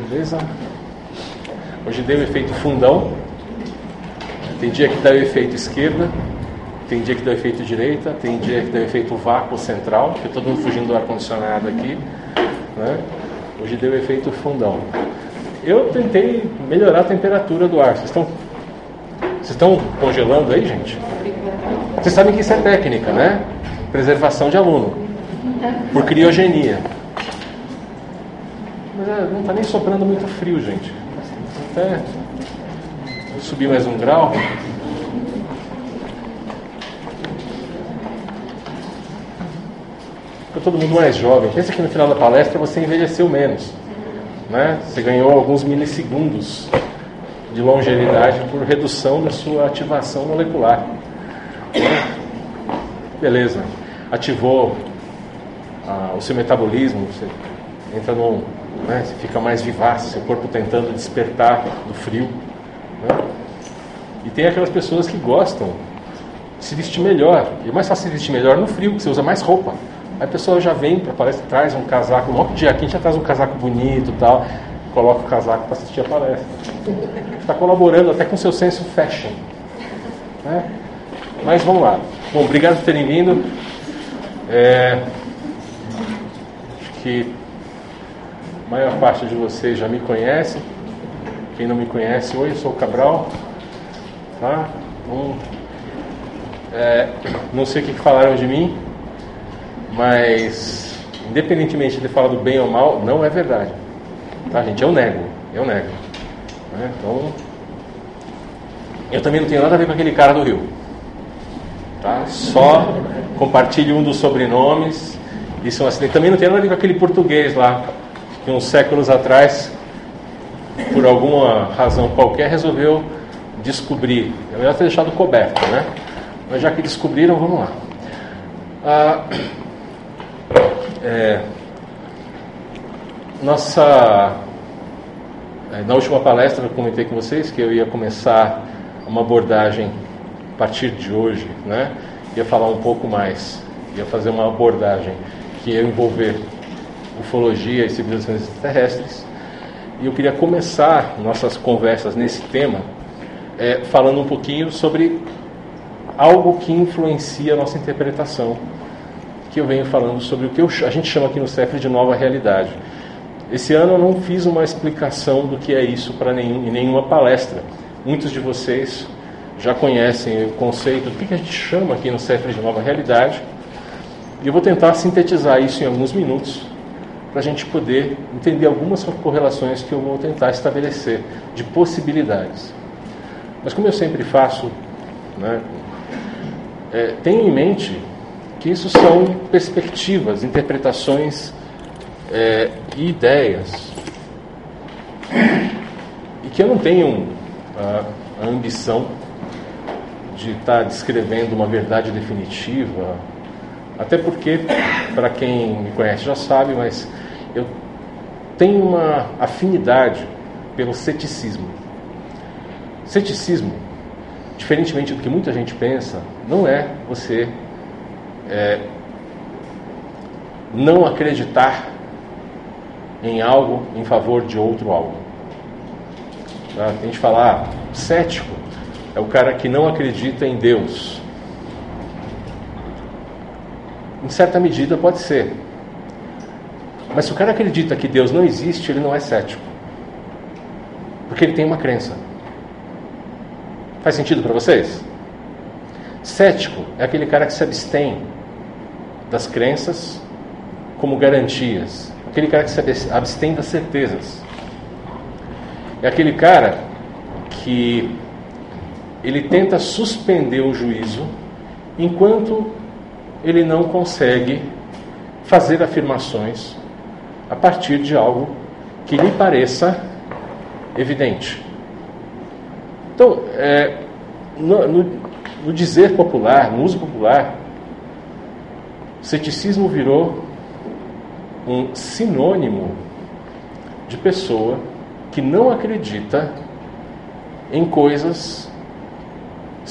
Beleza? Hoje deu o efeito fundão. Tem dia que dá o efeito esquerda, tem dia que dá o efeito direita, tem dia que dá o efeito vácuo central, porque todo mundo fugindo do ar-condicionado aqui, né? Hoje deu o efeito fundão. Eu tentei melhorar a temperatura do ar. Vocês estão congelando aí, gente? Vocês sabem que isso é técnica, né? Preservação de aluno por criogenia. Mas não está nem soprando muito frio, gente. Até subir mais um grau. Para todo mundo mais jovem, pensa que no final da palestra você envelheceu menos, né? Você ganhou alguns milissegundos de longevidade por redução da sua ativação molecular. Beleza. Ativou o seu metabolismo, você entra num, né, você fica mais vivaz, seu corpo tentando despertar do frio, né? E tem aquelas pessoas que gostam de se vestir melhor. E é mais fácil se vestir melhor no frio, porque você usa mais roupa. Aí a pessoa já vem para a palestra, traz um casaco, um monte de dia quente, já traz um casaco bonito e tal, coloca o casaco para assistir a palestra. Está colaborando até com o seu senso fashion, né? Mas vamos lá. Bom, obrigado por terem vindo. Acho que a maior parte de vocês já me conhece. Quem não me conhece, oi, eu sou o Cabral. Tá? Não sei o que falaram de mim, mas independentemente de falar do bem ou mal, não é verdade. Tá, gente? Eu nego. Né? Então, eu também não tenho nada a ver com aquele cara do Rio. Tá? Só compartilho um dos sobrenomes. Isso é um acidente. Também não tem nada a ver com aquele português lá, que uns séculos atrás, por alguma razão qualquer, resolveu descobrir. É melhor ter deixado coberto, né? Mas já que descobriram, vamos lá. Na última palestra eu comentei com vocês que eu ia começar uma abordagem a partir de hoje, né? Ia falar um pouco mais, ia fazer uma abordagem que ia envolver ufologia e civilizações extraterrestres. E eu queria começar nossas conversas nesse tema falando um pouquinho sobre algo que influencia a nossa interpretação, que eu venho falando sobre o que a gente chama aqui no CEFRE de nova realidade. Esse ano eu não fiz uma explicação do que é isso em nenhuma palestra. Muitos de vocês já conhecem o conceito do que a gente chama aqui no CEFRE de nova realidade, e eu vou tentar sintetizar isso em alguns minutos, para a gente poder entender algumas correlações que eu vou tentar estabelecer de possibilidades. Mas como eu sempre faço, né, tenho em mente que isso são perspectivas, interpretações e ideias, e que eu não tenho a ambição de estar descrevendo uma verdade definitiva, até porque, para quem me conhece já sabe, mas eu tenho uma afinidade pelo ceticismo. Ceticismo, diferentemente do que muita gente pensa, não é você não acreditar em algo em favor de outro algo. Tá? Tem gente que fala, cético é o cara que não acredita em Deus. Em certa medida pode ser. Mas se o cara acredita que Deus não existe, ele não é cético. Porque ele tem uma crença. Faz sentido para vocês? Cético é aquele cara que se abstém das crenças como garantias. Aquele cara que se abstém das certezas. É aquele cara que ele tenta suspender o juízo enquanto ele não consegue fazer afirmações a partir de algo que lhe pareça evidente. Então, no dizer popular, no uso popular, ceticismo virou um sinônimo de pessoa que não acredita em coisas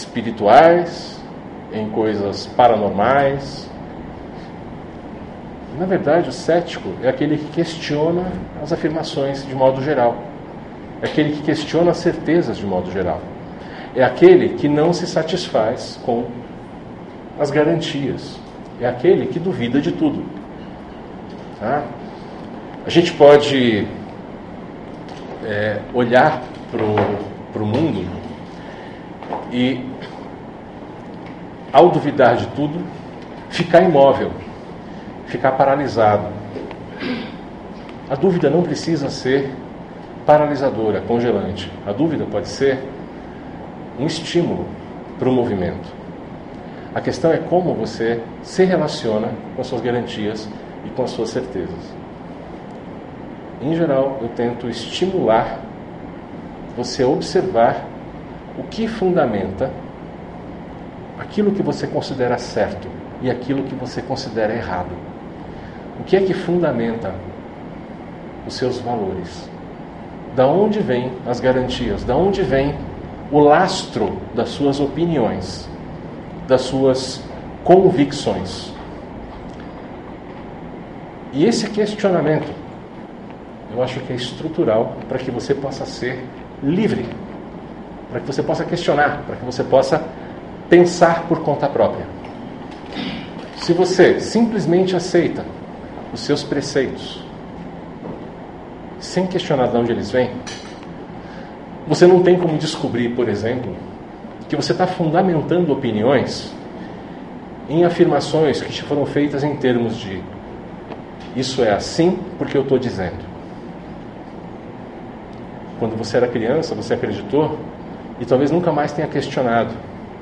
espirituais, em coisas paranormais, Na verdade, o cético é aquele que questiona as afirmações de modo geral. É aquele que questiona as certezas de modo geral. É aquele que não se satisfaz com as garantias. É aquele que duvida de tudo. Tá? A gente pode olhar para o mundo e, ao duvidar de tudo, ficar imóvel, ficar paralisado. A dúvida não precisa ser paralisadora, congelante. A dúvida pode ser um estímulo para o movimento. A questão é como você se relaciona com as suas garantias e com as suas certezas. Em geral, eu tento estimular você a observar o que fundamenta aquilo que você considera certo e aquilo que você considera errado. O que é que fundamenta os seus valores? Da onde vêm as garantias? Da onde vem o lastro das suas opiniões, das suas convicções? E esse questionamento, eu acho que é estrutural para que você possa ser livre, para que você possa questionar, para que você possa pensar por conta própria. Se você simplesmente aceita os seus preceitos, sem questionar de onde eles vêm, você não tem como descobrir, por exemplo, que você está fundamentando opiniões em afirmações que te foram feitas em termos de isso é assim porque eu estou dizendo. Quando você era criança, você acreditou e talvez nunca mais tenha questionado.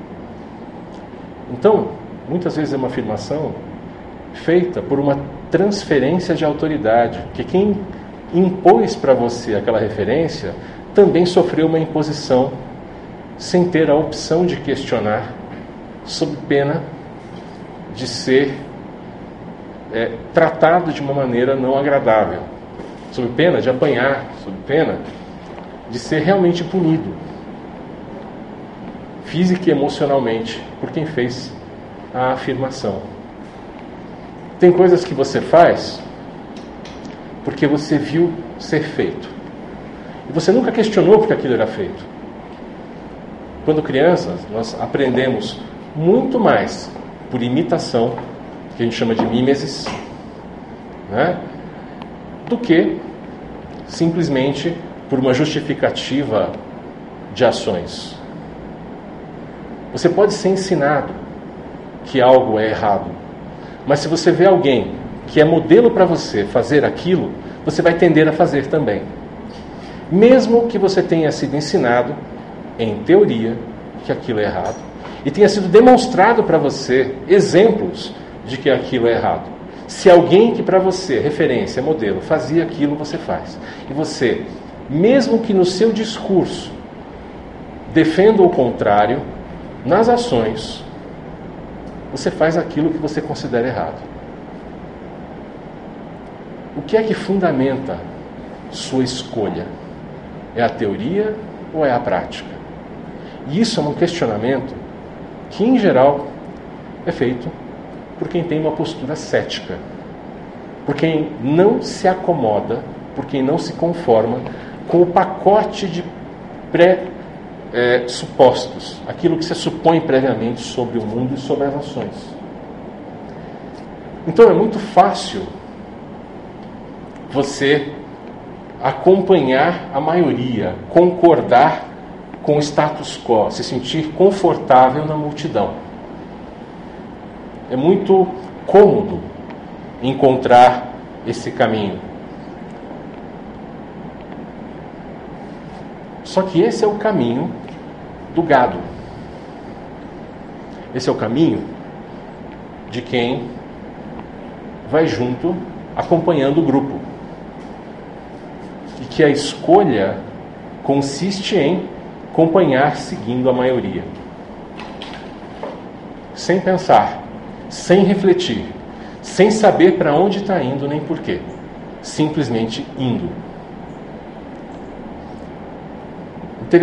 Então, muitas vezes é uma afirmação feita por uma transferência de autoridade, que quem impôs para você aquela referência também sofreu uma imposição sem ter a opção de questionar, sob pena de ser tratado de uma maneira não agradável, sob pena de apanhar, sob pena de ser realmente punido, física e emocionalmente, por quem fez a afirmação. Tem coisas que você faz porque você viu ser feito. E você nunca questionou porque aquilo era feito. Quando crianças, nós aprendemos muito mais por imitação, que a gente chama de mimesis, né, do que simplesmente por uma justificativa de ações. Você pode ser ensinado que algo é errado, mas se você vê alguém que é modelo para você fazer aquilo, você vai tender a fazer também. Mesmo que você tenha sido ensinado, em teoria, que aquilo é errado, e tenha sido demonstrado para você exemplos de que aquilo é errado. Se alguém que para você, referência, modelo, fazia aquilo, você faz. E você, mesmo que no seu discurso defenda o contrário, nas ações, você faz aquilo que você considera errado. O que é que fundamenta sua escolha? É a teoria ou é a prática? E isso é um questionamento que, em geral, é feito por quem tem uma postura cética, por quem não se acomoda, por quem não se conforma com o pacote de supostos, aquilo que se supõe previamente sobre o mundo e sobre as ações. Então é muito fácil você acompanhar a maioria, concordar com o status quo, se sentir confortável na multidão. É muito cômodo encontrar esse caminho. Só que esse é o caminho do gado. Esse é o caminho de quem vai junto, acompanhando o grupo. E que a escolha consiste em acompanhar seguindo a maioria. Sem pensar, sem refletir, sem saber para onde está indo nem porquê. Simplesmente indo.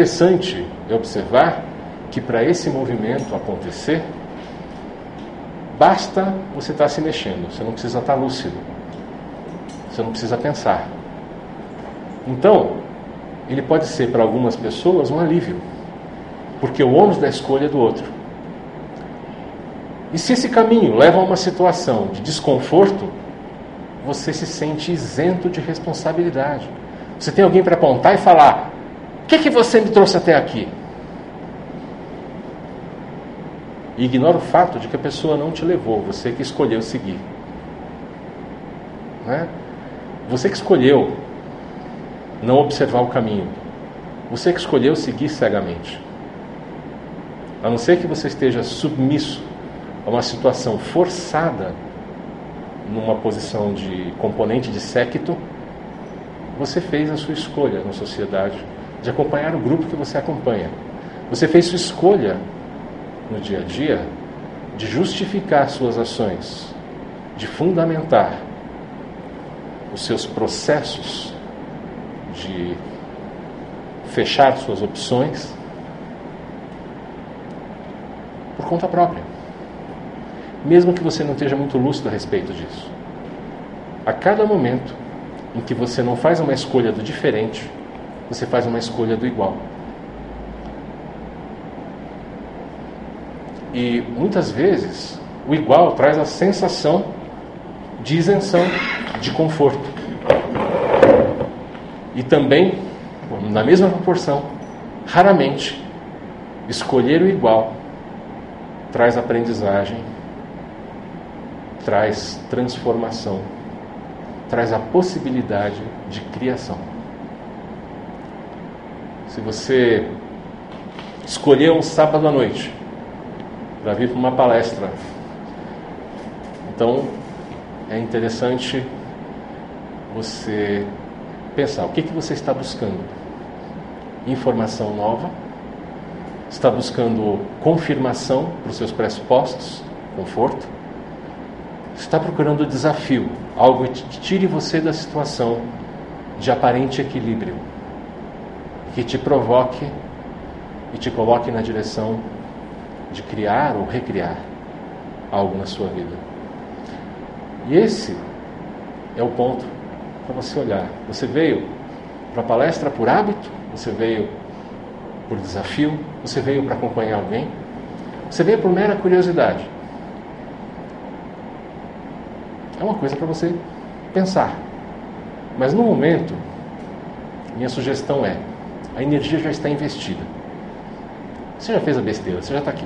Interessante é observar que para esse movimento acontecer, basta você estar se mexendo, você não precisa estar lúcido, você não precisa pensar. Então, ele pode ser para algumas pessoas um alívio, porque o ônus da escolha é do outro. E se esse caminho leva a uma situação de desconforto, você se sente isento de responsabilidade. Você tem alguém para apontar e falar: o que você me trouxe até aqui? E ignora o fato de que a pessoa não te levou, você que escolheu seguir. Né? Você que escolheu não observar o caminho. Você que escolheu seguir cegamente. A não ser que você esteja submisso a uma situação forçada, numa posição de componente de séquito, você fez a sua escolha na sociedade de acompanhar o grupo que você acompanha. Você fez sua escolha no dia a dia de justificar suas ações, de fundamentar os seus processos, de fechar suas opções por conta própria. Mesmo que você não esteja muito lúcido a respeito disso. A cada momento em que você não faz uma escolha do diferente, você faz uma escolha do igual. E muitas vezes o igual traz a sensação de isenção, de conforto. E também, na mesma proporção, raramente, escolher o igual traz aprendizagem, traz transformação, traz a possibilidade de criação. Se você escolher um sábado à noite para vir para uma palestra, então é interessante você pensar o que você está buscando. Informação nova? Está buscando confirmação para os seus pressupostos? Conforto? Está procurando desafio, algo que tire você da situação de aparente equilíbrio, que te provoque e te coloque na direção de criar ou recriar algo na sua vida. E esse é o ponto para você olhar. Você veio para a palestra por hábito? Você veio por desafio? Você veio para acompanhar alguém? Você veio por mera curiosidade? É uma coisa para você pensar. Mas no momento, minha sugestão é: a energia já está investida. Você já fez a besteira, você já está aqui.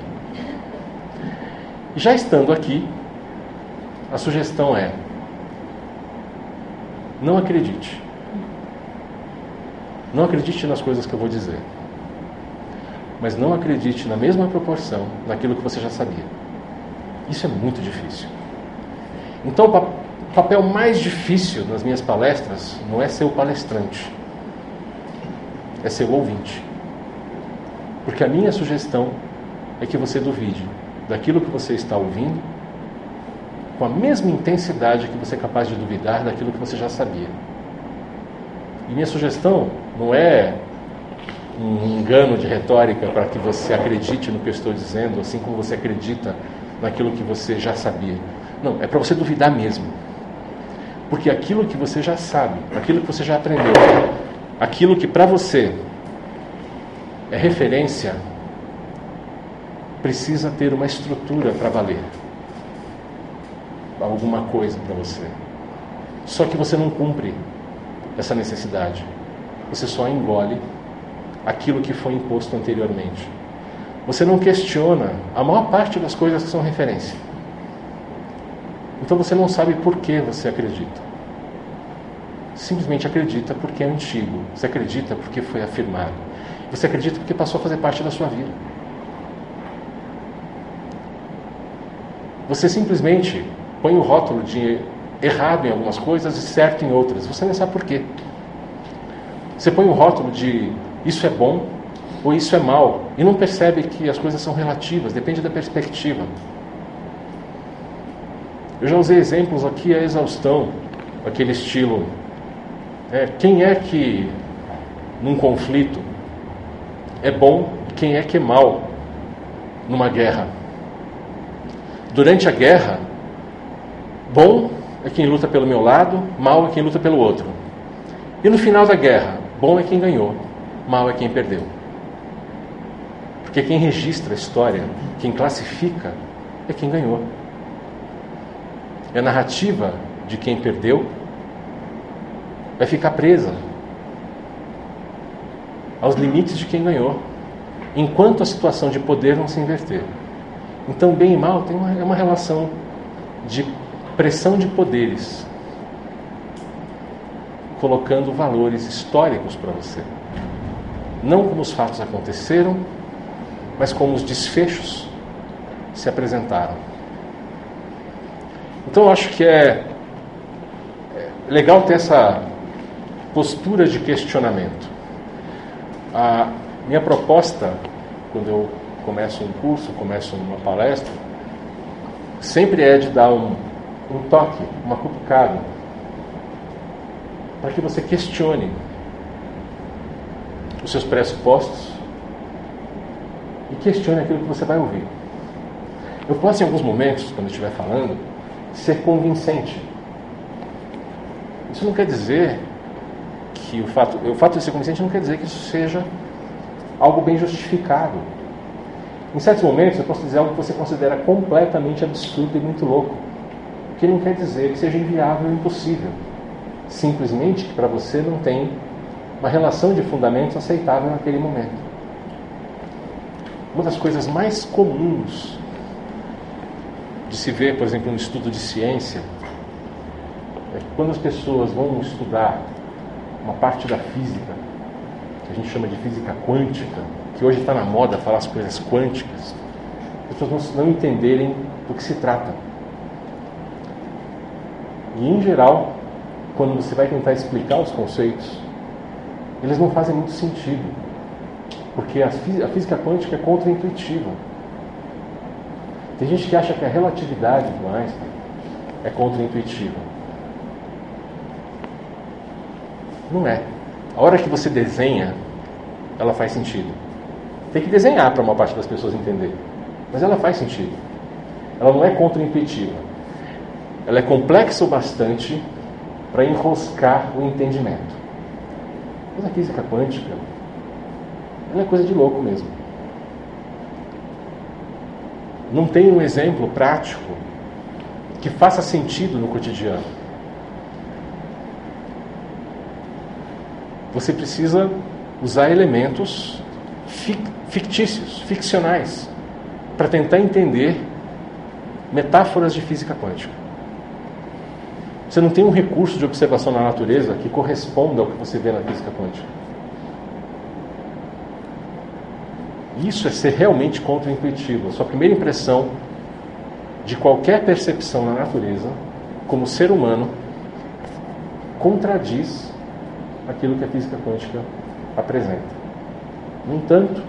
Já estando aqui, a sugestão é: não acredite. Não acredite nas coisas que eu vou dizer. Mas não acredite na mesma proporção naquilo que você já sabia. Isso é muito difícil. Então, o papel mais difícil nas minhas palestras não é ser o palestrante, é ser o ouvinte. Porque a minha sugestão é que você duvide daquilo que você está ouvindo com a mesma intensidade que você é capaz de duvidar daquilo que você já sabia. E minha sugestão não é um engano de retórica para que você acredite no que eu estou dizendo, assim como você acredita naquilo que você já sabia. Não, é para você duvidar mesmo. Porque aquilo que você já sabe, aquilo que você já aprendeu, aquilo que para você é referência, precisa ter uma estrutura para valer alguma coisa para você. Só que você não cumpre essa necessidade. Você só engole aquilo que foi imposto anteriormente. Você não questiona a maior parte das coisas que são referência. Então você não sabe por que você acredita. Simplesmente acredita porque é antigo. Você acredita porque foi afirmado. Você acredita porque passou a fazer parte da sua vida. Você simplesmente põe o rótulo de errado em algumas coisas e certo em outras. Você nem sabe por quê. Você põe o rótulo de isso é bom ou isso é mal. E não percebe que as coisas são relativas. Depende da perspectiva. Eu já usei exemplos aqui à exaustão, aquele estilo. Quem é que, num conflito, é bom e quem é que é mal numa guerra? Durante a guerra, bom é quem luta pelo meu lado, mal é quem luta pelo outro. E no final da guerra, bom é quem ganhou, mal é quem perdeu. Porque quem registra a história, quem classifica, é quem ganhou. E a narrativa de quem perdeu vai ficar presa aos limites de quem ganhou, enquanto a situação de poder não se inverter. Então, bem e mal é uma relação de pressão de poderes, colocando valores históricos para você. Não como os fatos aconteceram, mas como os desfechos se apresentaram. Então, eu acho que é legal ter essa postura de questionamento. A minha proposta, quando eu começo um curso, começo uma palestra, sempre é de dar um toque, uma cutucada, para que você questione os seus pressupostos e questione aquilo que você vai ouvir. Eu posso, em alguns momentos, quando eu estiver falando, ser convincente. Isso não quer dizer que o fato de ser convincente não quer dizer que isso seja algo bem justificado. Em certos momentos eu posso dizer algo que você considera completamente absurdo e muito louco, o que não quer dizer que seja inviável ou impossível, simplesmente que para você não tem uma relação de fundamentos aceitável naquele momento. Uma das coisas mais comuns de se ver, por exemplo, no estudo de ciência, é que quando as pessoas vão estudar uma parte da física, que a gente chama de física quântica, que hoje está na moda falar as coisas quânticas, as pessoas não entenderem do que se trata. E, em geral, quando você vai tentar explicar os conceitos, eles não fazem muito sentido, porque a física quântica é contraintuitiva. Tem gente que acha que a relatividade do Einstein é contraintuitiva. Não é. A hora que você desenha, ela faz sentido. Tem que desenhar para uma parte das pessoas entender. Mas ela faz sentido. Ela não é contraintuitiva. Ela é complexa o bastante para enroscar o entendimento. Mas a física quântica, ela é coisa de louco mesmo. Não tem um exemplo prático que faça sentido no cotidiano. Você precisa usar elementos fictícios, ficcionais, para tentar entender metáforas de física quântica. Você não tem um recurso de observação na natureza que corresponda ao que você vê na física quântica. Isso é ser realmente contraintuitivo. A sua primeira impressão de qualquer percepção na natureza, como ser humano, contradiz aquilo que a física quântica apresenta. No entanto,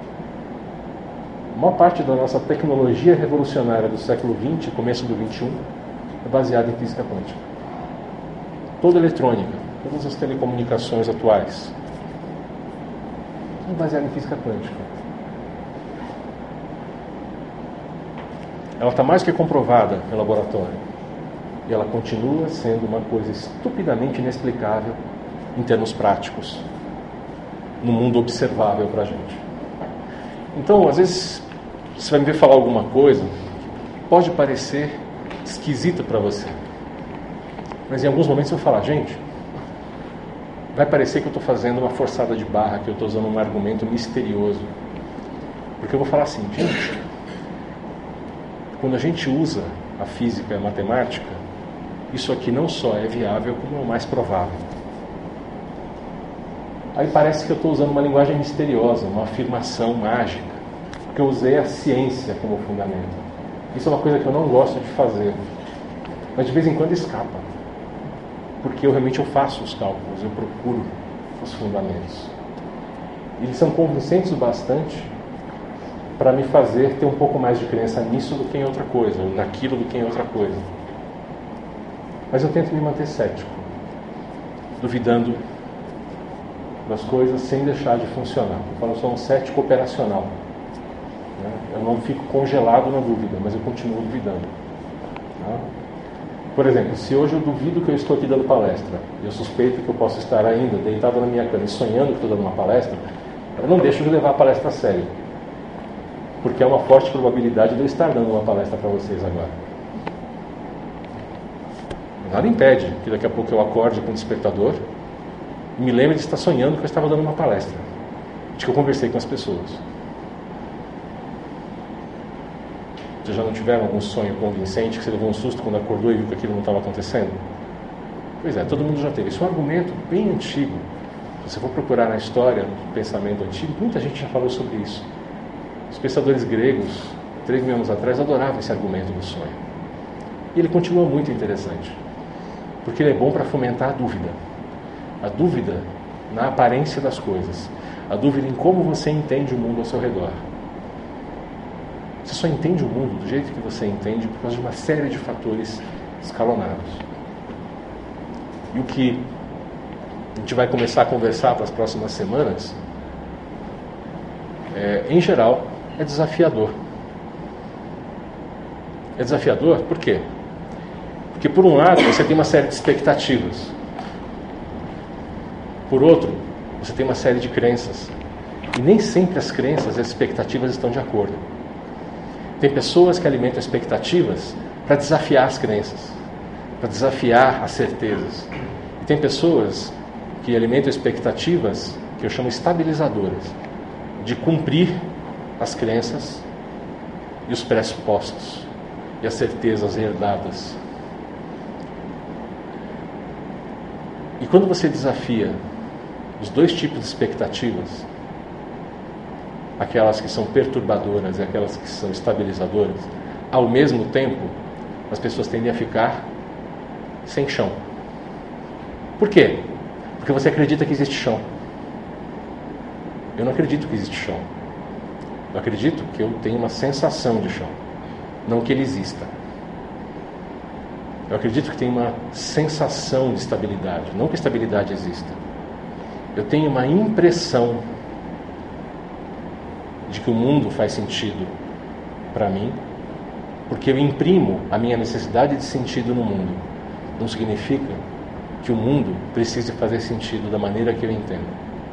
a maior parte da nossa tecnologia revolucionária do século XX, começo do XXI, é baseada em física quântica. Toda a eletrônica, todas as telecomunicações atuais, é baseada em física quântica. Ela está mais que comprovada no laboratório. E ela continua sendo uma coisa estupidamente inexplicável em termos práticos, no mundo observável para a gente. Então, às vezes, você vai me ver falar alguma coisa que pode parecer esquisita para você. Mas em alguns momentos eu vou falar, gente, vai parecer que eu estou fazendo uma forçada de barra, que eu estou usando um argumento misterioso. Porque eu vou falar assim, gente, quando a gente usa a física e a matemática, isso aqui não só é viável, como é o mais provável. Aí parece que eu estou usando uma linguagem misteriosa, uma afirmação mágica, porque eu usei a ciência como fundamento. Isso é uma coisa que eu não gosto de fazer, mas de vez em quando escapa, porque eu realmente faço os cálculos, eu procuro os fundamentos. Eles são convincentes o bastante para me fazer ter um pouco mais de crença nisso do que em outra coisa, ou naquilo do que em outra coisa. Mas eu tento me manter cético, duvidando das coisas sem deixar de funcionar. Eu falo, eu sou um cético operacional. Né? Eu não fico congelado na dúvida, mas eu continuo duvidando. Tá? Por exemplo, se hoje eu duvido que eu estou aqui dando palestra, e eu suspeito que eu posso estar ainda deitado na minha cama e sonhando que estou dando uma palestra, eu não deixo de levar a palestra a sério. Porque é uma forte probabilidade de eu estar dando uma palestra para vocês agora. Nada impede que daqui a pouco eu acorde com o despertador e me lembre de estar sonhando que eu estava dando uma palestra, de que eu conversei com as pessoas. Vocês já não tiveram algum sonho convincente que você levou um susto quando acordou e viu que aquilo não estava acontecendo? Pois é, todo mundo já teve. Isso é um argumento bem antigo. Se você for procurar na história, no pensamento antigo, muita gente já falou sobre isso. Os pensadores gregos, 3.000 anos atrás, adoravam esse argumento do sonho. E ele continua muito interessante, porque ele é bom para fomentar a dúvida. A dúvida na aparência das coisas. A dúvida em como você entende o mundo ao seu redor. Você só entende o mundo do jeito que você entende por causa de uma série de fatores escalonados. E o que a gente vai começar a conversar para as próximas semanas, em geral, é desafiador. É desafiador por quê? Porque, por um lado, você tem uma série de expectativas. Por outro, você tem uma série de crenças. E nem sempre as crenças e as expectativas estão de acordo. Tem pessoas que alimentam expectativas para desafiar as crenças, para desafiar as certezas. E tem pessoas que alimentam expectativas que eu chamo estabilizadoras, de cumprir as crenças e os pressupostos e as certezas herdadas. E quando você desafia os dois tipos de expectativas, aquelas que são perturbadoras e aquelas que são estabilizadoras, ao mesmo tempo, as pessoas tendem a ficar sem chão. Por quê? Porque você acredita que existe chão. Eu não acredito que existe chão. Eu acredito que eu tenho uma sensação de chão, não que ele exista. Eu acredito que tem uma sensação de estabilidade, não que a estabilidade exista. Eu tenho uma impressão de que o mundo faz sentido para mim, porque eu imprimo a minha necessidade de sentido no mundo. Não significa que o mundo precise fazer sentido da maneira que eu entendo.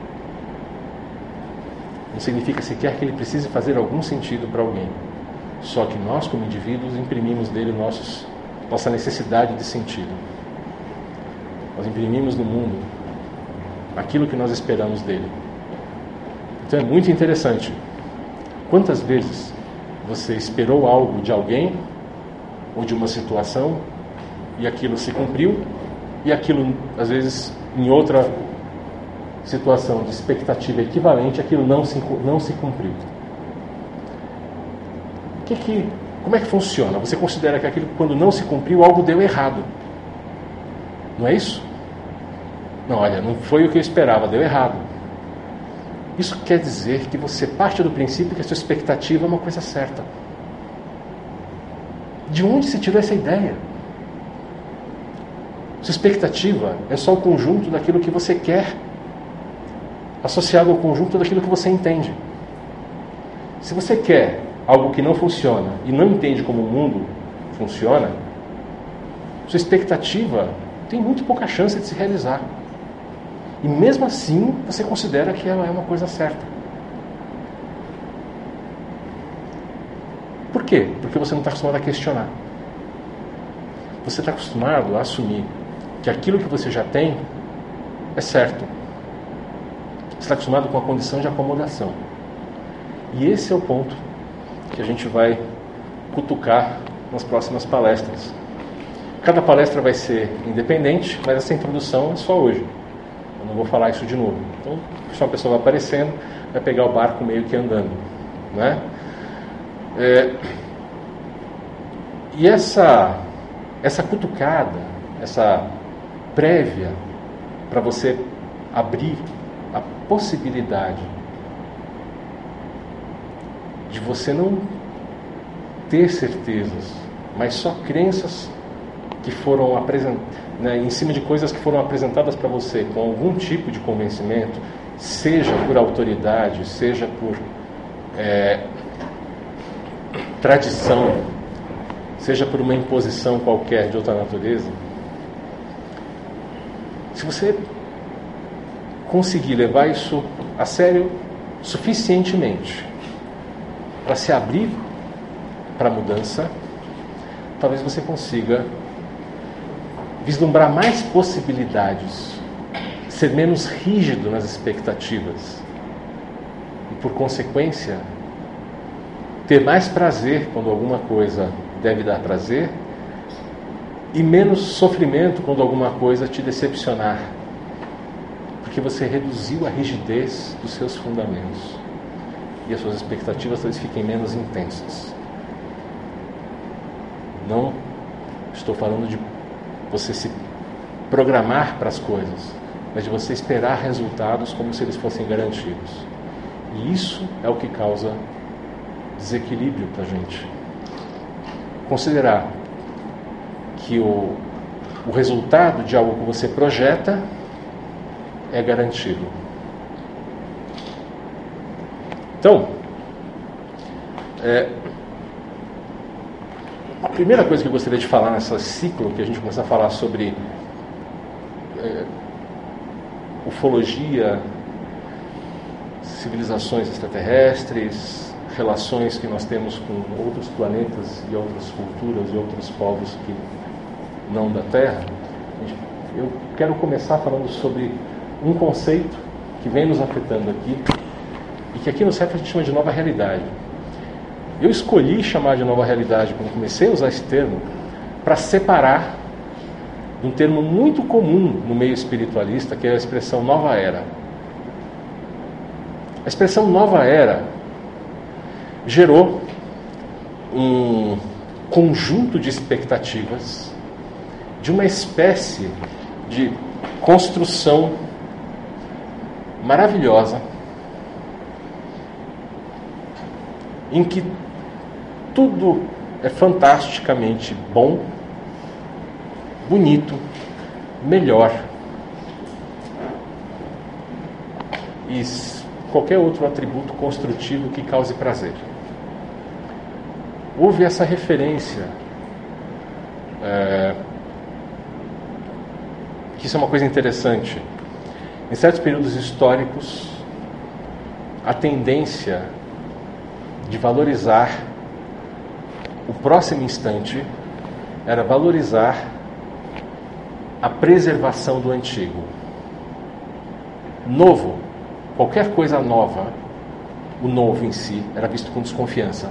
Não significa sequer que ele precise fazer algum sentido para alguém. Só que nós, como indivíduos, imprimimos dele nossa necessidade de sentido. Nós imprimimos no mundo aquilo que nós esperamos dele. Então é muito interessante. Quantas vezes você esperou algo de alguém ou de uma situação e aquilo se cumpriu, e aquilo, às vezes, em outra situação de expectativa equivalente, aquilo não se cumpriu. Como é que funciona? Você considera que aquilo, quando não se cumpriu, algo deu errado. Não é isso? Não, olha, não foi o que eu esperava, deu errado. Isso quer dizer que você parte do princípio que a sua expectativa é uma coisa certa. De onde se tirou essa ideia? Sua expectativa é só o conjunto daquilo que você quer, associado ao conjunto daquilo que você entende. Se você quer algo que não funciona e não entende como o mundo funciona, sua expectativa tem muito pouca chance de se realizar. E mesmo assim, você considera que ela é uma coisa certa. Por quê? Porque você não está acostumado a questionar. Você está acostumado a assumir que aquilo que você já tem é certo. Você está acostumado com a condição de acomodação. E esse é o ponto que a gente vai cutucar nas próximas palestras. Cada palestra vai ser independente, mas essa introdução é só hoje. Eu não vou falar isso de novo. Então, se uma pessoa vai aparecendo, vai pegar o barco meio que andando, né? E essa cutucada, essa prévia, para você abrir a possibilidade de você não ter certezas, mas só crenças que foram apresentadas, né, em cima de coisas que foram apresentadas para você com algum tipo de convencimento, seja por autoridade, seja por tradição, seja por uma imposição qualquer de outra natureza, se você conseguir levar isso a sério suficientemente para se abrir para a mudança, talvez você consiga vislumbrar mais possibilidades, ser menos rígido nas expectativas e, por consequência, ter mais prazer quando alguma coisa deve dar prazer e menos sofrimento quando alguma coisa te decepcionar, porque você reduziu a rigidez dos seus fundamentos e as suas expectativas talvez fiquem menos intensas. Não estou falando de você se programar para as coisas, mas de você esperar resultados como se eles fossem garantidos. E isso é o que causa desequilíbrio para a gente. Considerar que o resultado de algo que você projeta é garantido. Então, a primeira coisa que eu gostaria de falar nesse ciclo, que a gente começa a falar sobre ufologia, civilizações extraterrestres, relações que nós temos com outros planetas e outras culturas e outros povos que não da Terra, eu quero começar falando sobre um conceito que vem nos afetando aqui e que aqui no CEF a gente chama de nova realidade. Eu escolhi chamar de nova realidade, quando comecei a usar esse termo, para separar de um termo muito comum no meio espiritualista, que é a expressão nova era. A expressão nova era gerou um conjunto de expectativas de uma espécie de construção maravilhosa em que tudo é fantasticamente bom, bonito, melhor e qualquer outro atributo construtivo que cause prazer. Houve essa referência, que isso é uma coisa interessante. Em certos períodos históricos, a tendência de valorizar o próximo instante era valorizar a preservação do antigo. Novo, qualquer coisa nova, o novo em si era visto com desconfiança.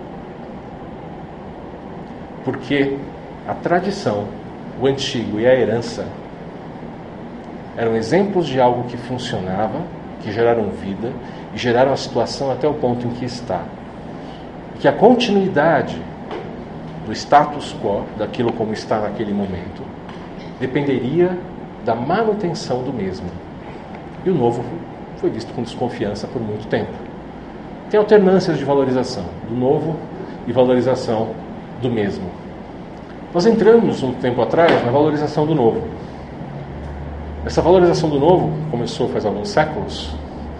Porque a tradição, o antigo e a herança eram exemplos de algo que funcionava, que geraram vida e geraram a situação até o ponto em que está. E que a continuidade do status quo, daquilo como está naquele momento, dependeria da manutenção do mesmo. E o novo foi visto com desconfiança por muito tempo. Tem alternâncias de valorização do novo e valorização do mesmo. Nós entramos um tempo atrás na valorização do novo. Essa valorização do novo começou faz alguns séculos,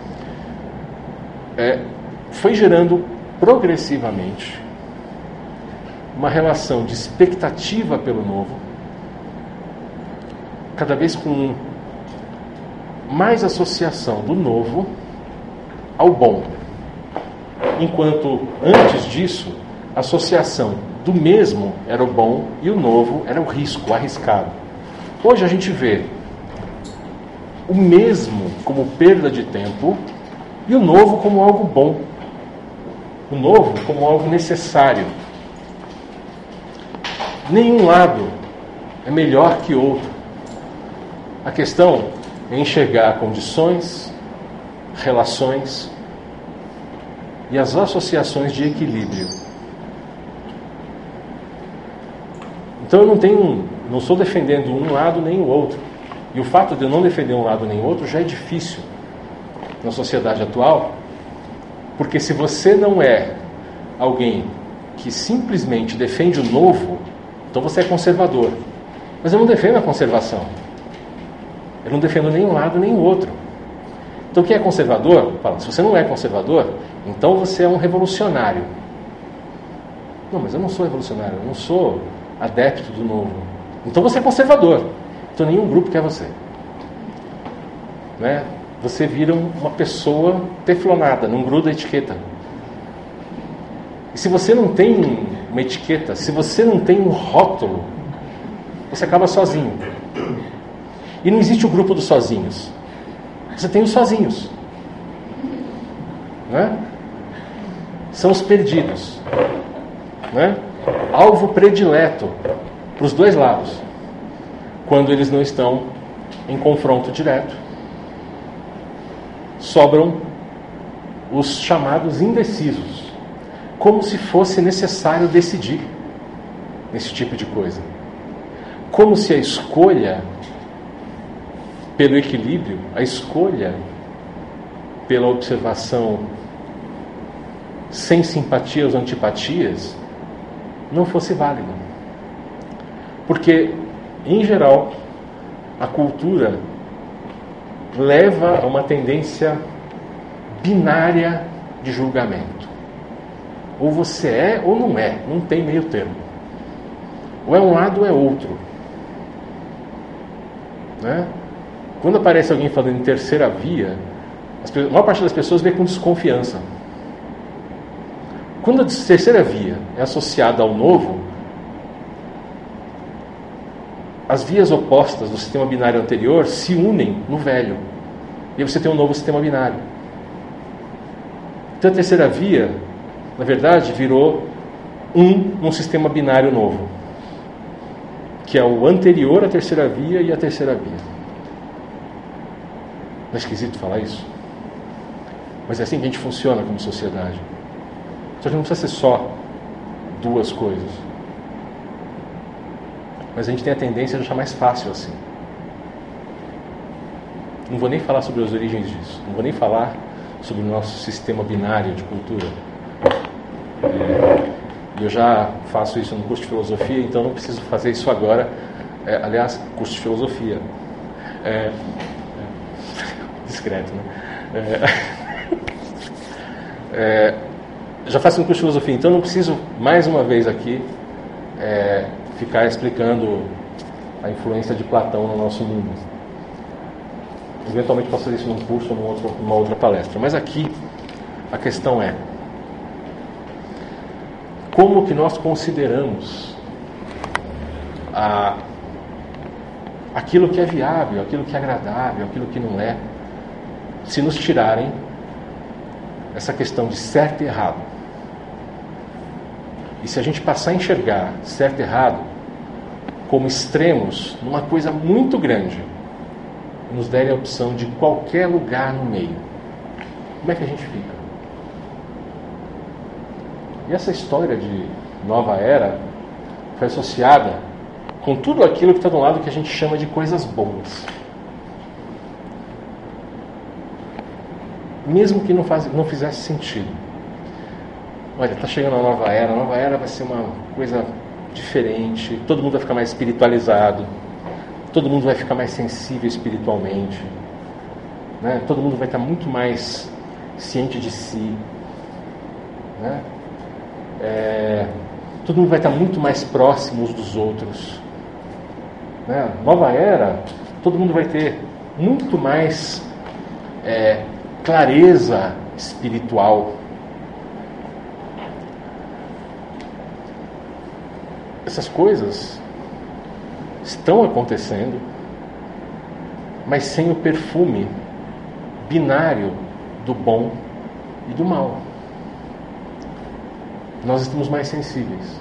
foi gerando progressivamente uma relação de expectativa pelo novo, cada vez com mais associação do novo ao bom, enquanto antes disso a associação do mesmo era o bom e o novo era o risco, o arriscado. Hoje a gente vê o mesmo como perda de tempo e o novo como algo bom, o novo como algo necessário. Nenhum lado é melhor que outro. A questão é enxergar condições, relações e as associações de equilíbrio. Então eu não estou defendendo um lado nem o outro. E o fato de eu não defender um lado nem o outro já é difícil na sociedade atual, porque se você não é alguém que simplesmente defende o novo, então você é conservador. Mas eu não defendo a conservação. Eu não defendo nem um lado nem o outro. Então quem é conservador, fala, se você não é conservador, então você é um revolucionário. Não, mas eu não sou revolucionário, eu não sou adepto do novo. Então você é conservador. Então nenhum grupo quer você. Né? Você vira uma pessoa teflonada, não gruda a etiqueta. E se você não tem uma etiqueta, se você não tem um rótulo, você acaba sozinho. E não existe o grupo dos sozinhos. Você tem os sozinhos. Né? São os perdidos. Né? Alvo predileto para os dois lados. Quando eles não estão em confronto direto, sobram os chamados indecisos. Como se fosse necessário decidir nesse tipo de coisa. Como se a escolha pelo equilíbrio, a escolha pela observação sem simpatias ou antipatias não fosse válida. Porque, em geral, a cultura leva a uma tendência binária de julgamento. Ou você é ou não é, não tem meio termo. Ou é um lado ou é outro. Né? Quando aparece alguém falando em terceira via, a maior parte das pessoas vê com desconfiança. Quando a terceira via é associada ao novo, as vias opostas do sistema binário anterior se unem no velho. E aí você tem um novo sistema binário. Então a terceira via, na verdade, virou um sistema binário novo, que é o anterior à terceira via e à terceira via. Não é esquisito falar isso? Mas é assim que a gente funciona como sociedade. Só que não precisa ser só duas coisas. Mas a gente tem a tendência de achar mais fácil assim. Não vou nem falar sobre as origens disso. Não vou nem falar sobre o nosso sistema binário de cultura. Eu já faço isso no curso de filosofia, então não preciso fazer isso agora. Aliás, curso de filosofia. Discreto, né? Já faço um curso de filosofia, então não preciso mais uma vez aqui ficar explicando a influência de Platão no nosso mundo. Eventualmente posso fazer isso num curso ou numa outra palestra. Mas aqui a questão é: como que nós consideramos aquilo que é viável, aquilo que é agradável, aquilo que não é, se nos tirarem essa questão de certo e errado. E se a gente passar a enxergar certo e errado como extremos numa coisa muito grande, nos derem a opção de qualquer lugar no meio, como é que a gente fica? E essa história de nova era foi associada com tudo aquilo que está do lado que a gente chama de coisas boas. Mesmo que não fizesse sentido. Olha, está chegando a nova era vai ser uma coisa diferente, todo mundo vai ficar mais espiritualizado, todo mundo vai ficar mais sensível espiritualmente, né? Todo mundo vai estar muito mais ciente de si, né? Todo mundo vai estar muito mais próximo uns dos outros, né? Nova era, todo mundo vai ter muito mais clareza espiritual. Essas coisas estão acontecendo, mas sem o perfume binário do bom e do mal. Nós estamos mais sensíveis.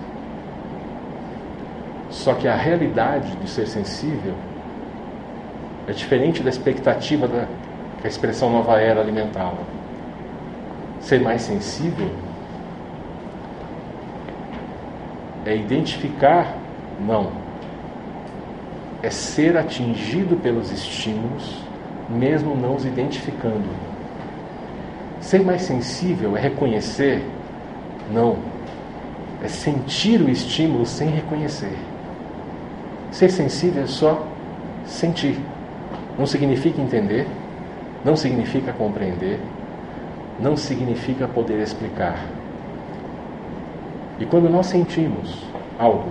Só que a realidade do ser sensível é diferente da expectativa que a expressão nova era alimentava. Ser mais sensível é identificar, não. É ser atingido pelos estímulos, mesmo não os identificando. Ser mais sensível é reconhecer, não. É sentir o estímulo sem reconhecer. Ser sensível é só sentir. Não significa entender, não significa compreender, não significa poder explicar. E quando nós sentimos algo,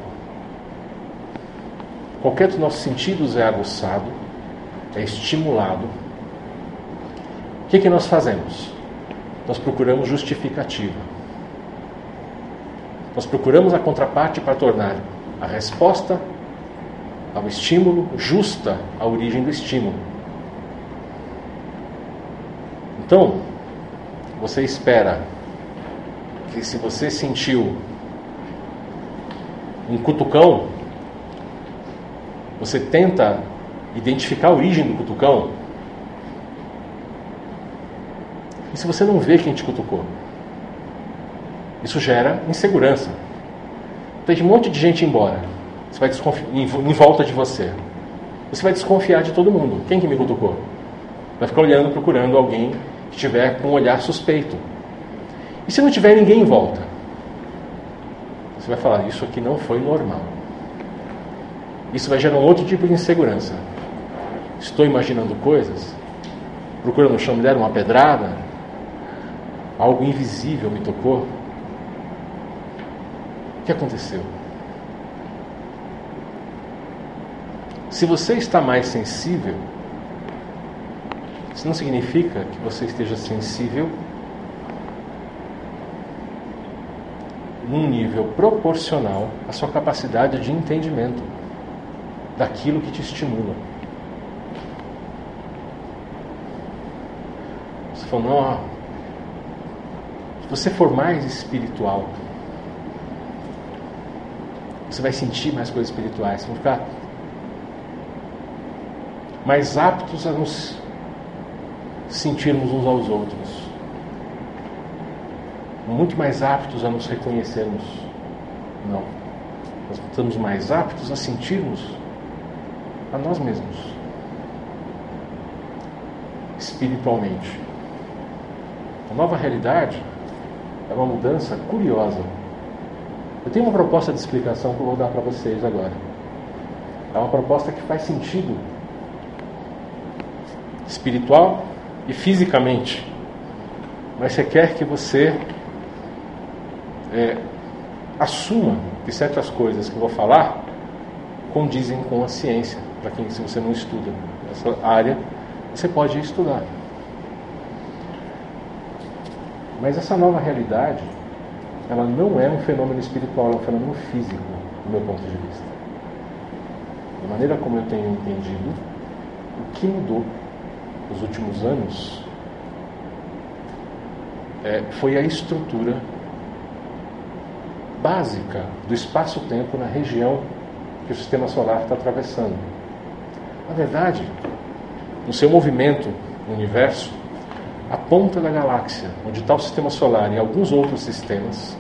qualquer dos nossos sentidos é aguçado, é estimulado, o que nós fazemos? Nós procuramos justificativa. Nós procuramos a contraparte para tornar a resposta ao estímulo justa à origem do estímulo. Então, você espera que, se você sentiu um cutucão, você tenta identificar a origem do cutucão. E se você não vê quem te cutucou? Isso gera insegurança. Tem um monte de gente embora. Você vai em volta de você. Você vai desconfiar de todo mundo. Quem que me cutucou? Vai ficar olhando, procurando alguém que estiver com um olhar suspeito. E se não tiver ninguém em volta? Você vai falar, isso aqui não foi normal. Isso vai gerar um outro tipo de insegurança. Estou imaginando coisas? Procurando no chão, me deram uma pedrada? Algo invisível me tocou? O que aconteceu? Se você está mais sensível, isso não significa que você esteja sensível num nível proporcional à sua capacidade de entendimento daquilo que te estimula. Você falou, não, se você for mais espiritual, você vai sentir mais coisas espirituais, você vai ficar mais aptos a nos sentirmos uns aos outros, muito mais aptos a nos reconhecermos. Não, nós estamos mais aptos a sentirmos a nós mesmos espiritualmente. A nova realidade é uma mudança curiosa. Eu tenho uma proposta de explicação que eu vou dar para vocês agora. É uma proposta que faz sentido espiritual e fisicamente, mas requer que você assuma que certas coisas que eu vou falar condizem com a ciência. Para quem, se você não estuda essa área, você pode estudar. Mas essa nova realidade, ela não é um fenômeno espiritual, ela é um fenômeno físico, do meu ponto de vista. Da maneira como eu tenho entendido, o que mudou nos últimos anos foi a estrutura básica do espaço-tempo na região que o sistema solar está atravessando. Na verdade, no seu movimento no universo, a ponta da galáxia, onde está o sistema solar e alguns outros sistemas,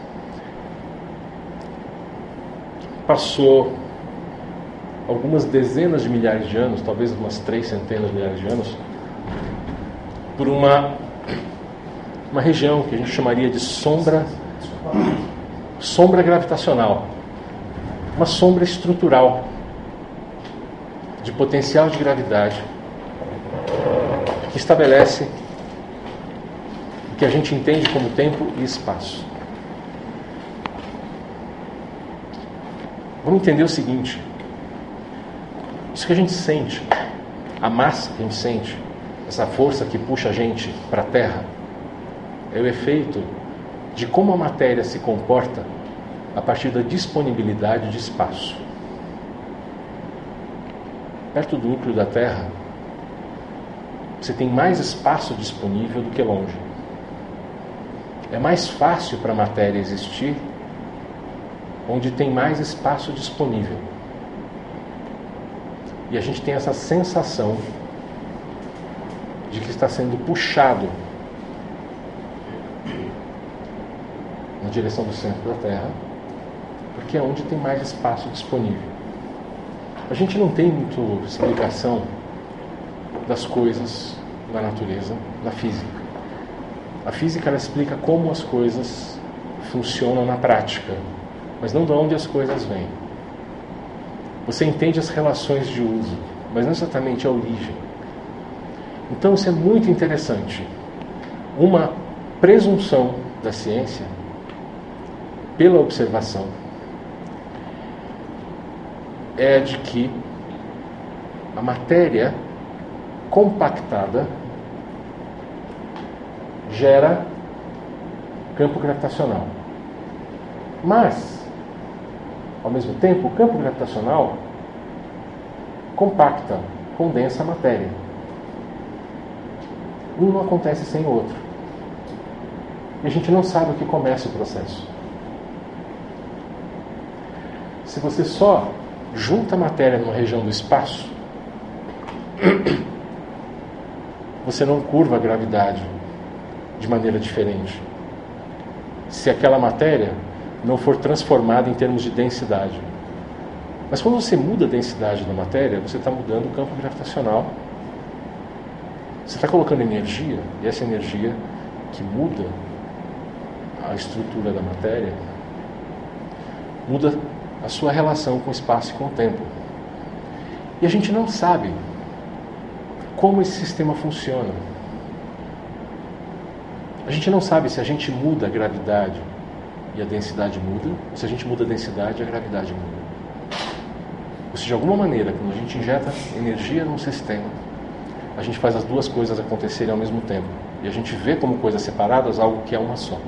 passou algumas dezenas de milhares de anos, talvez umas 3 centenas de milhares de anos, por uma região que a gente chamaria de sombra gravitacional, uma sombra estrutural de potencial de gravidade que estabelece o que a gente entende como tempo e espaço. Vamos entender o seguinte: isso que a gente sente, a massa que a gente sente, essa força que puxa a gente para a Terra, é o efeito de como a matéria se comporta a partir da disponibilidade de espaço. Perto do núcleo da Terra, você tem mais espaço disponível do que longe. É mais fácil para a matéria existir onde tem mais espaço disponível. E a gente tem essa sensação de que está sendo puxado na direção do centro da Terra, porque é onde tem mais espaço disponível. A gente não tem muita explicação das coisas da natureza, da física. A física, ela explica como as coisas funcionam na prática, mas não de onde as coisas vêm. Você entende as relações de uso, mas não exatamente a origem. Então isso é muito interessante. Uma presunção da ciência pela observação, é de que a matéria compactada gera campo gravitacional. Mas, ao mesmo tempo, o campo gravitacional compacta, condensa a matéria. Um não acontece sem o outro. E a gente não sabe o que começa o processo. Se você só junta a matéria numa região do espaço, você não curva a gravidade de maneira diferente. Se aquela matéria não for transformada em termos de densidade. Mas quando você muda a densidade da matéria, você está mudando o campo gravitacional. Você está colocando energia, e essa energia que muda a estrutura da matéria, muda a sua relação com o espaço e com o tempo. E a gente não sabe como esse sistema funciona. A gente não sabe se a gente muda a gravidade e a densidade muda, ou se a gente muda a densidade e a gravidade muda. Ou se de alguma maneira, quando a gente injeta energia num sistema, a gente faz as duas coisas acontecerem ao mesmo tempo. E a gente vê como coisas separadas algo que é uma só.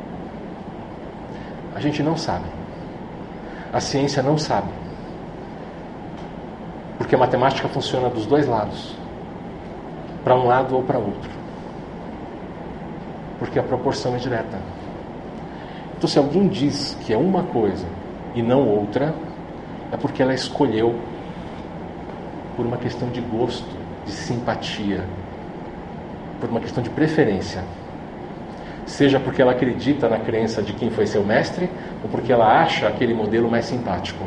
A gente não sabe. A ciência não sabe. Porque a matemática funciona dos dois lados. Para um lado ou para outro. Porque a proporção é direta. Então, se alguém diz que é uma coisa e não outra, é porque ela escolheu por uma questão de gosto, de simpatia, por uma questão de preferência. Seja porque ela acredita na crença de quem foi seu mestre, ou porque ela acha aquele modelo mais simpático.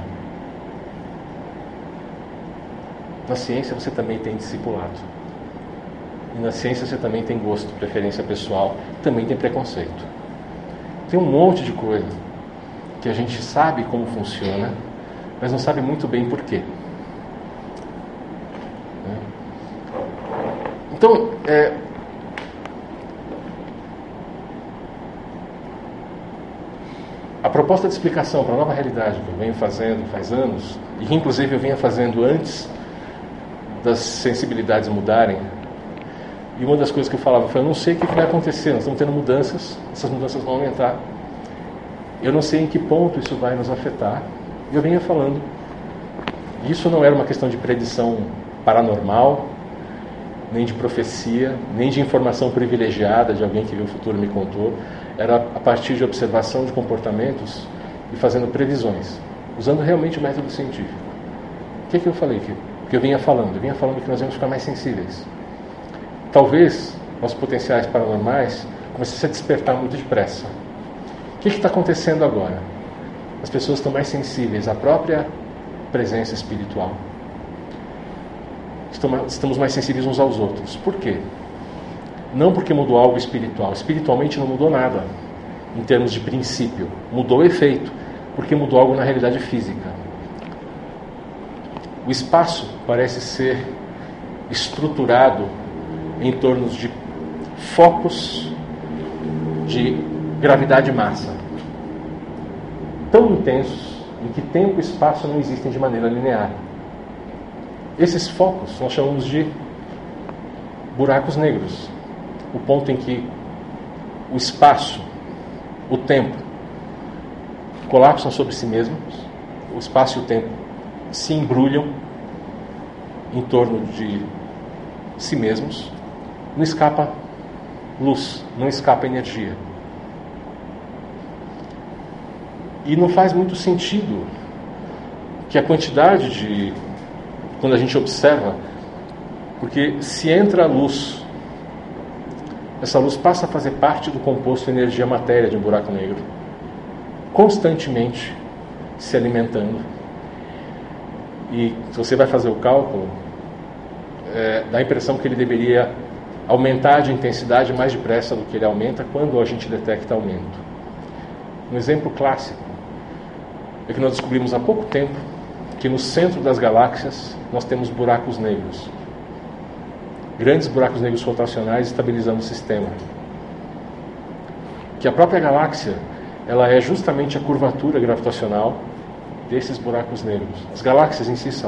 Na ciência você também tem discipulado. E na ciência você também tem gosto, preferência pessoal, também tem preconceito. Tem um monte de coisa que a gente sabe como funciona, mas não sabe muito bem por quê. Então, a proposta de explicação para a nova realidade que eu venho fazendo faz anos, e que inclusive eu vinha fazendo antes das sensibilidades mudarem, e uma das coisas que eu falava foi: eu não sei o que vai acontecer, nós estamos tendo mudanças, essas mudanças vão aumentar, eu não sei em que ponto isso vai nos afetar. E eu vinha falando, isso não era uma questão de predição paranormal, nem de profecia, nem de informação privilegiada de alguém que viu o futuro e me contou. Era a partir de observação de comportamentos e fazendo previsões, usando realmente o método científico. O que eu falei? Que eu vinha falando? Eu vinha falando que nós íamos ficar mais sensíveis. Talvez nossos potenciais paranormais comecem a despertar muito depressa. O que está acontecendo agora? As pessoas estão mais sensíveis à própria presença espiritual. Estamos mais sensíveis uns aos outros. Por quê? Não porque mudou algo espiritual. Espiritualmente não mudou nada, em termos de princípio. Mudou o efeito, porque mudou algo na realidade física. O espaço parece ser estruturado em torno de focos de gravidade e massa, tão intensos, em que tempo e espaço não existem de maneira linear. Esses focos nós chamamos de buracos negros. O ponto em que o espaço, o tempo, colapsam sobre si mesmos, o espaço e o tempo se embrulham em torno de si mesmos, não escapa luz, não escapa energia. E não faz muito sentido que a quantidade de... Quando a gente observa, porque se entra a luz, essa luz passa a fazer parte do composto energia-matéria de um buraco negro, constantemente se alimentando. E se você vai fazer o cálculo, dá a impressão que ele deveria aumentar de intensidade mais depressa do que ele aumenta quando a gente detecta aumento. Um exemplo clássico é que nós descobrimos há pouco tempo que no centro das galáxias nós temos buracos negros. Grandes buracos negros rotacionais estabilizando o sistema. Que a própria galáxia ela é justamente a curvatura gravitacional desses buracos negros. As galáxias em si são.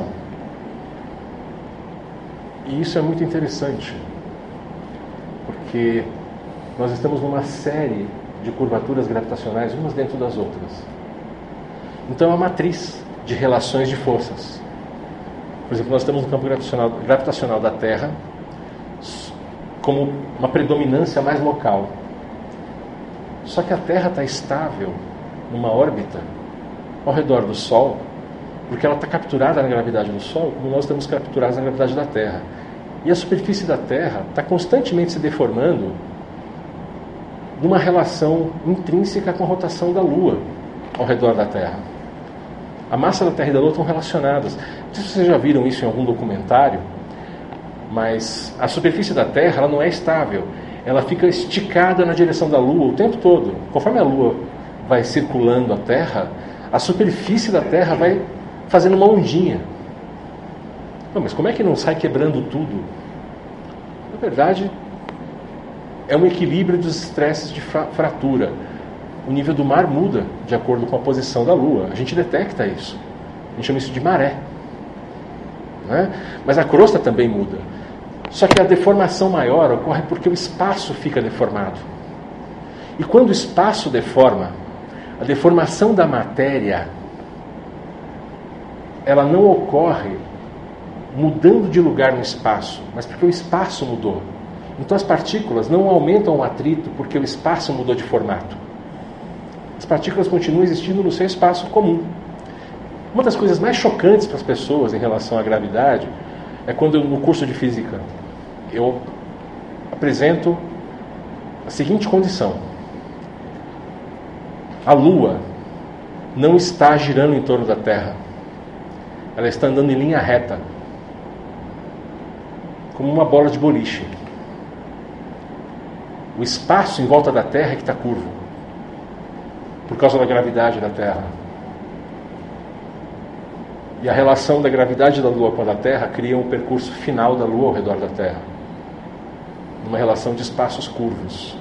E isso é muito interessante, porque nós estamos numa série de curvaturas gravitacionais, umas dentro das outras. Então é uma matriz de relações de forças. Por exemplo, nós temos um campo gravitacional da Terra como uma predominância mais local. Só que a Terra está estável numa órbita ao redor do Sol, porque ela está capturada na gravidade do Sol, como nós estamos capturados na gravidade da Terra. E a superfície da Terra está constantemente se deformando numa relação intrínseca com a rotação da Lua ao redor da Terra. A massa da Terra e da Lua estão relacionadas. Não sei se vocês já viram isso em algum documentário, mas a superfície da Terra ela não é estável. Ela fica esticada na direção da Lua o tempo todo. Conforme a Lua vai circulando a Terra, a superfície da Terra vai fazendo uma ondinha. Não, mas como é que não sai quebrando tudo? Na verdade, é um equilíbrio dos estresses de fratura. O nível do mar muda de acordo com a posição da Lua. A gente detecta isso. A gente chama isso de maré. Né? Mas a crosta também muda. Só que a deformação maior ocorre porque o espaço fica deformado. E quando o espaço deforma, a deformação da matéria, ela não ocorre mudando de lugar no espaço, mas porque o espaço mudou. Então as partículas não aumentam o atrito porque o espaço mudou de formato. As partículas continuam existindo no seu espaço comum. Uma das coisas mais chocantes para as pessoas em relação à gravidade é quando no curso de física eu apresento a seguinte condição: a Lua não está girando em torno da Terra, ela está andando em linha reta, como uma bola de boliche. O espaço em volta da Terra é que está curvo, por causa da gravidade da Terra. E a relação da gravidade da Lua com a da Terra cria um percurso final da Lua ao redor da Terra, uma relação de espaços curvos.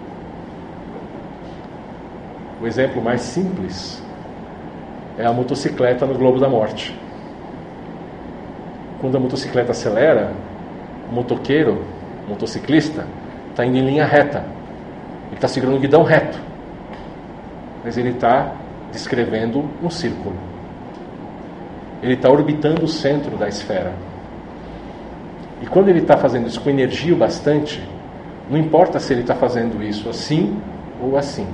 O exemplo mais simples é a motocicleta no Globo da Morte. Quando a motocicleta acelera, o motoqueiro, o motociclista, está indo em linha reta. Ele está segurando o guidão reto, mas ele está descrevendo um círculo. Ele está orbitando o centro da esfera. E quando ele está fazendo isso com energia o bastante, não importa se ele está fazendo isso assim ou assim.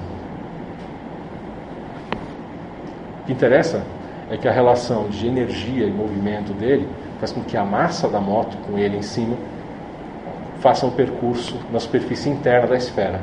O que interessa é que a relação de energia e movimento dele faz com que a massa da moto, com ele em cima, faça um percurso na superfície interna da esfera.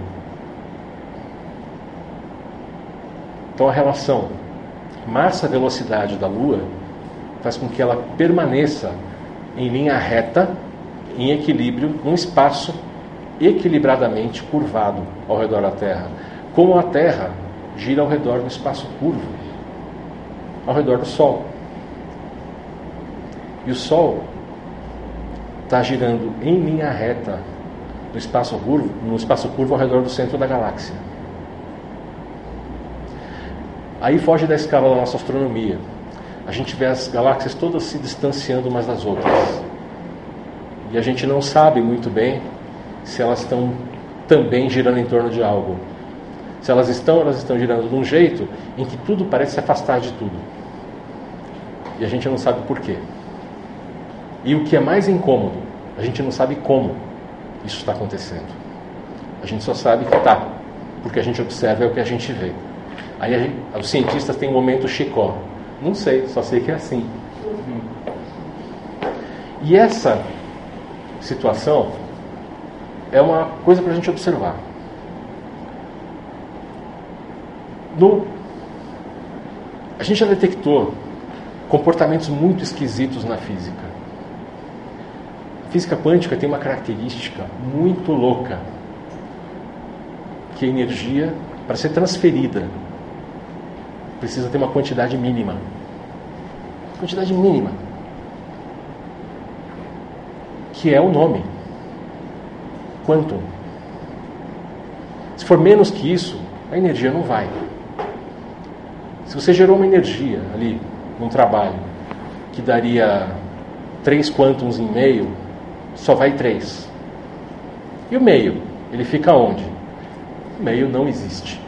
Então a relação massa-velocidade da Lua faz com que ela permaneça em linha reta, em equilíbrio, num espaço equilibradamente curvado ao redor da Terra, como a Terra gira ao redor do espaço curvo, ao redor do Sol. E o Sol está girando em linha reta no espaço curvo ao redor do centro da galáxia. Aí foge da escala da nossa astronomia. A gente vê as galáxias todas se distanciando umas das outras. E a gente não sabe muito bem se elas estão também girando em torno de algo. Se elas estão girando de um jeito em que tudo parece se afastar de tudo. E a gente não sabe por quê. E o que é mais incômodo, a gente não sabe como isso está acontecendo. A gente só sabe que está, porque a gente observa é o que a gente vê. Aí os cientistas têm um momento Chicó. Não sei, só sei que é assim. E essa situação é uma coisa para a gente observar. A gente já detectou comportamentos muito esquisitos na física. A física quântica tem uma característica muito louca, que a energia, para ser transferida, precisa ter uma quantidade mínima. Quantidade mínima. Que é o nome. Quantum. Se for menos que isso, a energia não vai. Se você gerou uma energia ali, num trabalho, que daria 3 quântons em meio, só vai 3. E o meio? Ele fica onde? O meio não existe.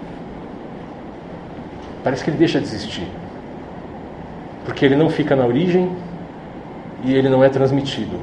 Parece que ele deixa de existir. Porque ele não fica na origem e ele não é transmitido.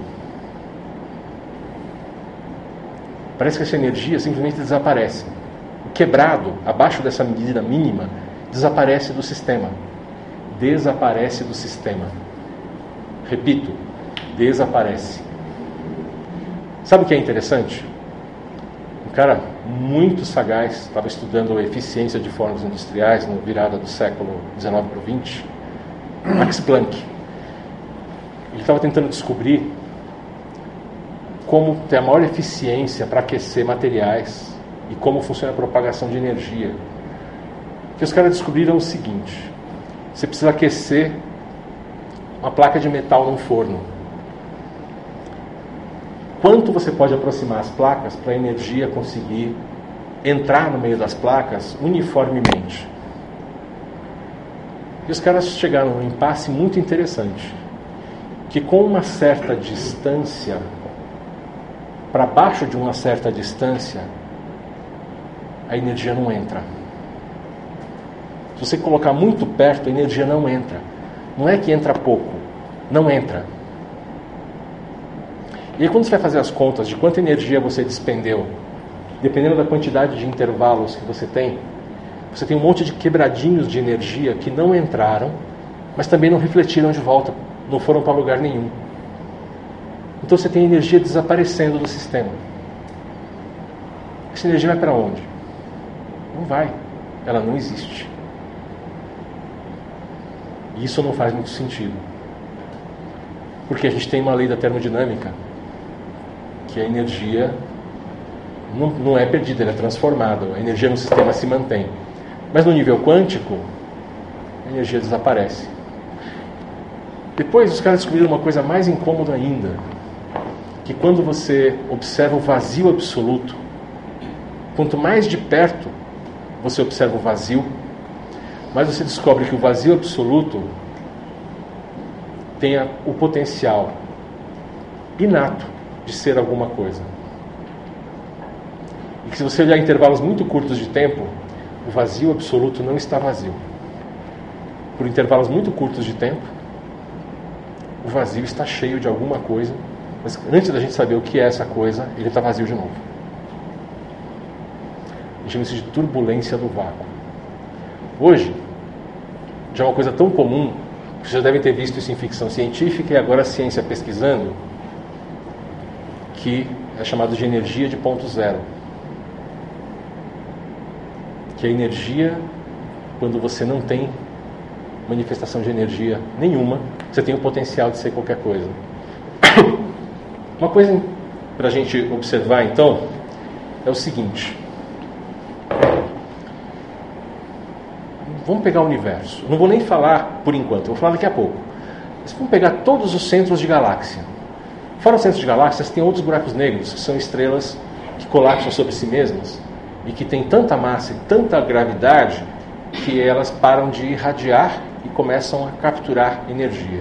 Parece que essa energia simplesmente desaparece. O quebrado, abaixo dessa medida mínima, desaparece do sistema. Desaparece do sistema. Repito, desaparece. Sabe o que é interessante? Um cara muito sagaz, estava estudando a eficiência de formas industriais na virada do século XIX para o XX, Max Planck. Ele estava tentando descobrir como ter a maior eficiência para aquecer materiais e como funciona a propagação de energia. Que os caras descobriram o seguinte: você precisa aquecer uma placa de metal num forno. Quanto você pode aproximar as placas para a energia conseguir entrar no meio das placas uniformemente? E os caras chegaram a um impasse muito interessante, que com uma certa distância, para baixo de uma certa distância, a energia não entra. Se você colocar muito perto, a energia não entra. Não é que entra pouco, não entra. E aí quando você vai fazer as contas de quanta energia você despendeu, dependendo da quantidade de intervalos que você tem um monte de quebradinhos de energia que não entraram, mas também não refletiram de volta, não foram para lugar nenhum. Então você tem energia desaparecendo do sistema. Essa energia vai para onde? Não vai. Ela não existe. E isso não faz muito sentido. Porque a gente tem uma lei da termodinâmica, que a energia não é perdida, ela é transformada. A energia no sistema se mantém. Mas no nível quântico, a energia desaparece. Depois os caras descobriram uma coisa mais incômoda ainda, que quando você observa o vazio absoluto, quanto mais de perto você observa o vazio, mais você descobre que o vazio absoluto tem o potencial inato de ser alguma coisa. E que se você olhar intervalos muito curtos de tempo, o vazio absoluto não está vazio. Por intervalos muito curtos de tempo, o vazio está cheio de alguma coisa, mas antes da gente saber o que é essa coisa, ele está vazio de novo. A gente chama isso de turbulência do vácuo. Hoje, já é uma coisa tão comum, vocês já devem ter visto isso em ficção científica e agora a ciência pesquisando, que é chamado de energia de ponto zero. Que é a energia, quando você não tem manifestação de energia nenhuma, você tem o potencial de ser qualquer coisa. Uma coisa para a gente observar, então, é o seguinte. Vamos pegar o universo. Não vou nem falar por enquanto, vou falar daqui a pouco. Mas vamos pegar todos os centros de galáxia. Fora os centros de galáxias, tem outros buracos negros, que são estrelas que colapsam sobre si mesmas e que têm tanta massa e tanta gravidade que elas param de irradiar e começam a capturar energia.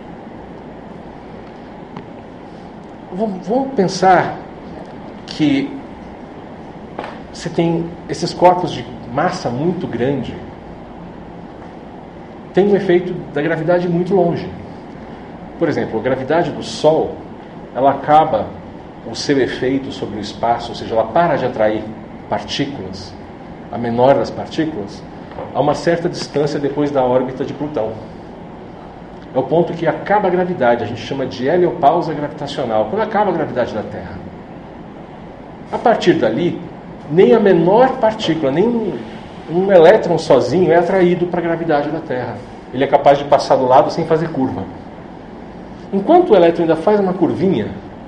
Vamos pensar que você tem esses corpos de massa muito grande, tem um efeito da gravidade muito longe. Por exemplo, a gravidade do Sol, ela acaba o seu efeito sobre o espaço, ou seja, ela para de atrair partículas, a menor das partículas, a uma certa distância depois da órbita de Plutão. É o ponto que acaba a gravidade, a gente chama de heliopausa gravitacional, quando acaba a gravidade da Terra. A partir dali, nem a menor partícula, nem um elétron sozinho é atraído para a gravidade da Terra. Ele é capaz de passar do lado sem fazer curva. Enquanto o elétron ainda faz uma curvinha,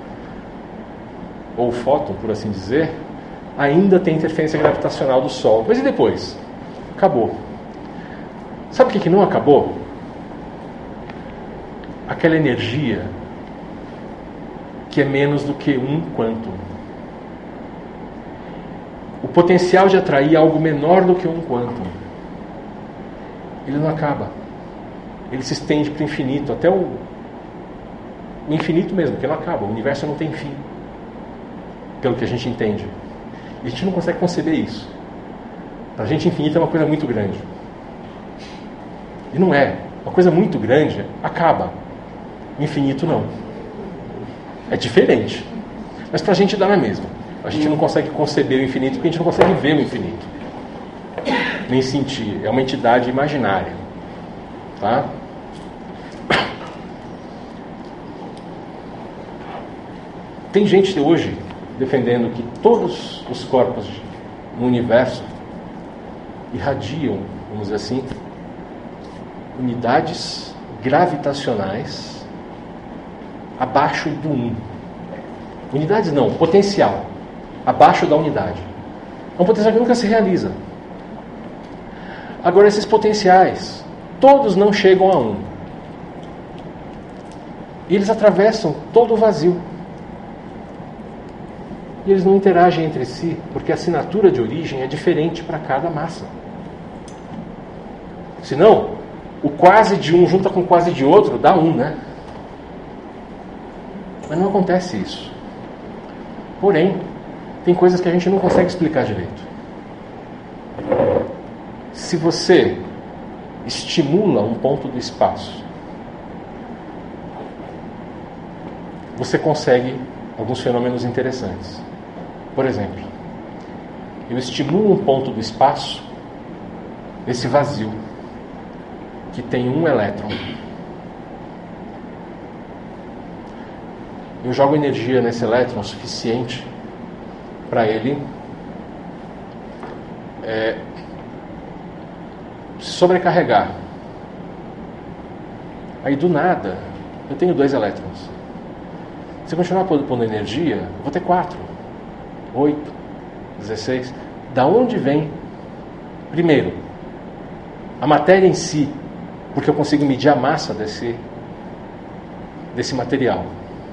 ou fóton, por assim dizer, ainda tem interferência gravitacional do Sol. Mas e depois? Acabou. Sabe o que não acabou? Aquela energia que é menos do que um quantum. O potencial de atrair algo menor do que um quantum. ele não acaba. Ele se estende para o infinito, até o infinito mesmo, porque não acaba. O universo não tem fim, pelo que a gente entende. E a gente não consegue conceber isso. Para a gente, infinito é uma coisa muito grande. E não é. Uma coisa muito grande acaba. O infinito não. É diferente. Mas para a gente dá na mesma. A gente não consegue conceber o infinito porque a gente não consegue ver o infinito. Nem sentir. É uma entidade imaginária. Tá? Tem gente hoje defendendo que todos os corpos no universo irradiam, vamos dizer assim, unidades gravitacionais abaixo do 1. Unidades não, potencial abaixo da unidade. É um potencial que nunca se realiza. Agora, esses potenciais, todos não chegam a 1. E eles atravessam todo o vazio. E eles não interagem entre si, porque a assinatura de origem é diferente para cada massa. Senão, o quase de um junta com o quase de outro, dá 1, né? Mas não acontece isso. Porém, tem coisas que a gente não consegue explicar direito. Se você estimula um ponto do espaço, você consegue alguns fenômenos interessantes. Por exemplo, eu estimulo um ponto do espaço, esse vazio, que tem um elétron. Eu jogo energia nesse elétron o suficiente para ele se sobrecarregar. Aí do nada, eu tenho 2 elétrons. Se eu continuar pondo energia, eu vou ter 4, 8, 16. Da onde vem? Primeiro, a matéria em si, porque eu consigo medir a massa desse material.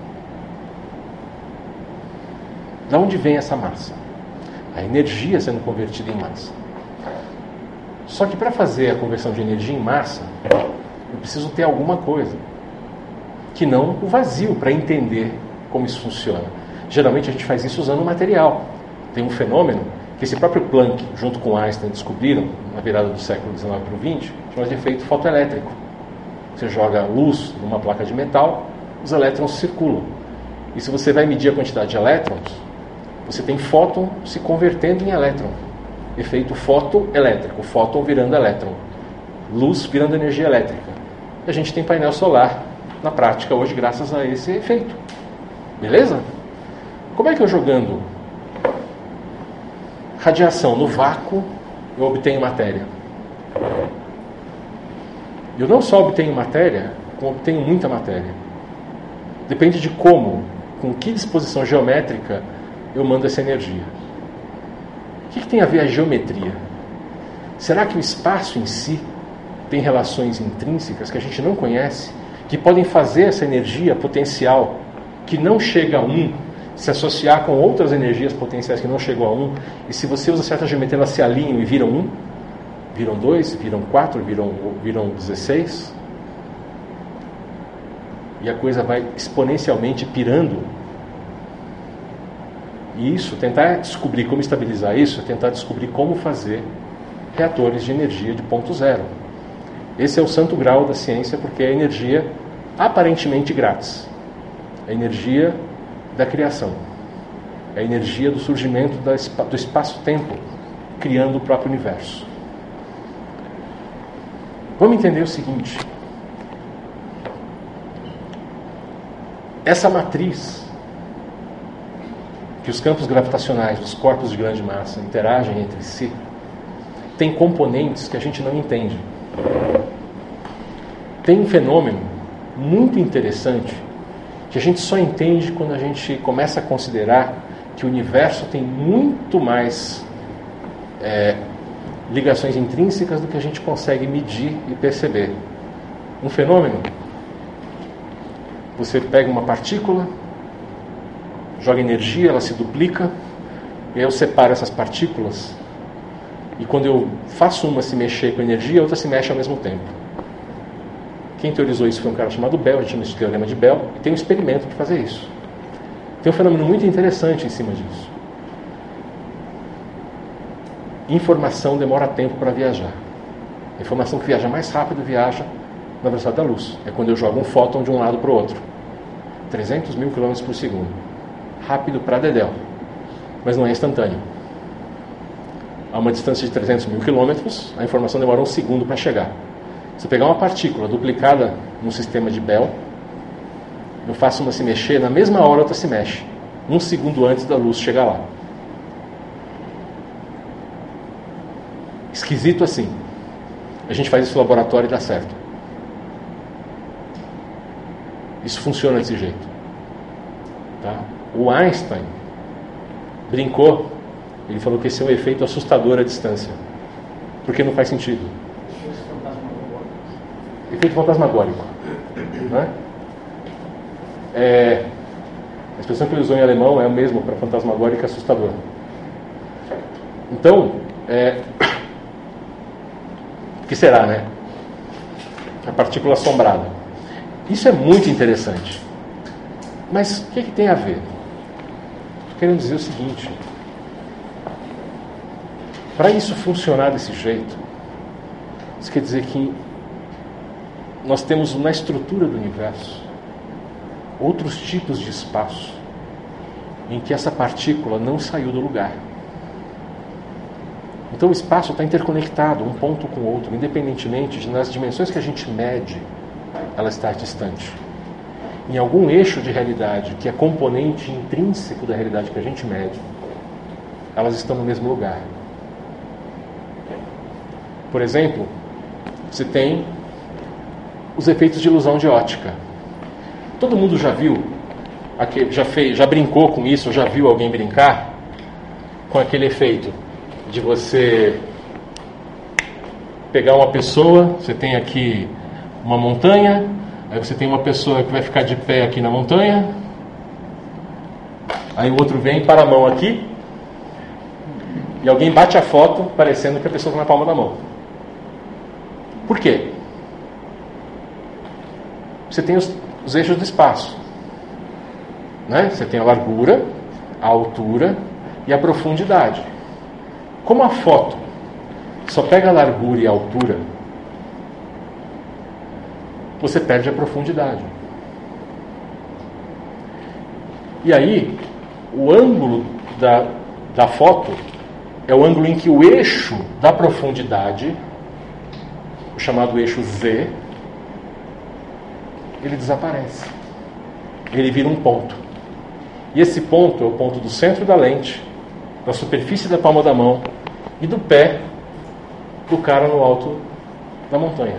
Da onde vem essa massa? A energia sendo convertida em massa. Só que para fazer a conversão de energia em massa, eu preciso ter alguma coisa que não o vazio, para entender como isso funciona. Geralmente a gente faz isso usando o material. Tem um fenômeno que esse próprio Planck, junto com Einstein, descobriram na virada do século XIX para o XX, chamado de efeito fotoelétrico. Você joga luz numa placa de metal, os elétrons circulam. E se você vai medir a quantidade de elétrons, você tem fóton se convertendo em elétron. Efeito fotoelétrico, fóton virando elétron, luz virando energia elétrica. E a gente tem painel solar na prática hoje graças a esse efeito. Beleza? Como é que eu jogando radiação no vácuo eu obtenho matéria? Eu não só obtenho matéria, como obtenho muita matéria. Depende de como, com que disposição geométrica eu mando essa energia. O que tem a ver a geometria? Será que o espaço em si tem relações intrínsecas que a gente não conhece, que podem fazer essa energia potencial que não chega a 1 se associar com outras energias potenciais que não chegam a 1, e se você usa certa geometria, elas se alinham e viram 1, viram 2, viram 4, viram 16, e a coisa vai exponencialmente pirando. E isso, tentar descobrir como estabilizar isso, é tentar descobrir como fazer reatores de energia de ponto zero. Esse é o santo grau da ciência, porque é a energia aparentemente grátis. É a energia da criação. É a energia do surgimento do espaço-tempo, criando o próprio universo. Vamos entender o seguinte. Essa matriz que os campos gravitacionais dos corpos de grande massa interagem entre si tem componentes que a gente não entende. Tem um fenômeno muito interessante que a gente só entende quando a gente começa a considerar que o universo tem muito mais ligações intrínsecas do que a gente consegue medir e perceber. Um fenômeno: você pega uma partícula, joga energia, ela se duplica, e aí eu separo essas partículas E quando eu faço uma se mexer com energia, a outra se mexe ao mesmo tempo. Quem teorizou isso foi um cara chamado Bell, a gente chama de teorema de Bell, e tem um experimento para fazer isso. Tem um fenômeno muito interessante em cima disso. Informação demora tempo para viajar. A informação que viaja mais rápido viaja na velocidade da luz. É quando eu jogo um fóton de um lado para o outro. 300 mil km por segundo. Rápido para dedéu. Mas não é instantâneo. A uma distância de 300 mil quilômetros, a informação demora um segundo para chegar. Se eu pegar uma partícula duplicada num sistema de Bell, eu faço uma se mexer, na mesma hora outra se mexe. Um segundo antes da luz chegar lá. Esquisito assim. A gente faz isso no laboratório e dá certo. Isso funciona desse jeito. Tá? O Einstein brincou. Ele falou que esse é um efeito assustador à distância. Porque não faz sentido. Efeito fantasmagórico. Né? A expressão que ele usou em alemão é a mesma para fantasmagórico e assustador. Então, o que será, né? A partícula assombrada. Isso é muito interessante. Mas o que tem a ver? Estou querendo dizer o seguinte. Para isso funcionar desse jeito, isso quer dizer que nós temos na estrutura do universo outros tipos de espaço em que essa partícula não saiu do lugar. Então o espaço está interconectado, um ponto com o outro, independentemente de nas dimensões que a gente mede, ela estar distante. Em algum eixo de realidade, que é componente intrínseco da realidade que a gente mede, elas estão no mesmo lugar. Por exemplo, você tem os efeitos de ilusão de ótica. Todo mundo já viu, já brincou com isso, já viu alguém brincar com aquele efeito de você pegar uma pessoa, você tem aqui uma montanha, aí você tem uma pessoa que vai ficar de pé aqui na montanha, aí o outro vem, para a mão aqui, e alguém bate a foto parecendo que a pessoa está na palma da mão. Por quê? Você tem os eixos do espaço. Né? Você tem a largura, a altura e a profundidade. Como a foto só pega a largura e a altura, você perde a profundidade. E aí, o ângulo da foto é o ângulo em que o eixo da profundidade, o chamado eixo Z, ele desaparece. Ele vira um ponto. E esse ponto é o ponto do centro da lente, da superfície da palma da mão e do pé do cara no alto da montanha.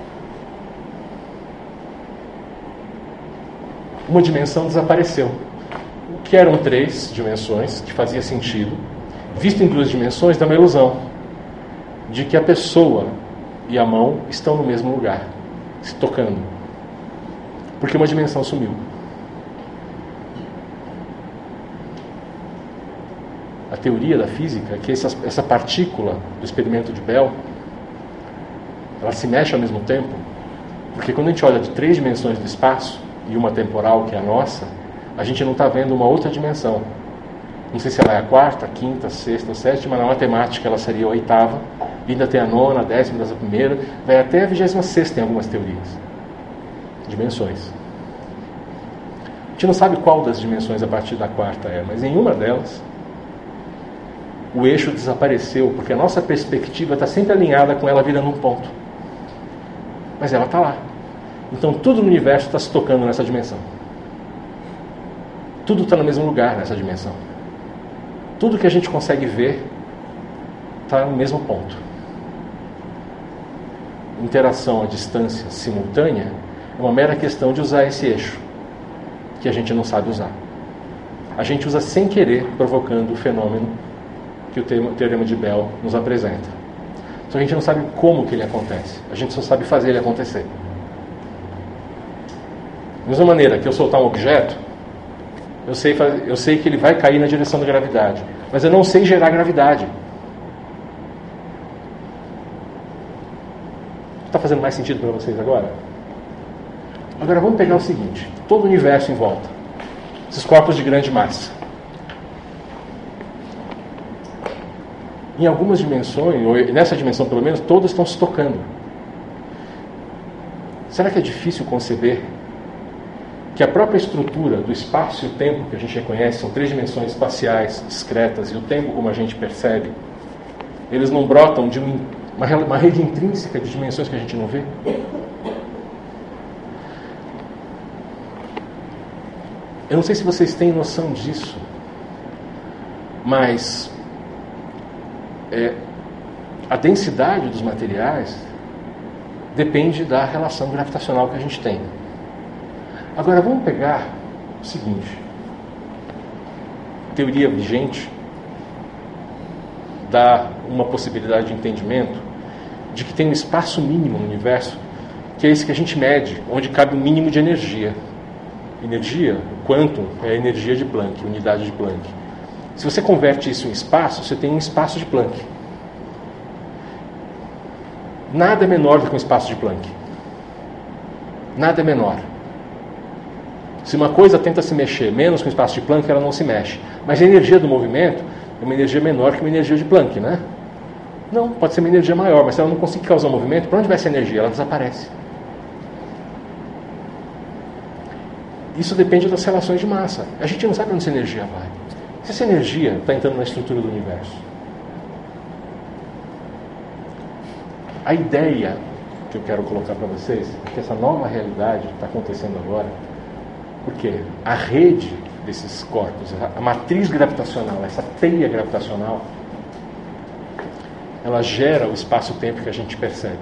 Uma dimensão desapareceu. O que eram 3 dimensões, que fazia sentido, visto em 2 dimensões, dá uma ilusão de que a pessoa e a mão estão no mesmo lugar, se tocando. Porque uma dimensão sumiu. A teoria da física é que essa partícula do experimento de Bell, ela se mexe ao mesmo tempo, porque quando a gente olha de 3 dimensões do espaço e uma temporal, que é a nossa, a gente não está vendo uma outra dimensão. Não sei se ela é a 4ª, 5ª, 6ª, 7ª, na matemática ela seria a 8ª, ainda tem a 9ª, a 10ª, a 1ª, vai até a 26ª em algumas teorias. Dimensões. A gente não sabe qual das dimensões a partir da 4ª é, mas em uma delas o eixo desapareceu, porque a nossa perspectiva está sempre alinhada com ela virando um ponto. Mas ela está lá. Então tudo no universo está se tocando nessa dimensão. Tudo está no mesmo lugar nessa dimensão. Tudo que a gente consegue ver está no mesmo ponto. Interação à distância simultânea é uma mera questão de usar esse eixo, que a gente não sabe usar. A gente usa sem querer, provocando o fenômeno que o teorema de Bell nos apresenta. Só que a gente não sabe como que ele acontece. A gente só sabe fazer ele acontecer. Da mesma maneira que eu soltar um objeto, eu sei que ele vai cair na direção da gravidade, mas eu não sei gerar gravidade. Está fazendo mais sentido para vocês agora? Agora vamos pegar o seguinte: todo o universo em volta, esses corpos de grande massa. Em algumas dimensões, ou nessa dimensão pelo menos, todas estão se tocando. Será que é difícil conceber que a própria estrutura do espaço e o tempo que a gente reconhece são 3 dimensões espaciais discretas, e o tempo, como a gente percebe, eles não brotam de uma rede intrínseca de dimensões que a gente não vê? Eu não sei se vocês têm noção disso, mas a densidade dos materiais depende da relação gravitacional que a gente tem. Agora vamos pegar o seguinte: teoria vigente dá uma possibilidade de entendimento de que tem um espaço mínimo no universo, que é esse que a gente mede, onde cabe um mínimo de energia. Energia, o quantum, é a energia de Planck, unidade de Planck. Se você converte isso em espaço, você tem um espaço de Planck. Nada é menor do que um espaço de Planck. Nada é menor. Se uma coisa tenta se mexer menos que um espaço de Planck, ela não se mexe. Mas a energia do movimento é uma energia menor que uma energia de Planck, né? Não, pode ser uma energia maior, mas se ela não conseguir causar movimento, para onde vai essa energia? Ela desaparece. Isso depende das relações de massa. A gente não sabe onde essa energia vai. Se essa energia está entrando na estrutura do universo. A ideia que eu quero colocar para vocês é que essa nova realidade está acontecendo agora, porque a rede desses corpos, a matriz gravitacional, essa teia gravitacional, ela gera o espaço-tempo que a gente percebe.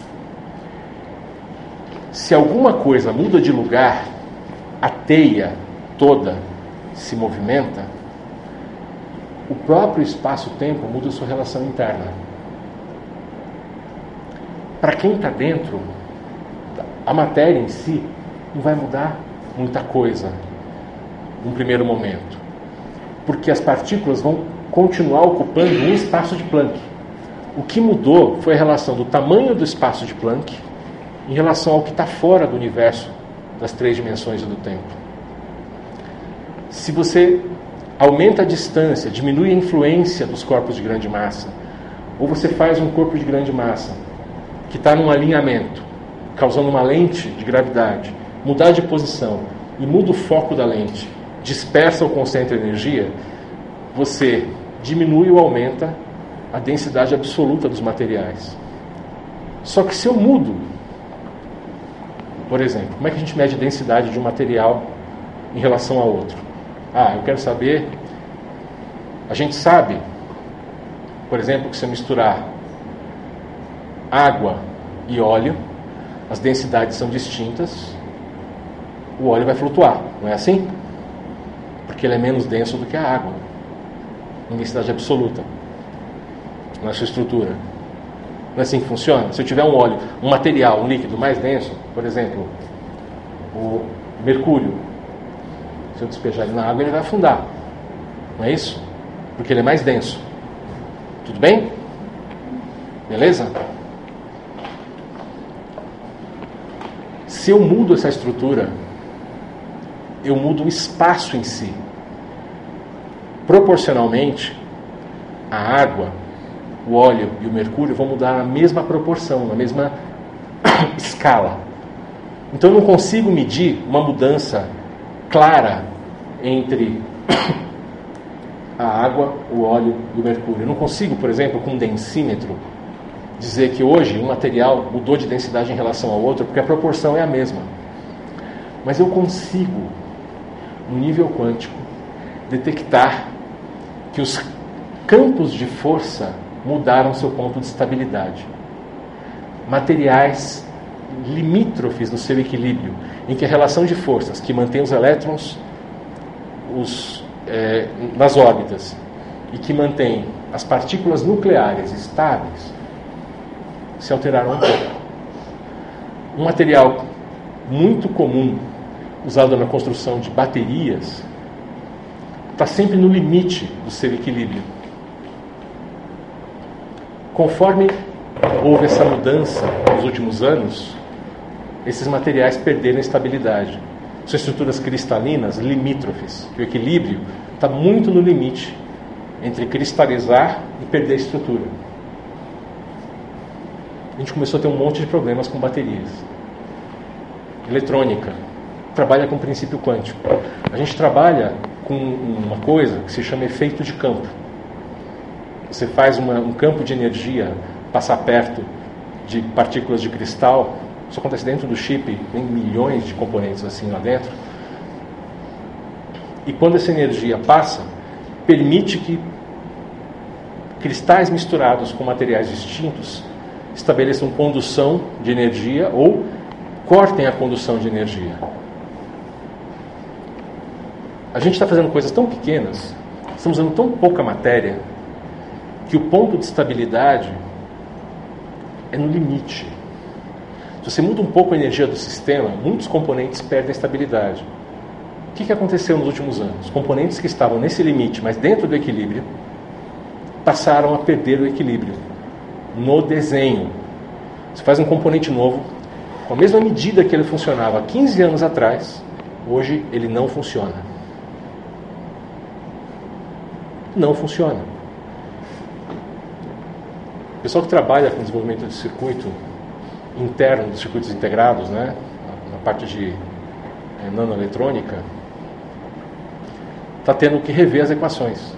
Se alguma coisa muda de lugar, a teia toda se movimenta, o próprio espaço-tempo muda a sua relação interna. Para quem está dentro, a matéria em si não vai mudar muita coisa num primeiro momento, porque as partículas vão continuar ocupando um espaço de Planck. O que mudou foi a relação do tamanho do espaço de Planck em relação ao que está fora do universo das 3 dimensões e do tempo. Se você aumenta a distância, diminui a influência dos corpos de grande massa, ou você faz um corpo de grande massa que está num alinhamento, causando uma lente de gravidade, mudar de posição e muda o foco da lente, dispersa ou concentra energia, você diminui ou aumenta a densidade absoluta dos materiais. Só que se eu mudo, por exemplo, como é que a gente mede a densidade de um material em relação ao outro? Eu quero saber... A gente sabe, por exemplo, que se eu misturar água e óleo, as densidades são distintas, o óleo vai flutuar, não é assim? Porque ele é menos denso do que a água, em densidade absoluta, na sua estrutura. Não é assim que funciona? Se eu tiver um óleo, um material, um líquido mais denso, por exemplo, o mercúrio, se eu despejar ele na água, ele vai afundar. Não é isso? Porque ele é mais denso. Tudo bem? Beleza? Se eu mudo essa estrutura, eu mudo o espaço em si. Proporcionalmente, a água, o óleo e o mercúrio vão mudar na mesma proporção, na mesma escala. Então eu não consigo medir uma mudança clara entre a água, o óleo e o mercúrio. Eu não consigo, por exemplo, com um densímetro, dizer que hoje um material mudou de densidade em relação ao outro, porque a proporção é a mesma. Mas eu consigo, no nível quântico, detectar que os campos de força mudaram seu ponto de estabilidade. Materiais limítrofes no seu equilíbrio, em que a relação de forças que mantém os elétrons nas órbitas e que mantém as partículas nucleares estáveis se alteraram um pouco. Um material muito comum usado na construção de baterias está sempre no limite do seu equilíbrio. Conforme houve essa mudança nos últimos anos, esses materiais perderam estabilidade. São estruturas cristalinas limítrofes, que o equilíbrio está muito no limite entre cristalizar e perder a estrutura. A gente começou a ter um monte de problemas com baterias. Eletrônica trabalha com princípio quântico. A gente trabalha com uma coisa que se chama efeito de campo. Você faz um campo de energia passar perto de partículas de cristal. Isso acontece dentro do chip, tem milhões de componentes assim lá dentro. E quando essa energia passa, permite que cristais misturados com materiais distintos estabeleçam condução de energia ou cortem a condução de energia. A gente está fazendo coisas tão pequenas, estamos usando tão pouca matéria, que o ponto de estabilidade é no limite. Se você muda um pouco a energia do sistema, muitos componentes perdem estabilidade. O que aconteceu nos últimos anos? Os componentes que estavam nesse limite, mas dentro do equilíbrio, passaram a perder o equilíbrio no desenho. Você faz um componente novo, com a mesma medida que ele funcionava há 15 anos atrás, hoje ele não funciona. Não funciona. O pessoal que trabalha com desenvolvimento de circuito interno, dos circuitos integrados, né, na parte de nanoeletrônica, está tendo que rever as equações.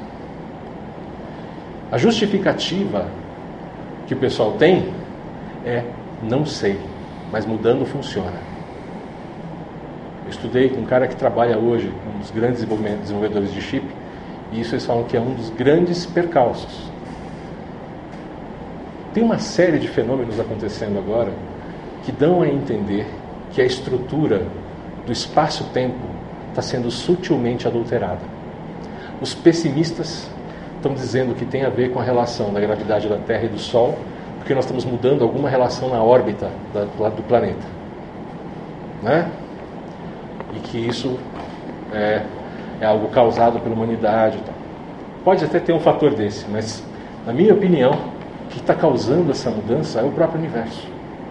A justificativa que o pessoal tem é não sei, mas mudando funciona. Eu estudei com um cara que trabalha hoje, um dos grandes desenvolvedores de chip, e isso eles falam que é um dos grandes percalços. Tem uma série de fenômenos acontecendo agora que dão a entender que a estrutura do espaço-tempo está sendo sutilmente adulterada. Os pessimistas estão dizendo que tem a ver com a relação da gravidade da Terra e do Sol, porque nós estamos mudando alguma relação na órbita do planeta. Né? E que isso é algo causado pela humanidade. Pode até ter um fator desse, mas, na minha opinião, o que está causando essa mudança é o próprio universo.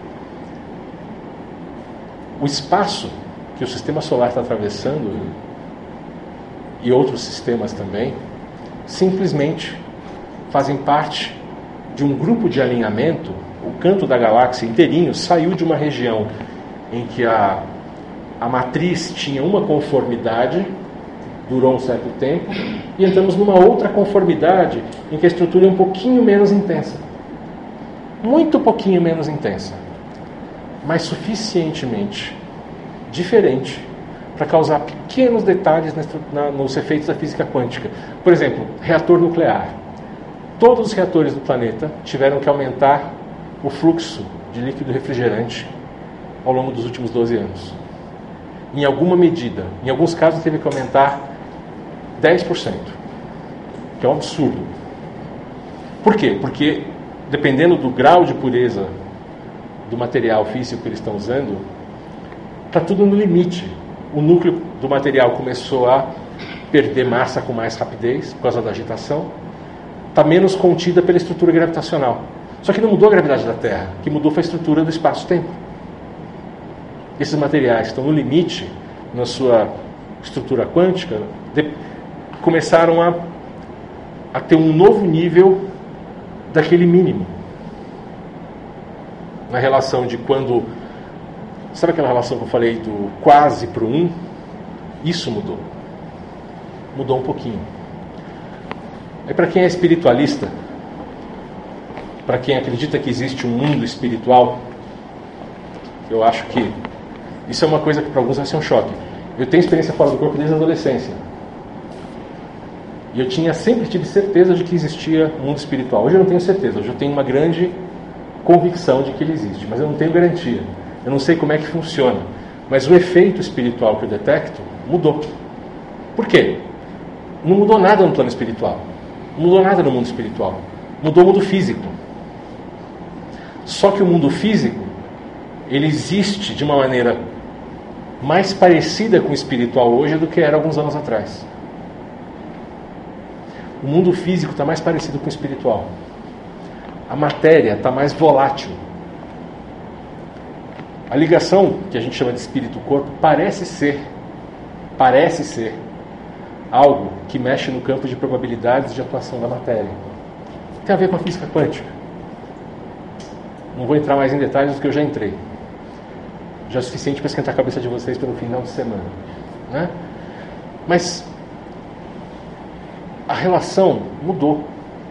O espaço que o sistema solar está atravessando, e outros sistemas também, simplesmente fazem parte de um grupo de alinhamento. O canto da galáxia inteirinho saiu de uma região em que a matriz tinha uma conformidade, durou um certo tempo, e entramos numa outra conformidade em que a estrutura é um pouquinho menos intensa. Muito pouquinho menos intensa, mas suficientemente diferente para causar pequenos detalhes nos efeitos da física quântica. Por exemplo, reator nuclear. Todos os reatores do planeta tiveram que aumentar o fluxo de líquido refrigerante ao longo dos últimos 12 anos. Em alguma medida, em alguns casos teve que aumentar 10%, que é um absurdo. Por quê? Porque dependendo do grau de pureza do material físico que eles estão usando, está tudo no limite. O núcleo do material começou a perder massa com mais rapidez, por causa da agitação, está menos contida pela estrutura gravitacional. Só que não mudou a gravidade da Terra, o que mudou foi a estrutura do espaço-tempo. Esses materiais estão no limite, na sua estrutura quântica, começaram a ter um novo nível daquele mínimo. Na relação de quando... Sabe aquela relação que eu falei do quase para o 1? Isso mudou. Mudou um pouquinho. Aí para quem é espiritualista, para quem acredita que existe um mundo espiritual, eu acho que isso é uma coisa que para alguns vai ser um choque. Eu tenho experiência fora do corpo desde a adolescência. E eu sempre tive certeza de que existia um mundo espiritual. Hoje eu não tenho certeza, hoje eu tenho uma grande convicção de que ele existe, mas eu não tenho garantia. Eu não sei como é que funciona. Mas o efeito espiritual que eu detecto mudou. Por quê? Não mudou nada no plano espiritual. Não mudou nada no mundo espiritual. Mudou o mundo físico. Só que o mundo físico, ele existe de uma maneira mais parecida com o espiritual hoje do que era alguns anos atrás. O mundo físico está mais parecido com o espiritual. a matéria está mais volátil. A ligação, que a gente chama de espírito-corpo, parece ser algo que mexe no campo de probabilidades de atuação da matéria. Tem a ver com a física quântica. Não vou entrar mais em detalhes do que eu já entrei. Já é suficiente para esquentar a cabeça de vocês pelo final de semana, né? Mas a relação mudou.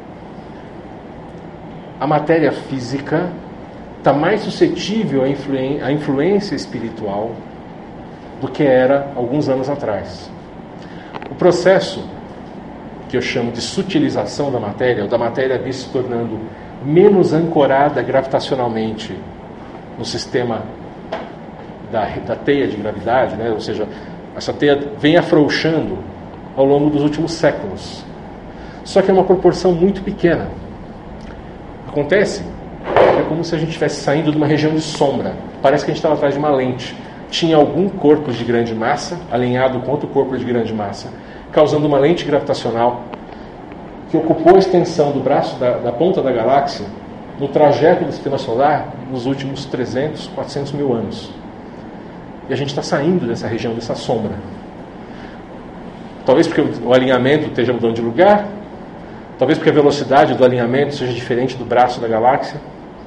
A matéria física está mais suscetível à influência espiritual do que era alguns anos atrás. O processo que eu chamo de sutilização da matéria, ou da matéria vir se tornando menos ancorada gravitacionalmente no sistema da teia de gravidade, né? Ou seja, essa teia vem afrouxando ao longo dos últimos séculos. Só que é uma proporção muito pequena. Acontece, é como se a gente estivesse saindo de uma região de sombra. Parece que a gente estava atrás de uma lente. Tinha algum corpo de grande massa, alinhado com outro corpo de grande massa, causando uma lente gravitacional que ocupou a extensão do braço da ponta da galáxia no trajeto do sistema solar nos últimos 300, 400 mil anos. E a gente está saindo dessa região, dessa sombra. Talvez porque o alinhamento esteja mudando de lugar, talvez porque a velocidade do alinhamento seja diferente do braço da galáxia.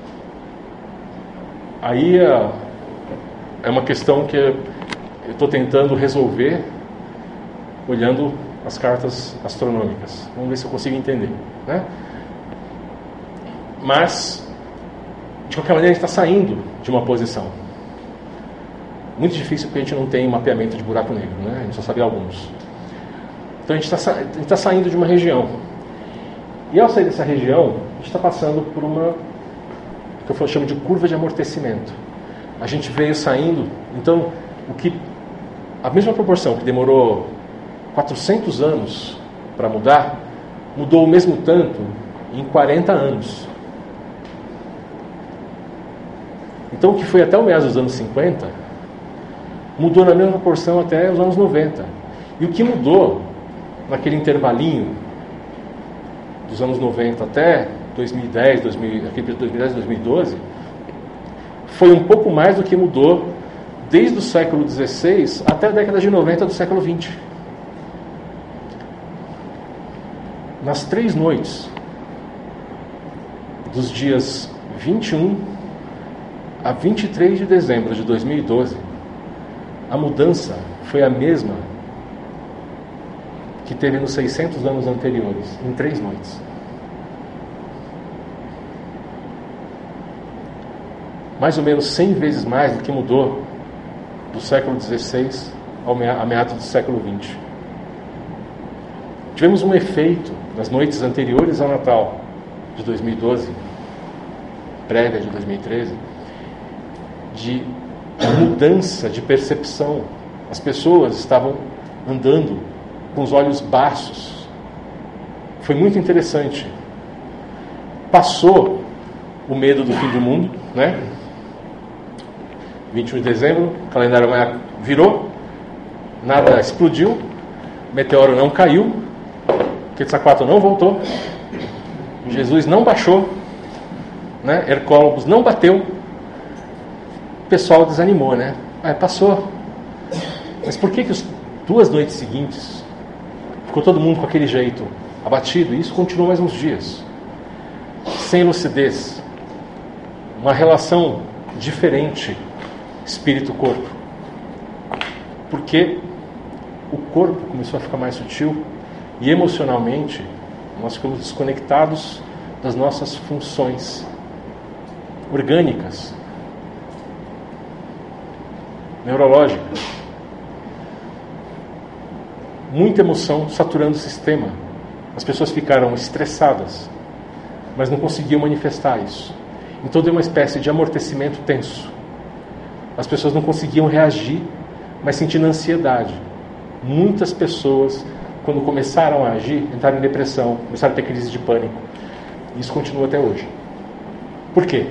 Aí é uma questão que eu estou tentando resolver olhando as cartas astronômicas. Vamos ver se eu consigo entender, né? Mas, de qualquer maneira, a gente está saindo de uma posição. Muito difícil porque a gente não tem mapeamento de buraco negro, né? A gente só sabe alguns. Então a gente está saindo de uma região. E ao sair dessa região, a gente está passando por uma que eu chamo de curva de amortecimento. A gente veio saindo, então, a mesma proporção que demorou 400 anos para mudar, mudou o mesmo tanto em 40 anos. Então, o que foi até o meados dos anos 50, mudou na mesma proporção até os anos 90. E o que mudou naquele intervalinho dos anos 90 até 2010, 2012, foi um pouco mais do que mudou desde o século XVI até a década de 90 do século XX. Nas 3 noites dos dias 21 a 23 de dezembro de 2012, a mudança foi a mesma que teve nos 600 anos anteriores, em 3 noites. Mais ou menos 100 vezes mais do que mudou do século XVI a meados do século XX. Tivemos um efeito nas noites anteriores ao Natal de 2012, prévia de 2013, de mudança de percepção. As pessoas estavam andando com os olhos baços. Foi muito interessante. Passou o medo do fim do mundo, né? 21 de dezembro, o calendário maia virou, nada explodiu, meteoro não caiu, Quetzalcoatl não voltou, Jesus não baixou, né? Hercólogos não bateu, o pessoal desanimou, né? Passou. Mas por que as 2 noites seguintes ficou todo mundo com aquele jeito abatido? E isso continuou mais uns dias, sem lucidez, uma relação diferente espírito-corpo, porque o corpo começou a ficar mais sutil e emocionalmente nós ficamos desconectados das nossas funções orgânicas, neurológicas. Muita emoção saturando o sistema. As pessoas ficaram estressadas, mas não conseguiam manifestar isso. Então deu uma espécie de amortecimento tenso. As pessoas não conseguiam reagir, mas sentindo ansiedade. Muitas pessoas, quando começaram a agir, entraram em depressão, começaram a ter crise de pânico. E isso continua até hoje. Por quê?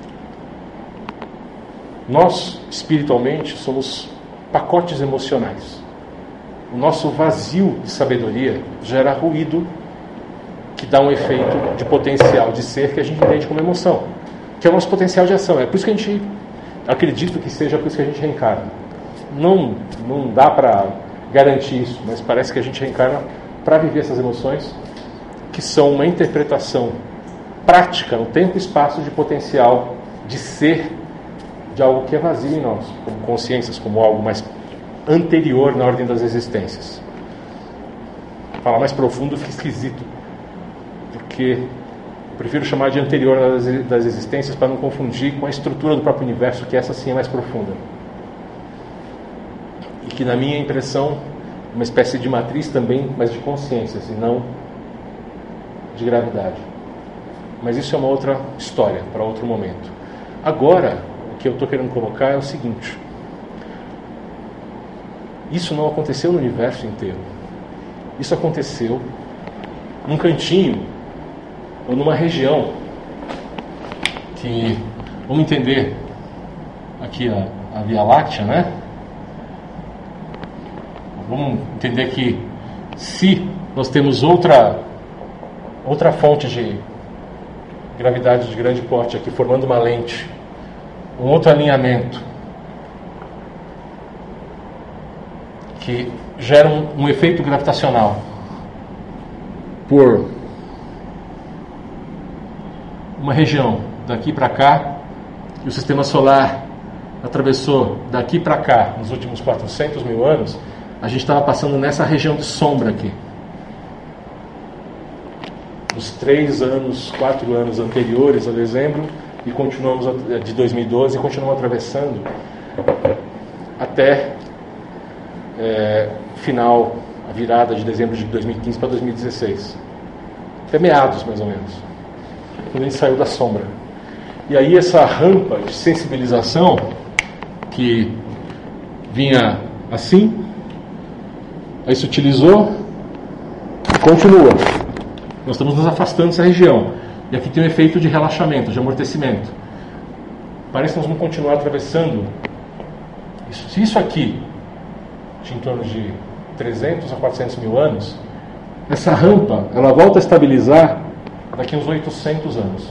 Nós, espiritualmente, somos pacotes emocionais. O nosso vazio de sabedoria gera ruído que que dá um efeito de potencial de ser que a gente entende como emoção, que é o nosso potencial de ação. É por isso que a gente acredita que seja por isso que a gente reencarna. Não dá para garantir isso, mas parece que a gente reencarna para viver essas emoções, que são uma interpretação prática no tempo e espaço de potencial de ser de algo que é vazio em nós, como consciências, como algo mais anterior na ordem das existências. Falar mais profundo fica esquisito, porque eu prefiro chamar de anterior das existências para não confundir com a estrutura do próprio universo, que essa sim é mais profunda. E que, na minha impressão, é uma espécie de matriz também, mas de consciências, e não de gravidade. Mas isso é uma outra história, para outro momento. Agora, o que eu estou querendo colocar é o seguinte: isso não aconteceu no universo inteiro. Isso aconteceu num cantinho, ou numa região, que, vamos entender aqui a Via Láctea, né? Vamos entender que se nós temos outra fonte de gravidade de grande porte aqui, formando uma lente, um outro alinhamento que gera um efeito gravitacional por uma região daqui para cá, e o sistema solar atravessou daqui para cá nos últimos 400 mil anos, a gente estava passando nessa região de sombra aqui. Os 4 anos anteriores a dezembro, e continuamos de 2012, e continuamos atravessando até final, a virada de dezembro de 2015 para 2016. Até meados, mais ou menos, quando a gente saiu da sombra. E aí essa rampa de sensibilização, que vinha assim, aí se utilizou e continua. Nós estamos nos afastando dessa região. E aqui tem um efeito de relaxamento, de amortecimento. Parece que nós vamos continuar atravessando isso. Se isso aqui, em torno de 300 a 400 mil anos, essa rampa, ela volta a estabilizar daqui a uns 800 anos.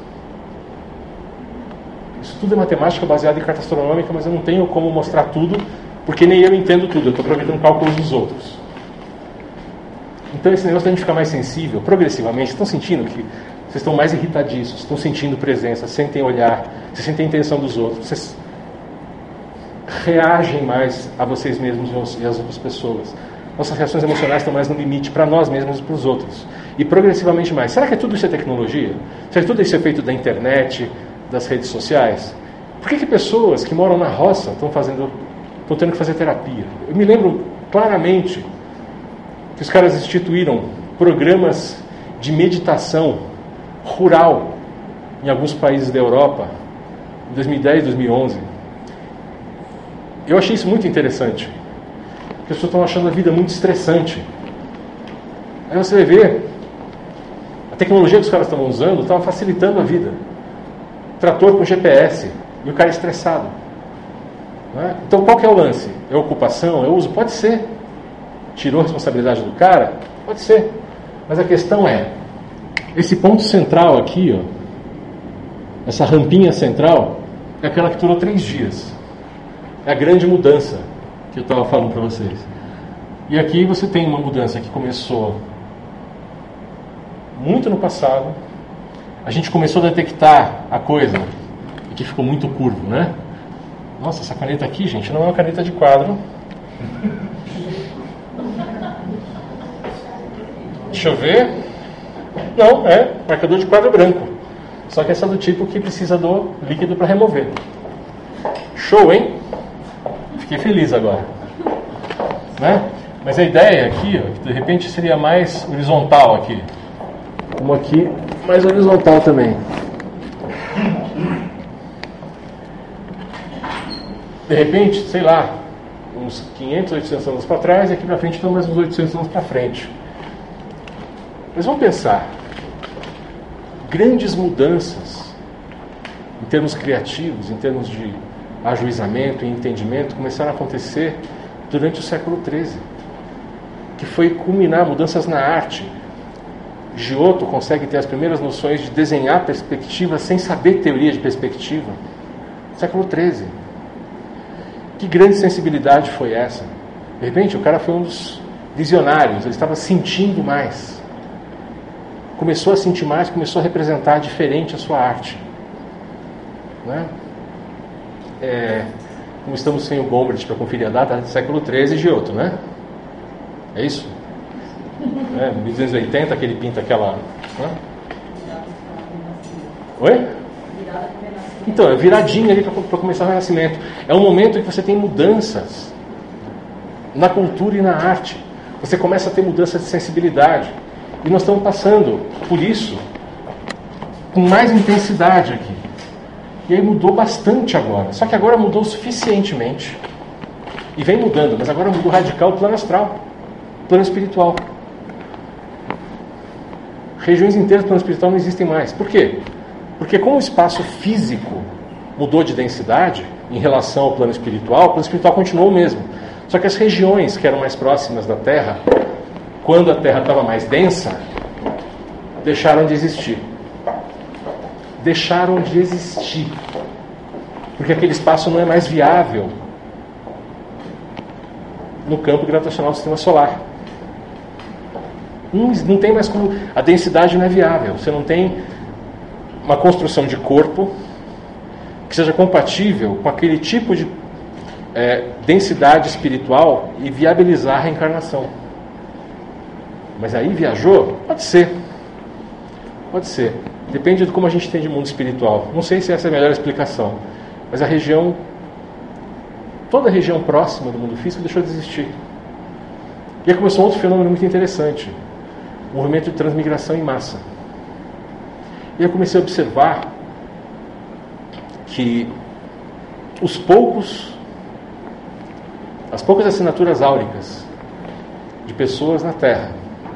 Isso tudo é matemática baseada em carta astronômica, mas eu não tenho como mostrar tudo, porque nem eu entendo tudo. Eu estou aproveitando cálculos dos outros. Então esse negócio da gente ficar mais sensível, progressivamente, estão sentindo que vocês estão mais irritadiços, estão sentindo presença, sentem olhar, vocês sentem a intenção dos outros, vocês reagem mais a vocês mesmos e às outras pessoas. Nossas reações emocionais estão mais no limite para nós mesmos e para os outros. E progressivamente mais. Será que tudo isso é tecnologia? Será que tudo isso é feito da internet, das redes sociais? Por que pessoas que moram na roça estão tendo que fazer terapia? Eu me lembro claramente que os caras instituíram programas de meditação rural em alguns países da Europa em 2010, 2011. Eu achei isso muito interessante. As pessoas estão achando a vida muito estressante. Aí você vai ver, a tecnologia que os caras estavam usando estava facilitando a vida. Trator com GPS, e o cara estressado. Não é? Então qual que é o lance? É ocupação? É uso? Pode ser. Tirou a responsabilidade do cara? Pode ser. Mas a questão é, esse ponto central aqui, ó, essa rampinha central, é aquela que durou 3 dias. É a grande mudança que eu estava falando para vocês. E aqui você tem uma mudança que começou muito no passado. A gente começou a detectar a coisa e que ficou muito curvo, né? Nossa, essa caneta aqui, gente, não é uma caneta de quadro. Deixa eu ver. Não, é marcador de quadro branco. Só que essa é do tipo que precisa do líquido para remover. Show, hein? Fiquei feliz agora. Né? Mas a ideia aqui, ó, que de repente seria mais horizontal aqui. Como aqui, mais horizontal também. De repente, sei lá, uns 500, 800 anos para trás, e aqui para frente estão mais uns 800 anos para frente. Mas vamos pensar. Grandes mudanças em termos criativos, em termos de ajuizamento e entendimento, começaram a acontecer durante o século XIII, que foi culminar mudanças na arte. Giotto consegue ter as primeiras noções de desenhar perspectiva sem saber teoria de perspectiva. Século XIII. Que grande sensibilidade foi essa? De repente, o cara foi um dos visionários, ele estava sentindo mais. Começou a sentir mais, começou a representar diferente a sua arte. Né? Como estamos sem o Gombrich para conferir a data, do século XIII, Giotto, né? É isso? 1280 que ele pinta aquela... Né? Oi? Então, é viradinha ali para começar o Renascimento. É um momento em que você tem mudanças na cultura e na arte. Você começa a ter mudança de sensibilidade. E nós estamos passando por isso com mais intensidade aqui. E aí mudou bastante agora. Só que agora mudou suficientemente. E vem mudando, mas agora mudou radical o plano astral, o plano espiritual. Regiões inteiras do plano espiritual não existem mais. Por quê? Porque como o espaço físico mudou de densidade em relação ao plano espiritual continuou o mesmo. Só que as regiões que eram mais próximas da Terra, quando a Terra estava mais densa, deixaram de existir. Deixaram de existir. Porque aquele espaço não é mais viável no campo gravitacional do sistema solar. Não tem mais como... A densidade não é viável. Você não tem uma construção de corpo que seja compatível com aquele tipo de densidade espiritual e viabilizar a reencarnação. Mas aí viajou? Pode ser. Pode ser. Depende de como a gente entende o mundo espiritual. Não sei se essa é a melhor explicação. Mas toda a região próxima do mundo físico deixou de existir. E aí começou outro fenômeno muito interessante. O movimento de transmigração em massa. E eu comecei a observar que as poucas assinaturas áuricas de pessoas na Terra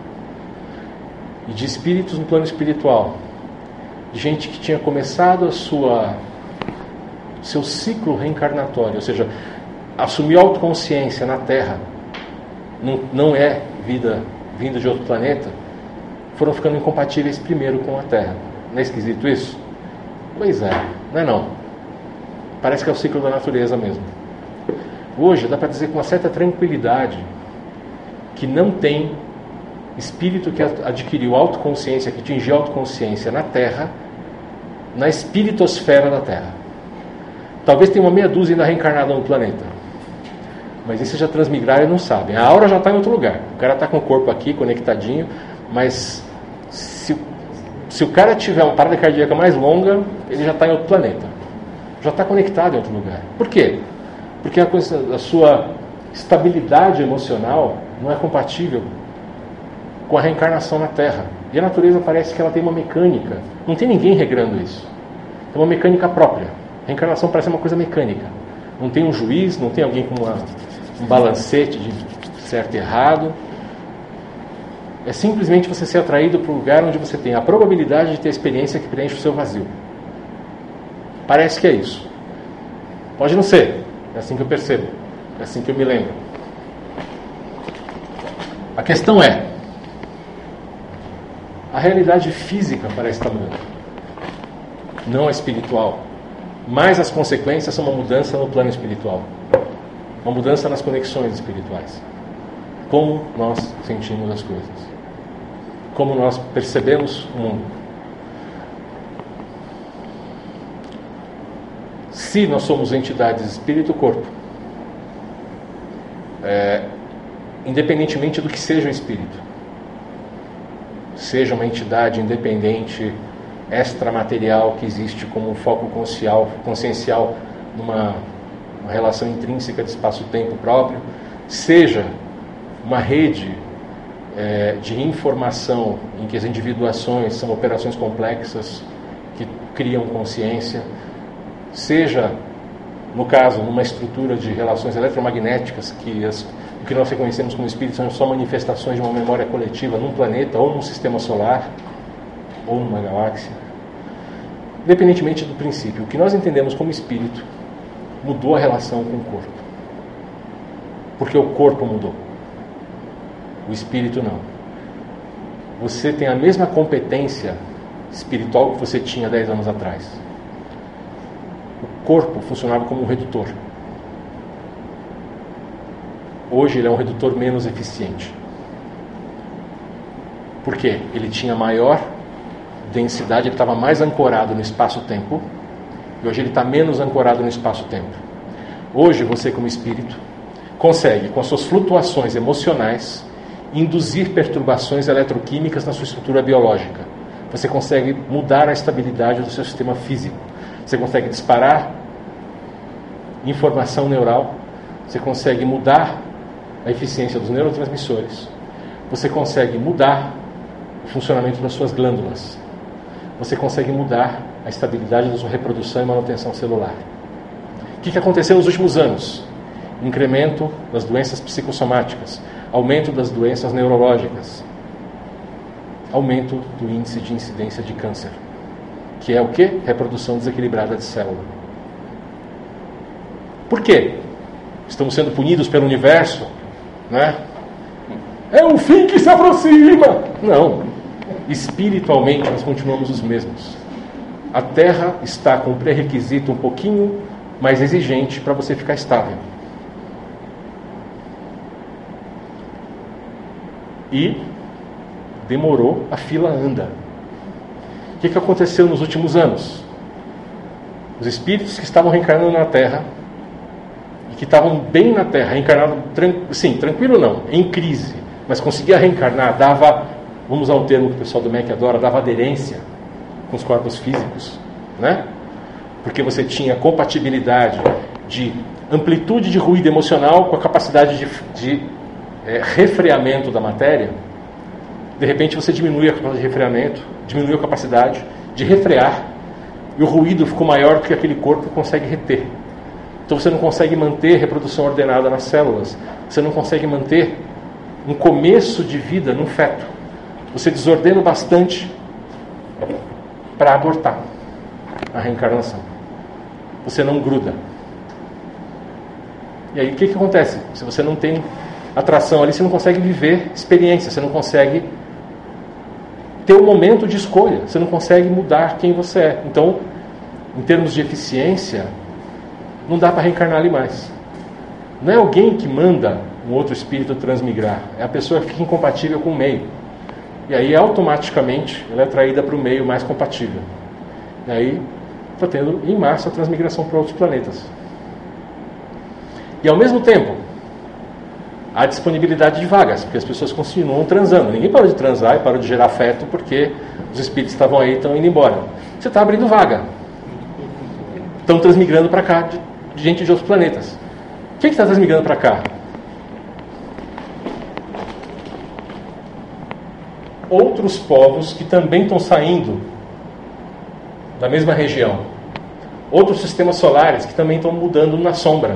e de espíritos no plano espiritual, de gente que tinha começado seu ciclo reencarnatório, ou seja, assumiu autoconsciência na Terra, não é vida vinda de outro planeta, foram ficando incompatíveis primeiro com a Terra. Não é esquisito isso? Pois é, não é não. Parece que é o ciclo da natureza mesmo. Hoje dá para dizer com uma certa tranquilidade que não tem espírito que adquiriu autoconsciência, que atingiu autoconsciência na Terra, na espiritosfera da Terra. Talvez tenha uma meia dúzia ainda reencarnada no planeta. Mas esses já transmigraram e não sabem. A aura já está em outro lugar. O cara está com o corpo aqui, conectadinho, mas se o cara tiver uma parada cardíaca mais longa, ele já está em outro planeta. Já está conectado em outro lugar. Por quê? Porque a sua estabilidade emocional não é compatível com a reencarnação na Terra. E a natureza parece que ela tem uma mecânica. Não tem ninguém regrando isso. Tem uma mecânica própria. A reencarnação parece uma coisa mecânica. Não tem um juiz, não tem alguém com um balancete de certo e errado. É simplesmente você ser atraído para o lugar onde você tem a probabilidade de ter a experiência que preenche o seu vazio. Parece que é isso. Pode não ser. É assim que eu percebo. É assim que eu me lembro. A questão é: a realidade física parece estar mudando. Não a espiritual. Mas as consequências são uma mudança no plano espiritual. Uma mudança nas conexões espirituais. Como nós sentimos as coisas. Como nós percebemos o mundo. Se nós somos entidades espírito-corpo, independentemente do que seja o espírito, seja uma entidade independente, extramaterial, que existe como um foco consciencial numa relação intrínseca de espaço-tempo próprio, seja uma rede de informação em que as individuações são operações complexas que criam consciência, seja, no caso, numa estrutura de relações eletromagnéticas o que nós reconhecemos como espírito são só manifestações de uma memória coletiva num planeta ou num sistema solar ou numa galáxia. Independentemente do princípio, o que nós entendemos como espírito mudou a relação com o corpo. Porque o corpo mudou. O espírito não. você tem a mesma competência espiritual que você tinha 10 anos atrás. O corpo funcionava como um redutor. Hoje ele é um redutor menos eficiente. Por quê? Ele tinha maior densidade, ele estava mais ancorado no espaço-tempo, e hoje ele está menos ancorado no espaço-tempo. Hoje você, como espírito, consegue, com as suas flutuações emocionais, induzir perturbações eletroquímicas na sua estrutura biológica. Você consegue mudar a estabilidade do seu sistema físico. Você consegue disparar informação neural. Você consegue mudar a eficiência dos neurotransmissores. Você consegue mudar o funcionamento das suas glândulas. Você consegue mudar a estabilidade da sua reprodução e manutenção celular. O que aconteceu nos últimos anos? Incremento das doenças psicossomáticas, aumento das doenças neurológicas, aumento do índice de incidência de câncer, que é o quê? Reprodução desequilibrada de célula. Por quê? Estamos sendo punidos pelo universo, né? É um fim que se aproxima! Não. Espiritualmente nós continuamos os mesmos. A Terra está com um pré-requisito um pouquinho mais exigente para você ficar estável. E demorou, a fila anda. O que aconteceu nos últimos anos? Os espíritos que estavam reencarnando na Terra, e que estavam bem na Terra, reencarnaram, sim, tranquilo não, em crise, mas conseguia reencarnar, dava, vamos usar o termo que o pessoal do MEC adora, dava aderência com os corpos físicos, né? Porque você tinha compatibilidade de amplitude de ruído emocional com a capacidade de refreamento da matéria. De repente você diminui a capacidade de refreamento, diminui a capacidade de refrear, e o ruído ficou maior do que aquele corpo consegue reter. Então você não consegue manter reprodução ordenada nas células, você não consegue manter um começo de vida num feto. Você desordena bastante para abortar a reencarnação. Você não gruda. E aí o que acontece? Se você não tem atração ali, você não consegue viver experiência, você não consegue ter um momento de escolha, você não consegue mudar quem você é. Então, em termos de eficiência, não dá para reencarnar ali mais. Não é alguém que manda um outro espírito transmigrar, é a pessoa que fica incompatível com o meio. E aí, automaticamente, ela é atraída para o meio mais compatível. E aí, está tendo em massa a transmigração para outros planetas. E ao mesmo tempo, há disponibilidade de vagas, porque as pessoas continuam transando. Ninguém parou de transar e parou de gerar afeto porque os espíritos estavam aí e estão indo embora. Você está abrindo vaga. Estão transmigrando para cá de gente de outros planetas. O que está transmigrando para cá? Outros povos que também estão saindo da mesma região. Outros sistemas solares que também estão mudando na sombra.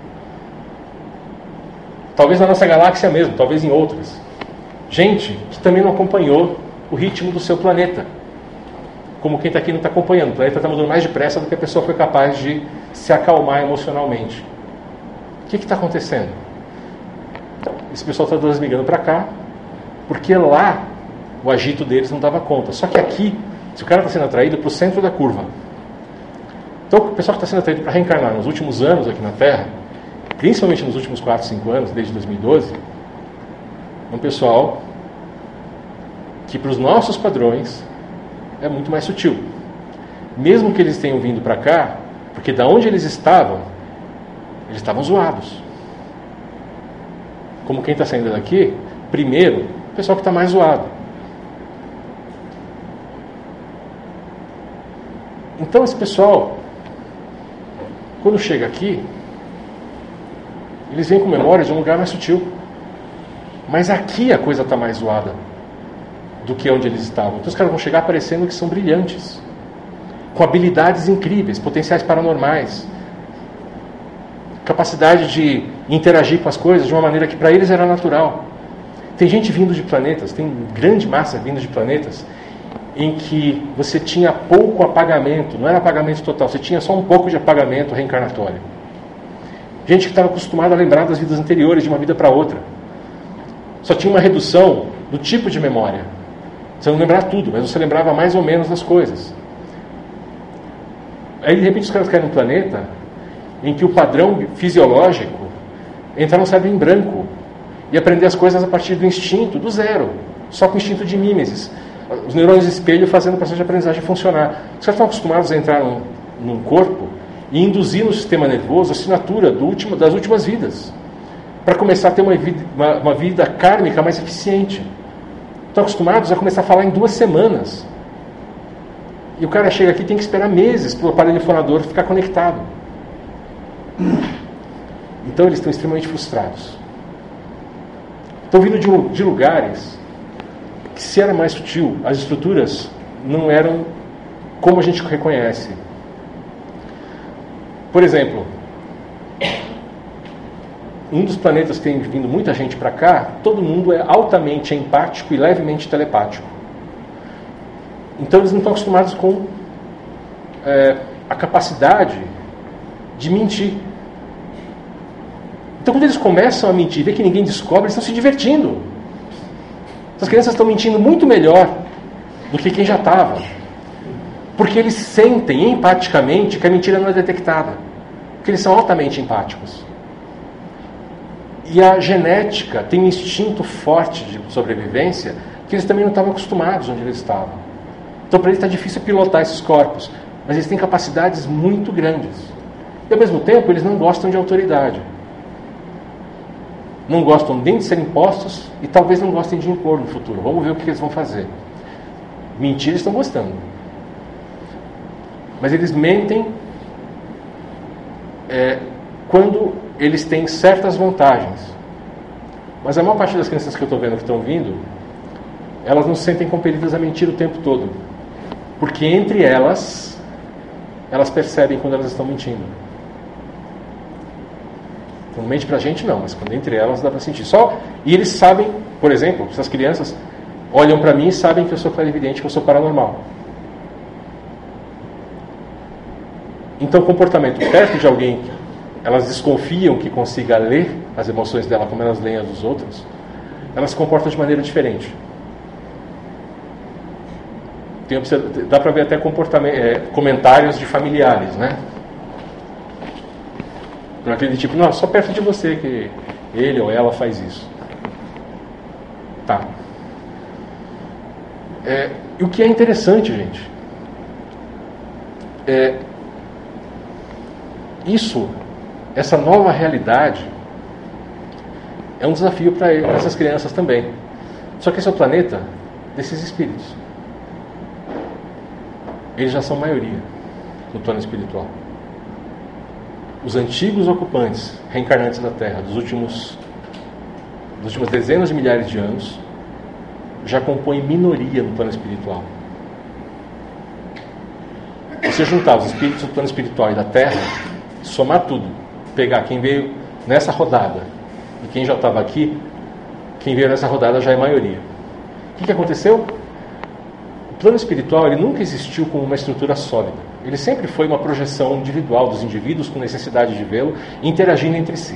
Talvez na nossa galáxia mesmo, talvez em outras. Gente que também não acompanhou o ritmo do seu planeta. Como quem está aqui não está acompanhando. O planeta está mudando mais depressa do que a pessoa foi capaz de se acalmar emocionalmente. O que está acontecendo? Esse pessoal está transmigrando para cá, porque lá o agito deles não dava conta. Só que aqui, se o cara está sendo atraído para o centro da curva. Então o pessoal que está sendo atraído para reencarnar nos últimos anos aqui na Terra, principalmente nos últimos 4, 5 anos, desde 2012, é um pessoal que, para os nossos padrões, é muito mais sutil. Mesmo que eles tenham vindo para cá, porque da onde eles estavam zoados. Como quem está saindo daqui, primeiro, o pessoal que está mais zoado. Então esse pessoal, quando chega aqui, eles vêm com memória de um lugar mais sutil. Mas aqui a coisa está mais zoada do que onde eles estavam. Então os caras vão chegar parecendo que são brilhantes, com habilidades incríveis, potenciais paranormais, capacidade de interagir com as coisas de uma maneira que para eles era natural. Tem gente vindo de planetas, tem grande massa vindo de planetas em que você tinha pouco apagamento, não era apagamento total, você tinha só um pouco de apagamento reencarnatório. Gente que estava acostumada a lembrar das vidas anteriores, de uma vida para outra. Só tinha uma redução do tipo de memória. Você não lembrar tudo, mas você lembrava mais ou menos das coisas. Aí, de repente, os caras caem num planeta em que o padrão fisiológico entra no cérebro em branco e aprender as coisas a partir do instinto, do zero, só com o instinto de mímesis. Os neurônios de espelho fazendo o processo de aprendizagem funcionar. Os caras estão acostumados a entrar num corpo e induzir no sistema nervoso a assinatura das últimas vidas, para começar a ter uma vida kármica mais eficiente. Estão acostumados a começar a falar em 2 semanas. E o cara chega aqui e tem que esperar meses para o aparelho fonador ficar conectado. Então eles estão extremamente frustrados. Estão vindo de lugares que, se era mais sutil, as estruturas não eram como a gente reconhece. Por exemplo, um dos planetas que tem vindo muita gente para cá, todo mundo é altamente empático e levemente telepático. Então eles não estão acostumados com a capacidade de mentir. Então quando eles começam a mentir, vê que ninguém descobre, eles estão se divertindo. Essas crianças estão mentindo muito melhor do que quem já estava. Porque eles sentem empaticamente que a mentira não é detectada. Porque eles são altamente empáticos. E a genética tem um instinto forte de sobrevivência que eles também não estavam acostumados onde eles estavam. Então para eles está difícil pilotar esses corpos. Mas eles têm capacidades muito grandes. E ao mesmo tempo eles não gostam de autoridade. Não gostam nem de serem impostos e talvez não gostem de impor no futuro. Vamos ver o que eles vão fazer. Mentir eles estão gostando. Mas eles mentem quando eles têm certas vantagens. Mas a maior parte das crianças que eu estou vendo que estão vindo, elas não se sentem compelidas a mentir o tempo todo. Porque entre elas percebem quando elas estão mentindo. Não mente pra gente não, mas quando entre elas dá pra sentir. E eles sabem, por exemplo, essas crianças olham pra mim e sabem que eu sou clarividente, que eu sou paranormal. Então o comportamento perto de alguém, elas desconfiam que consiga ler as emoções dela como elas leem as dos outros, elas se comportam de maneira diferente. Dá pra ver até comentários de familiares, né? Por aquele tipo, não, só perto de você que ele ou ela faz isso. Tá. E o que é interessante, gente, essa nova realidade é um desafio para essas crianças também. Só que esse é o planeta desses espíritos. Eles já são maioria no plano espiritual. Os antigos ocupantes, reencarnantes da Terra, das últimas dezenas de milhares de anos, já compõem minoria no plano espiritual. Se você juntar os espíritos do plano espiritual e da Terra, somar tudo, pegar quem veio nessa rodada e quem já estava aqui, quem veio nessa rodada já é maioria. O que aconteceu? O plano espiritual ele nunca existiu como uma estrutura sólida. Ele sempre foi uma projeção individual dos indivíduos com necessidade de vê-lo, interagindo entre si.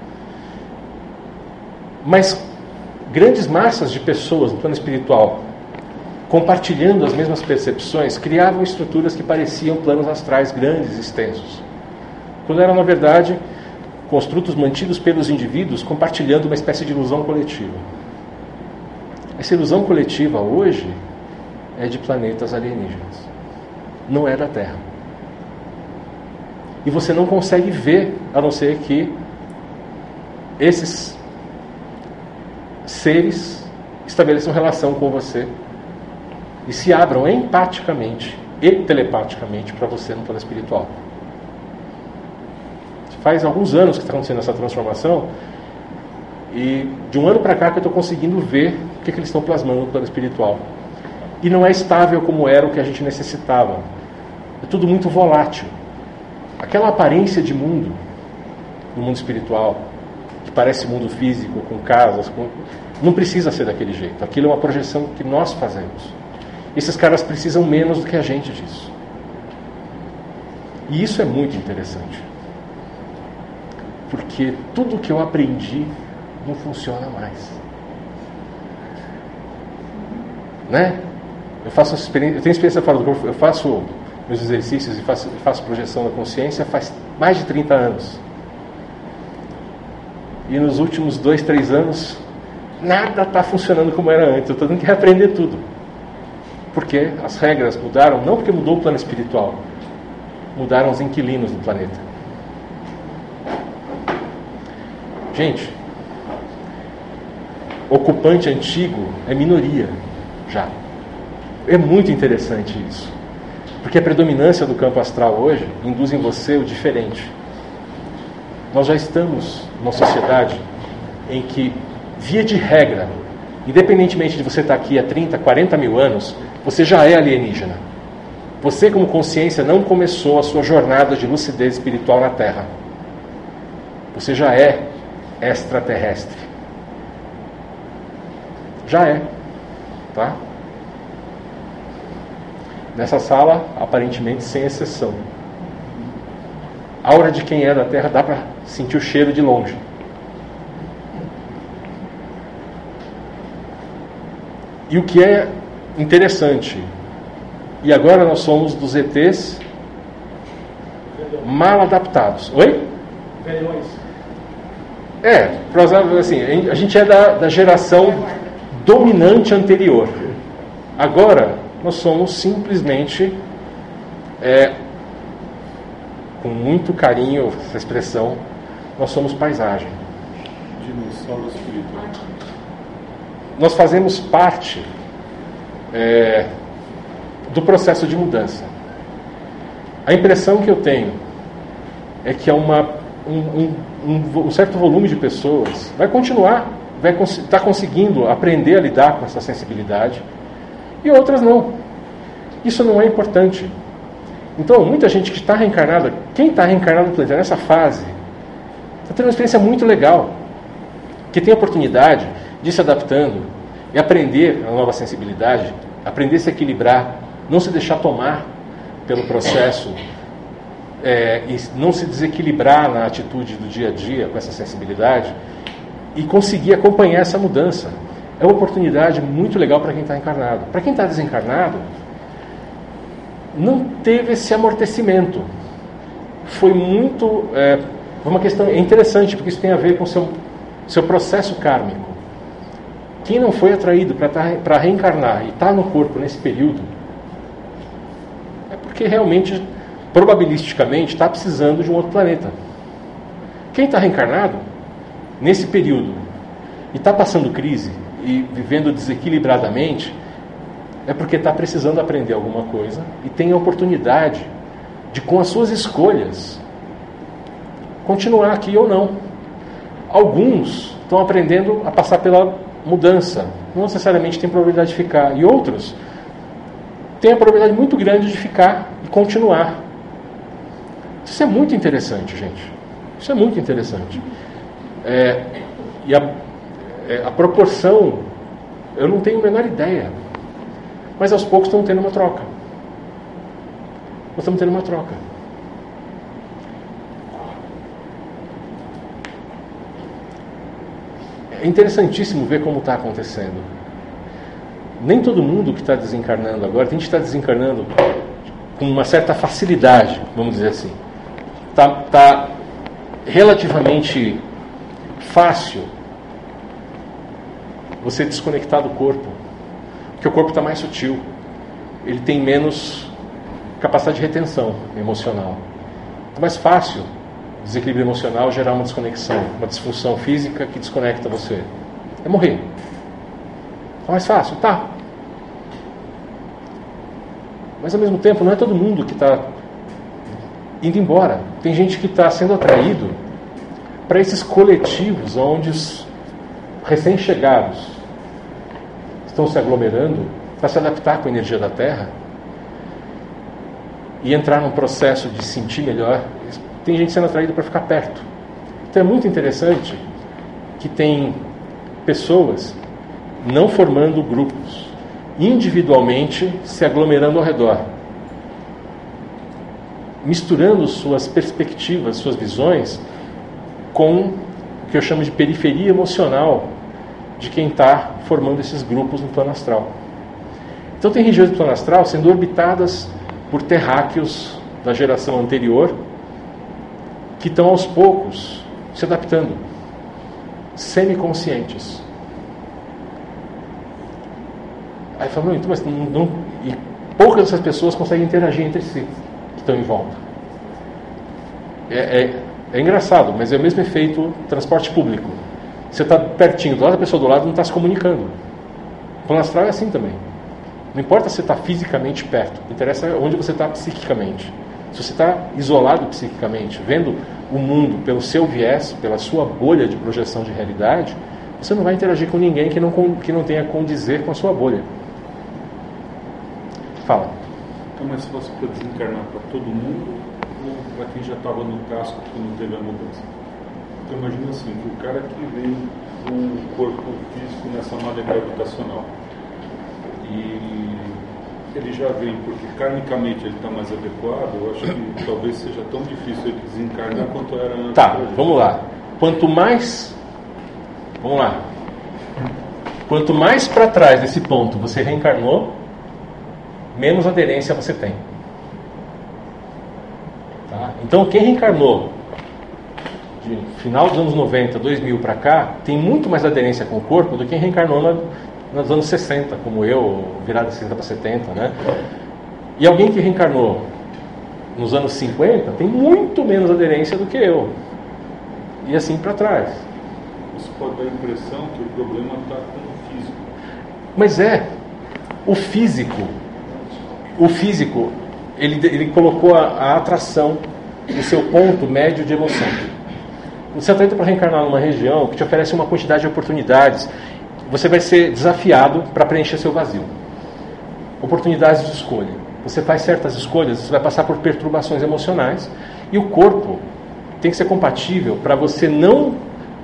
Mas grandes massas de pessoas no plano espiritual, compartilhando as mesmas percepções, criavam estruturas que pareciam planos astrais grandes e extensos, quando eram, na verdade, construtos mantidos pelos indivíduos compartilhando uma espécie de ilusão coletiva. Essa ilusão coletiva hoje é de planetas alienígenas. Não é da Terra. E você não consegue ver, a não ser que esses seres estabeleçam relação com você e se abram empaticamente e telepaticamente para você no plano espiritual. Faz alguns anos que está acontecendo essa transformação e de um ano para cá que eu estou conseguindo ver o que eles estão plasmando no plano espiritual. E não é estável como era o que a gente necessitava. É tudo muito volátil. Aquela aparência de mundo, no mundo espiritual, que parece mundo físico, com casas, não precisa ser daquele jeito. Aquilo é uma projeção que nós fazemos. Esses caras precisam menos do que a gente disso. E isso é muito interessante. Porque tudo que eu aprendi não funciona mais. Né? eu tenho experiência fora do corpo, eu faço meus exercícios e faço projeção da consciência faz mais de 30 anos. E nos últimos 2, 3 anos, nada está funcionando como era antes. Eu estou tendo que reaprender tudo. Porque as regras mudaram, não porque mudou o plano espiritual, mudaram os inquilinos do planeta. Gente, ocupante antigo é minoria já. É muito interessante isso. Porque a predominância do campo astral hoje induz em você o diferente. Nós já estamos numa sociedade em que, via de regra, independentemente de você estar aqui há 30, 40 mil anos, você já é alienígena. Você, como consciência, não começou a sua jornada de lucidez espiritual na Terra. Você já é extraterrestre. Já é. Tá? Nessa sala, aparentemente sem exceção. A aura de quem é da Terra dá para sentir o cheiro de longe. E o que é interessante, e agora nós somos dos ETs mal adaptados. Oi? Velhões. Assim, a gente é da geração dominante anterior. Agora, nós somos simplesmente, com muito carinho, essa expressão, nós somos paisagem. Dinossauro espiritual. Nós fazemos parte do processo de mudança. A impressão que eu tenho é que um certo volume de pessoas vai continuar, está conseguindo aprender a lidar com essa sensibilidade, e outras não. Isso não é importante. Então, muita gente que está reencarnada, quem está reencarnado no planeta nessa fase, está tendo uma experiência muito legal, que tem a oportunidade de ir se adaptando e aprender a nova sensibilidade, aprender a se equilibrar, não se deixar tomar pelo processo, e não se desequilibrar na atitude do dia a dia com essa sensibilidade, e conseguir acompanhar essa mudança. É uma oportunidade muito legal para quem está encarnado. Para quem está desencarnado, não teve esse amortecimento. Foi uma questão interessante, porque isso tem a ver com o seu processo kármico. Quem não foi atraído para reencarnar e está no corpo nesse período, é porque realmente, probabilisticamente, está precisando de um outro planeta. Quem está reencarnado, nesse período, e está passando crise, e vivendo desequilibradamente, é porque está precisando aprender alguma coisa e tem a oportunidade de, com as suas escolhas, continuar aqui ou não. Alguns estão aprendendo a passar pela mudança, não necessariamente tem probabilidade de ficar, e outros têm a probabilidade muito grande de ficar e continuar. Isso é muito interessante, gente. Isso é muito interessante. E a proporção, eu não tenho a menor ideia. Mas aos poucos estamos tendo uma troca. Nós estamos tendo uma troca. É interessantíssimo ver como está acontecendo. Nem todo mundo que está desencarnando agora, tem gente que está desencarnando com uma certa facilidade, vamos dizer assim. Está relativamente fácil você desconectar do corpo, porque o corpo está mais sutil, ele tem menos capacidade de retenção emocional. É mais fácil o desequilíbrio emocional gerar uma desconexão, uma disfunção física que desconecta você. É morrer. É mais fácil, tá? Mas ao mesmo tempo não é todo mundo que está indo embora. Tem gente que está sendo atraído para esses coletivos onde os recém-chegados estão se aglomerando para se adaptar com a energia da Terra e entrar num processo de sentir melhor. Tem gente sendo atraída para ficar perto. Então é muito interessante que tem pessoas não formando grupos, individualmente se aglomerando ao redor, misturando suas perspectivas, suas visões com o que eu chamo de periferia emocional de quem está formando esses grupos no plano astral. Então tem regiões do plano astral sendo orbitadas por terráqueos da geração anterior que estão aos poucos se adaptando, semiconscientes. Aí fala, então, mas não, e poucas dessas pessoas conseguem interagir entre si, que estão em volta. É engraçado, mas é o mesmo efeito transporte público. Você está pertinho do lado, a pessoa do lado não está se comunicando. O plano astral é assim também. Não importa se você está fisicamente perto, interessa onde você está psiquicamente. Se você está isolado psiquicamente, vendo o mundo pelo seu viés, pela sua bolha de projeção de realidade, você não vai interagir com ninguém que não tenha a condizer com a sua bolha. Fala. Então, mas se fosse para desencarnar para todo mundo, ou para quem já estava no casco que não teve a mudança? Então imagina assim, que o cara que vem com um corpo físico nessa malha gravitacional, e ele já vem porque karmicamente ele está mais adequado, eu acho que talvez seja tão difícil ele desencarnar quanto era antes. Tá, vamos lá. Quanto mais para trás desse ponto você reencarnou, menos aderência você tem. Tá? Então quem reencarnou de final dos anos 90, 2000 para cá, tem muito mais aderência com o corpo do que quem reencarnou nos anos 60, como eu, virada de 60 para 70, né? E alguém que reencarnou nos anos 50 tem muito menos aderência do que eu. E assim para trás. Isso pode dar a impressão que o problema está com o físico. Mas o físico, ele colocou a atração no seu ponto médio de emoção. Você está indo para reencarnar numa região que te oferece uma quantidade de oportunidades. Você vai ser desafiado para preencher seu vazio. Oportunidades de escolha. Você faz certas escolhas, você vai passar por perturbações emocionais, e o corpo tem que ser compatível para você não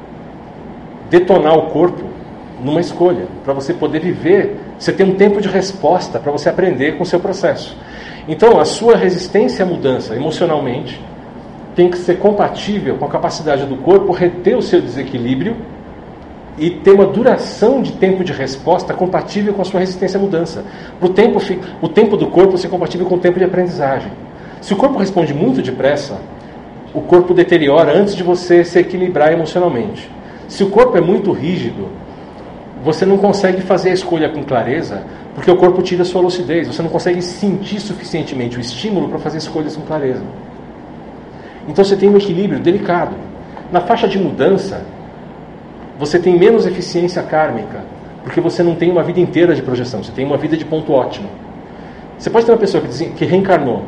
detonar o corpo numa escolha, para você poder viver, você ter um tempo de resposta para você aprender com o seu processo. Então, a sua resistência à mudança emocionalmente tem que ser compatível com a capacidade do corpo reter o seu desequilíbrio e ter uma duração de tempo de resposta compatível com a sua resistência à mudança. O tempo do corpo ser compatível com o tempo de aprendizagem. Se o corpo responde muito depressa, o corpo deteriora antes de você se equilibrar emocionalmente. Se o corpo é muito rígido, você não consegue fazer a escolha com clareza, porque o corpo tira a sua lucidez. Você não consegue sentir suficientemente o estímulo para fazer escolhas com clareza. Então você tem um equilíbrio delicado. Na faixa de mudança, você tem menos eficiência kármica, porque você não tem uma vida inteira de projeção, você tem uma vida de ponto ótimo. Você pode ter uma pessoa que reencarnou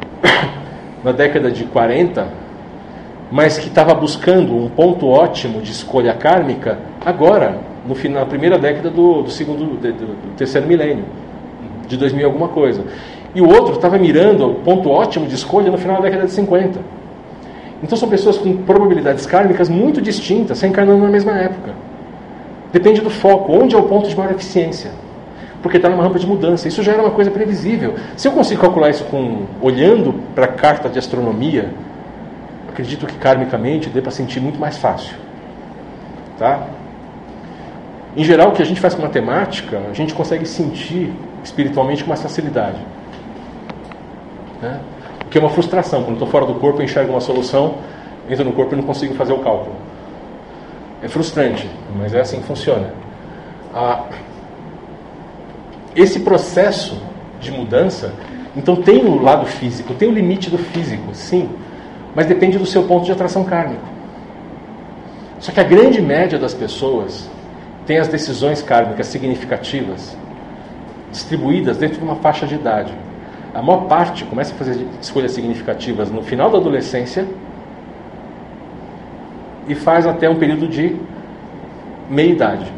na década de 40, mas que estava buscando um ponto ótimo de escolha kármica agora, na primeira década do terceiro milênio, de 2000 alguma coisa. E o outro estava mirando o ponto ótimo de escolha no final da década de 50. Então são pessoas com probabilidades kármicas muito distintas, reencarnando na mesma época. Depende do foco, onde é o ponto de maior eficiência. Porque está numa rampa de mudança. Isso já era uma coisa previsível. Se eu consigo calcular isso olhando para a carta de astronomia, acredito que karmicamente dê para sentir muito mais fácil. Tá? Em geral, o que a gente faz com matemática, a gente consegue sentir espiritualmente com mais facilidade. Né? O que é uma frustração. Quando eu estou fora do corpo, eu enxergo uma solução, entro no corpo e não consigo fazer o cálculo. É frustrante, mas é assim que funciona. Esse processo de mudança, então tem o lado físico, tem o limite do físico, sim, mas depende do seu ponto de atração kármico. Só que a grande média das pessoas tem as decisões kármicas significativas distribuídas dentro de uma faixa de idade. A maior parte começa a fazer escolhas significativas no final da adolescência e faz até um período de meia-idade.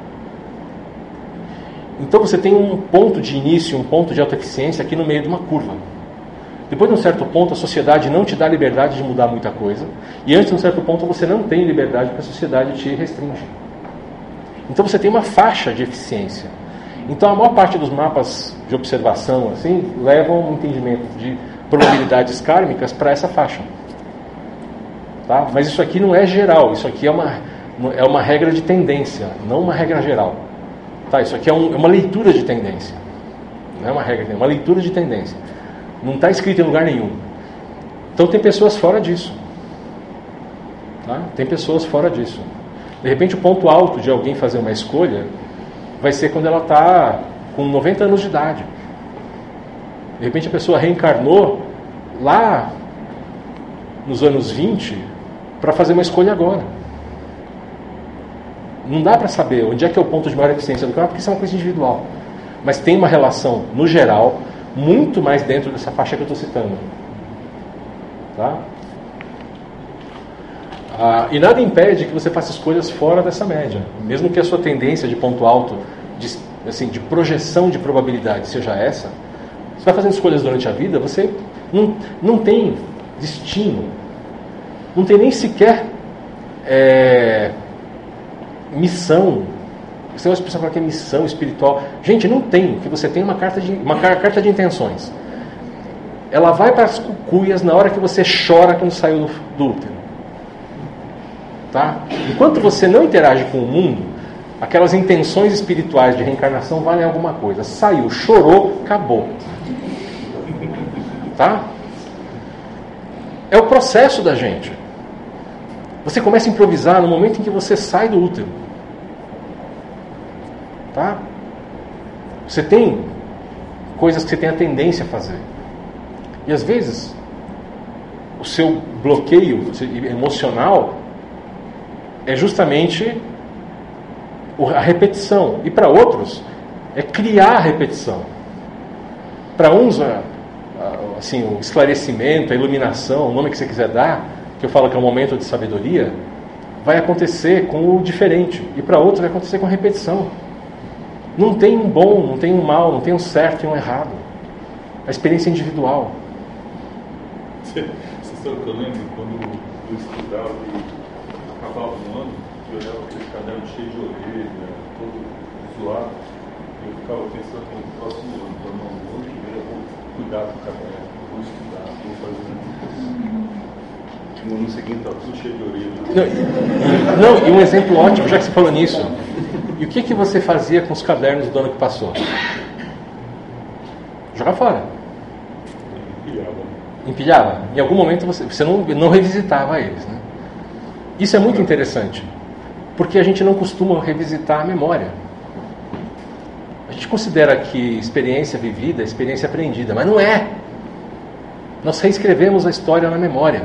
Então você tem um ponto de início, um ponto de alta eficiência aqui no meio de uma curva. Depois de um certo ponto, a sociedade não te dá liberdade de mudar muita coisa, e antes de um certo ponto você não tem liberdade porque a sociedade te restringe. Então você tem uma faixa de eficiência. Então a maior parte dos mapas de observação assim, levam um entendimento de probabilidades kármicas para essa faixa. Tá? Mas isso aqui não é geral, isso aqui é uma regra de tendência, não uma regra geral. Tá? Isso aqui é uma leitura de tendência. não é uma regra, é uma leitura de tendência. Não está escrito em lugar nenhum. Então tem pessoas fora disso. Tá? Tem pessoas fora disso. De repente o ponto alto de alguém fazer uma escolha vai ser quando ela está com 90 anos de idade. De repente a pessoa reencarnou lá nos anos 20 para fazer uma escolha agora. Não dá para saber onde é que é o ponto de maior eficiência do carro, porque isso é uma coisa individual. Mas tem uma relação, no geral, muito mais dentro dessa faixa que eu estou citando. Tá? E nada impede que você faça escolhas fora dessa média. Mesmo que a sua tendência de ponto alto, de projeção de probabilidade seja essa, você vai fazendo escolhas durante a vida, você não tem destino. Não tem nem sequer missão. Você vai falar que é missão espiritual. Gente, não tem. O que você tem é uma carta de intenções. Ela vai para as cucuias na hora que você chora quando saiu do útero. Tá? Enquanto você não interage com o mundo, aquelas intenções espirituais de reencarnação valem alguma coisa. Saiu, chorou, acabou. Tá? É o processo da gente. Você começa a improvisar no momento em que você sai do útero. Tá? Você tem coisas que você tem a tendência a fazer. E às vezes o seu bloqueio emocional é justamente a repetição. E para outros é criar a repetição. Para uns assim, o esclarecimento, a iluminação, o nome que você quiser dar, que eu falo que é um momento de sabedoria, vai acontecer com o diferente. E para outros vai acontecer com a repetição. Não tem um bom, não tem um mal, não tem um certo e um errado. A experiência é individual. Você sabe que eu lembro quando eu estudava e acabava um ano, eu olhava aquele caderno cheio de orelha, todo zoado, e eu ficava pensando no próximo ano, no ano que vem eu vou cuidar do caderno, vou estudar, vou fazer. No ano seguinte estava tudo cheio de orelha. Não, e um exemplo ótimo, já que você falou nisso. E o que você fazia com os cadernos do ano que passou? Jogar fora. Empilhava. Em algum momento você não revisitava eles. Né? Isso é muito interessante. Porque a gente não costuma revisitar a memória. A gente considera que experiência vivida é experiência aprendida. Mas não é. Nós reescrevemos a história na memória.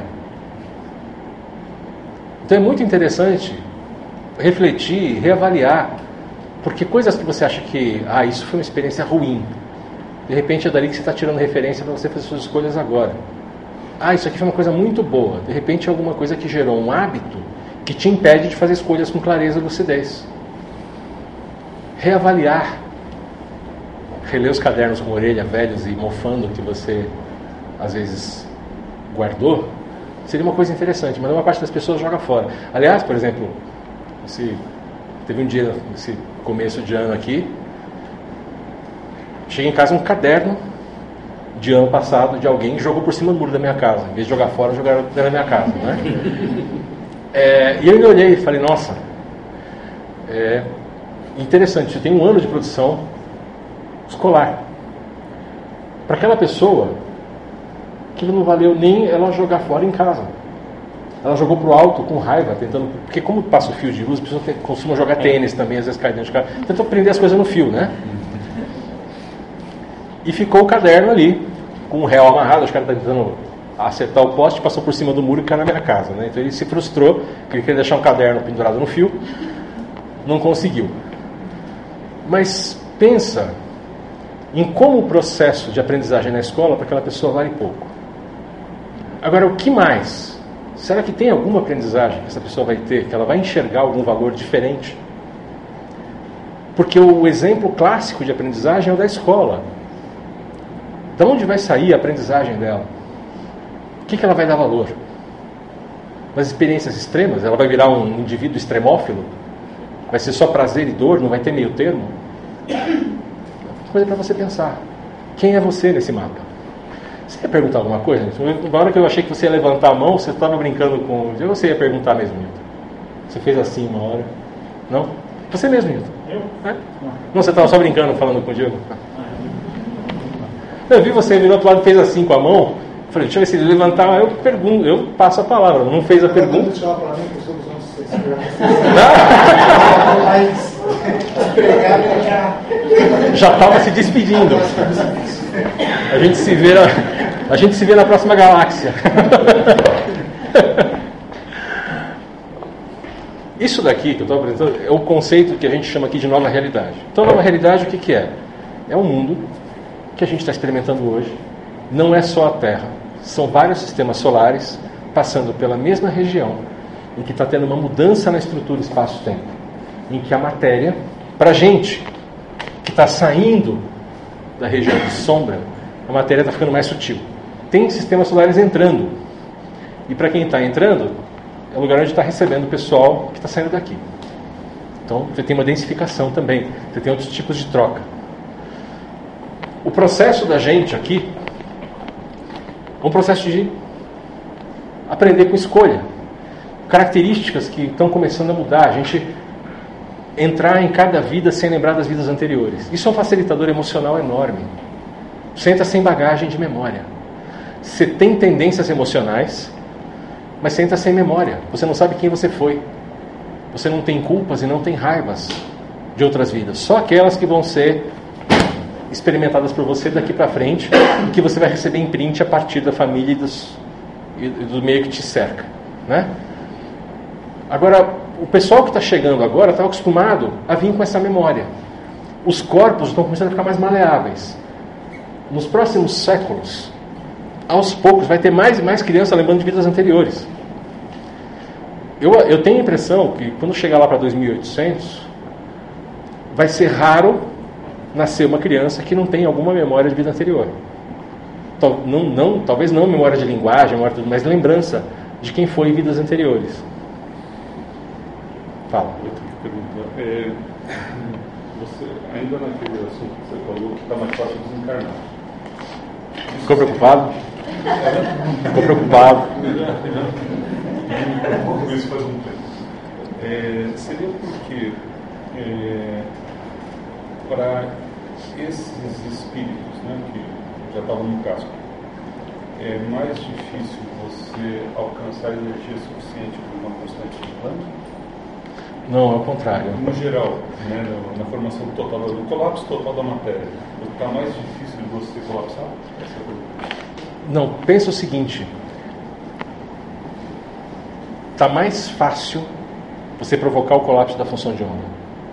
Então é muito interessante refletir, reavaliar. Porque coisas que você acha que isso foi uma experiência ruim, de repente é dali que você está tirando referência para você fazer suas escolhas agora. Isso aqui foi uma coisa muito boa, de repente é alguma coisa que gerou um hábito que te impede de fazer escolhas com clareza e lucidez. Reavaliar, reler os cadernos com orelha velhos e mofando que você às vezes guardou, seria uma coisa interessante, mas uma parte das pessoas joga fora. Aliás, por exemplo, teve um dia, nesse começo de ano aqui, cheguei em casa um caderno de ano passado de alguém que jogou por cima do muro da minha casa. Em vez de jogar fora, jogaram dentro da minha casa. Né? E eu me olhei e falei, nossa, interessante, você tem um ano de produção escolar. Para aquela pessoa, aquilo não valeu nem ela jogar fora em casa. Ela jogou pro alto com raiva, tentando... Porque como passa o fio de luz, a pessoa costuma jogar tênis também, às vezes cai dentro de casa. Tentou prender as coisas no fio, né? E ficou o caderno ali, com o réu amarrado. Acho que o cara está tentando acertar o poste, passou por cima do muro e caiu na minha casa. Né? Então ele se frustrou, porque ele queria deixar um caderno pendurado no fio. Não conseguiu. Mas pensa em como o processo de aprendizagem na escola para aquela pessoa vale pouco. Agora, o que mais? Será que tem alguma aprendizagem que essa pessoa vai ter, que ela vai enxergar algum valor diferente? Porque o exemplo clássico de aprendizagem é o da escola. De onde vai sair a aprendizagem dela? O que ela vai dar valor? Nas experiências extremas? Ela vai virar um indivíduo extremófilo? Vai ser só prazer e dor? Não vai ter meio termo? Coisa para você pensar. Quem é você nesse mapa? Você ia perguntar alguma coisa? Na hora que eu achei que você ia levantar a mão, você estava brincando com... Ou você ia perguntar mesmo, Nilton? Você fez assim uma hora? Não? Você mesmo, Nilton? Eu? Não, você estava só brincando, falando com o Diego? Eu vi você virou pro lado e fez assim com a mão. Eu falei, deixa eu ver se ele levantar, eu pergunto, eu passo a palavra. Não fez a pergunta. Já estava se despedindo. A gente se vê na próxima galáxia. Isso daqui que eu estou apresentando é o conceito que a gente chama aqui de nova realidade. Então, nova realidade, o que é? É um mundo que a gente está experimentando hoje. Não é só a Terra. São vários sistemas solares passando pela mesma região, em que está tendo uma mudança na estrutura espaço-tempo, em que a matéria, para a gente que está saindo da região de sombra, a matéria está ficando mais sutil. Tem sistemas solares entrando. E para quem está entrando, é o lugar onde está recebendo o pessoal que está saindo daqui. Então, você tem uma densificação também. Você tem outros tipos de troca. O processo da gente aqui é um processo de aprender com escolha. Características que estão começando a mudar. A gente entrar em cada vida sem lembrar das vidas anteriores. Isso é um facilitador emocional enorme. Você entra sem bagagem de memória. Você tem tendências emocionais, mas você entra sem memória. Você não sabe quem você foi. Você não tem culpas e não tem raivas de outras vidas. Só aquelas que vão ser experimentadas por você daqui para frente, e que você vai receber em print a partir da família e do meio que te cerca, né? Agora, o pessoal que está chegando agora está acostumado a vir com essa memória. Os corpos estão começando a ficar mais maleáveis. Nos próximos séculos, aos poucos, vai ter mais e mais crianças lembrando de vidas anteriores. Eu tenho a impressão que quando chegar lá para 2800, vai ser raro nascer uma criança que não tem alguma memória de vida anterior. Talvez não memória de linguagem, mas lembrança de quem foi em vidas anteriores. Fala. Eu tenho que perguntar. Você, ainda naquele assunto que você falou, que está mais fácil desencarnar. Ficou preocupado? Ficou preocupado. Isso faz um tempo. Seria porque para esses espíritos, né, que já estavam no casco, é mais difícil você alcançar energia suficiente para uma constante de plano? Não, ao contrário. No geral, né, na formação total, no colapso total da matéria, está mais difícil de você colapsar? Essa é a pergunta. Não, pensa o seguinte. Está mais fácil você provocar o colapso da função de onda.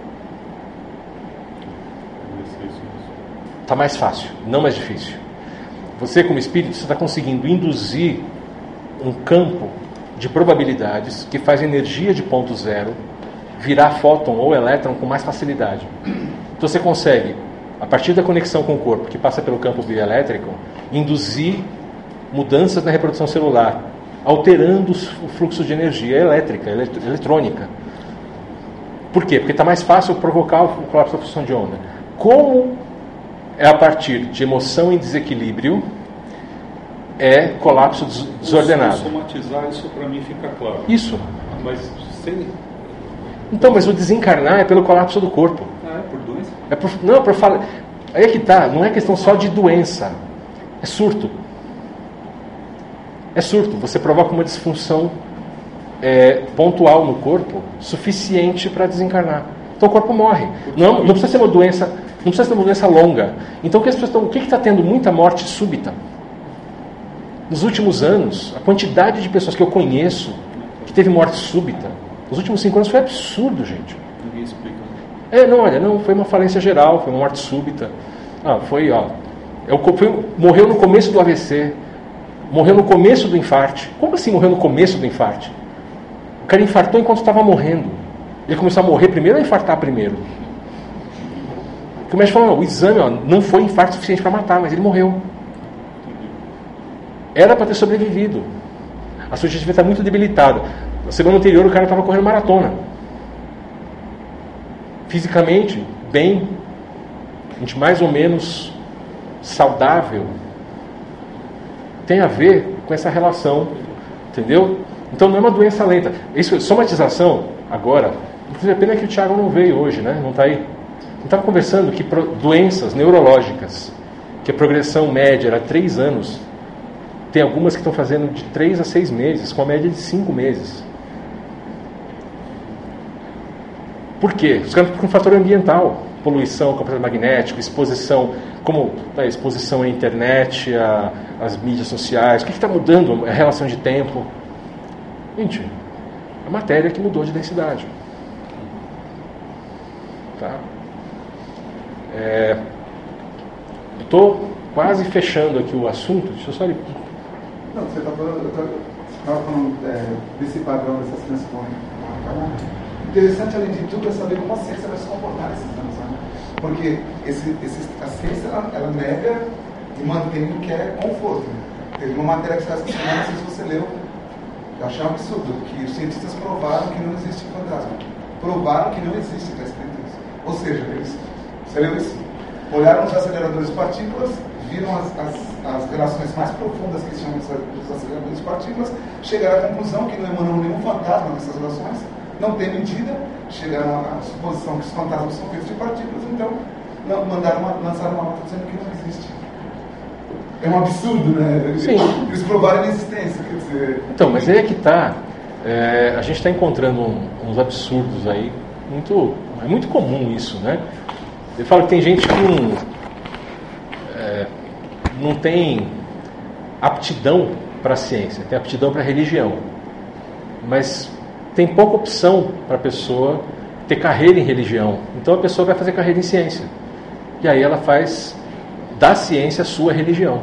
Está mais fácil, não mais difícil. Você, como espírito, você está conseguindo induzir um campo de probabilidades que faz energia de ponto zero virar fóton ou elétron com mais facilidade. Então você consegue, a partir da conexão com o corpo, que passa pelo campo bioelétrico, induzir mudanças na reprodução celular, alterando o fluxo de energia elétrica, eletrônica. Por quê? Porque está mais fácil provocar o colapso da função de onda. Como é a partir de emoção em desequilíbrio, é colapso desordenado. Se somatizar, isso para mim fica claro. Isso. Mas sem... Então, mas o desencarnar é pelo colapso do corpo. Ah, é por doença? Não, por falar. Aí é que tá, não é questão só de doença. É surto. É surto. Você provoca uma disfunção pontual no corpo suficiente para desencarnar. Então o corpo morre. Não precisa ser uma doença, não precisa ser uma doença longa. Então o que as pessoas estão, o que está tendo muita morte súbita? Nos últimos anos, a quantidade de pessoas que eu conheço que teve morte súbita, nos últimos 5 anos foi absurdo, gente. Ninguém explica. Não, foi uma falência geral, foi uma morte súbita. Morreu no começo do AVC, morreu no começo do infarte. Como assim morreu no começo do infarte? O cara infartou enquanto estava morrendo. Ele começou a morrer primeiro ou a infartar primeiro? O médico falou, o exame não foi infarto suficiente para matar, mas ele morreu. Era para ter sobrevivido. A sua digestividade está muito debilitada. Na semana anterior o cara estava correndo maratona. Fisicamente, bem, gente mais ou menos saudável. Tem a ver com essa relação, entendeu? Então não é uma doença lenta. Isso, somatização, agora, a pena que o Thiago não veio hoje, né? Não está aí. Eu estava conversando que doenças neurológicas que a progressão média era 3 anos, tem algumas que estão fazendo de 3 a 6 meses, com a média de 5 meses. Por quê? Os caras com fator ambiental, poluição, campo magnético, exposição, como a exposição à internet, às mídias sociais. O que está mudando? A relação de tempo. Gente, a matéria que mudou de densidade. Tá? Estou quase fechando aqui o assunto. Deixa eu só... Não, você estava falando desse padrão, dessas transformações. Interessante, além de tudo, é saber como a ciência vai se comportar nesses anos. Né? Porque a ciência, ela nega e mantém o que é conforto. Né? Teve uma matéria que está essa semana, não sei se você leu, eu achei um absurdo, que os cientistas provaram que não existe fantasma. Provaram que não existe, está escrito isso. Ou seja, você leu isso? Olharam os aceleradores de partículas, viram as relações mais profundas que tinham dos aceleradores de partículas, chegaram à conclusão que não emanam nenhum fantasma nessas relações, não tem medida, chegaram à suposição que os fantasmas são feitos de partículas, então lançaram uma nota dizendo que não existe. É um absurdo, né? Sim. Eles provaram a inexistência, quer dizer... Então, mas aí é que está. A gente está encontrando uns absurdos aí. É muito comum isso, né? Eu falo que tem gente que não tem aptidão para a ciência, tem aptidão para a religião. Mas tem pouca opção para a pessoa ter carreira em religião. Então a pessoa vai fazer carreira em ciência. E aí ela faz da ciência a sua religião.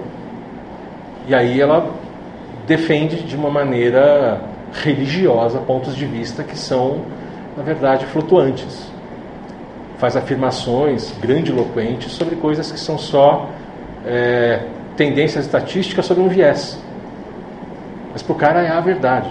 E aí ela defende de uma maneira religiosa pontos de vista que são, na verdade, flutuantes. Faz afirmações grandiloquentes sobre coisas que são só tendências estatísticas sobre um viés. Mas para o cara é a verdade.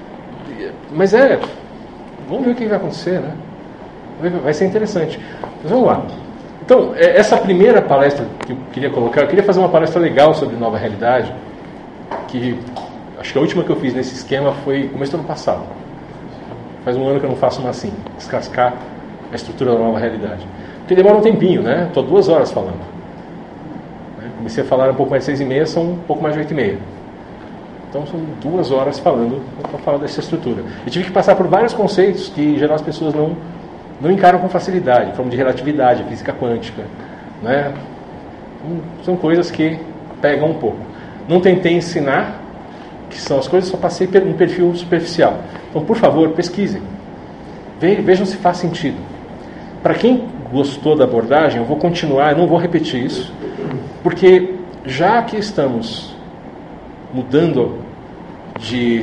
Mas vamos ver o que vai acontecer, né? Vai ser interessante. Mas vamos lá. Então, essa primeira palestra que eu queria colocar, eu queria fazer uma palestra legal sobre nova realidade, que acho que a última que eu fiz nesse esquema foi começo do ano passado. Faz um ano que eu não faço uma assim, descascar a estrutura da nova realidade. Porque demora um tempinho, né? Estou 2 horas falando. Comecei a falar um pouco mais de 6h30, são um pouco mais de 8h30. Então são 2 horas falando para falar dessa estrutura. Eu tive que passar por vários conceitos que, em geral, as pessoas não encaram com facilidade. Falamos de relatividade, física quântica, né? São coisas que pegam um pouco. Não tentei ensinar que são as coisas, só passei por um perfil superficial. Então, por favor, pesquisem. Vejam se faz sentido. Para quem gostou da abordagem, eu vou continuar, eu não vou repetir isso, porque já que estamos mudando de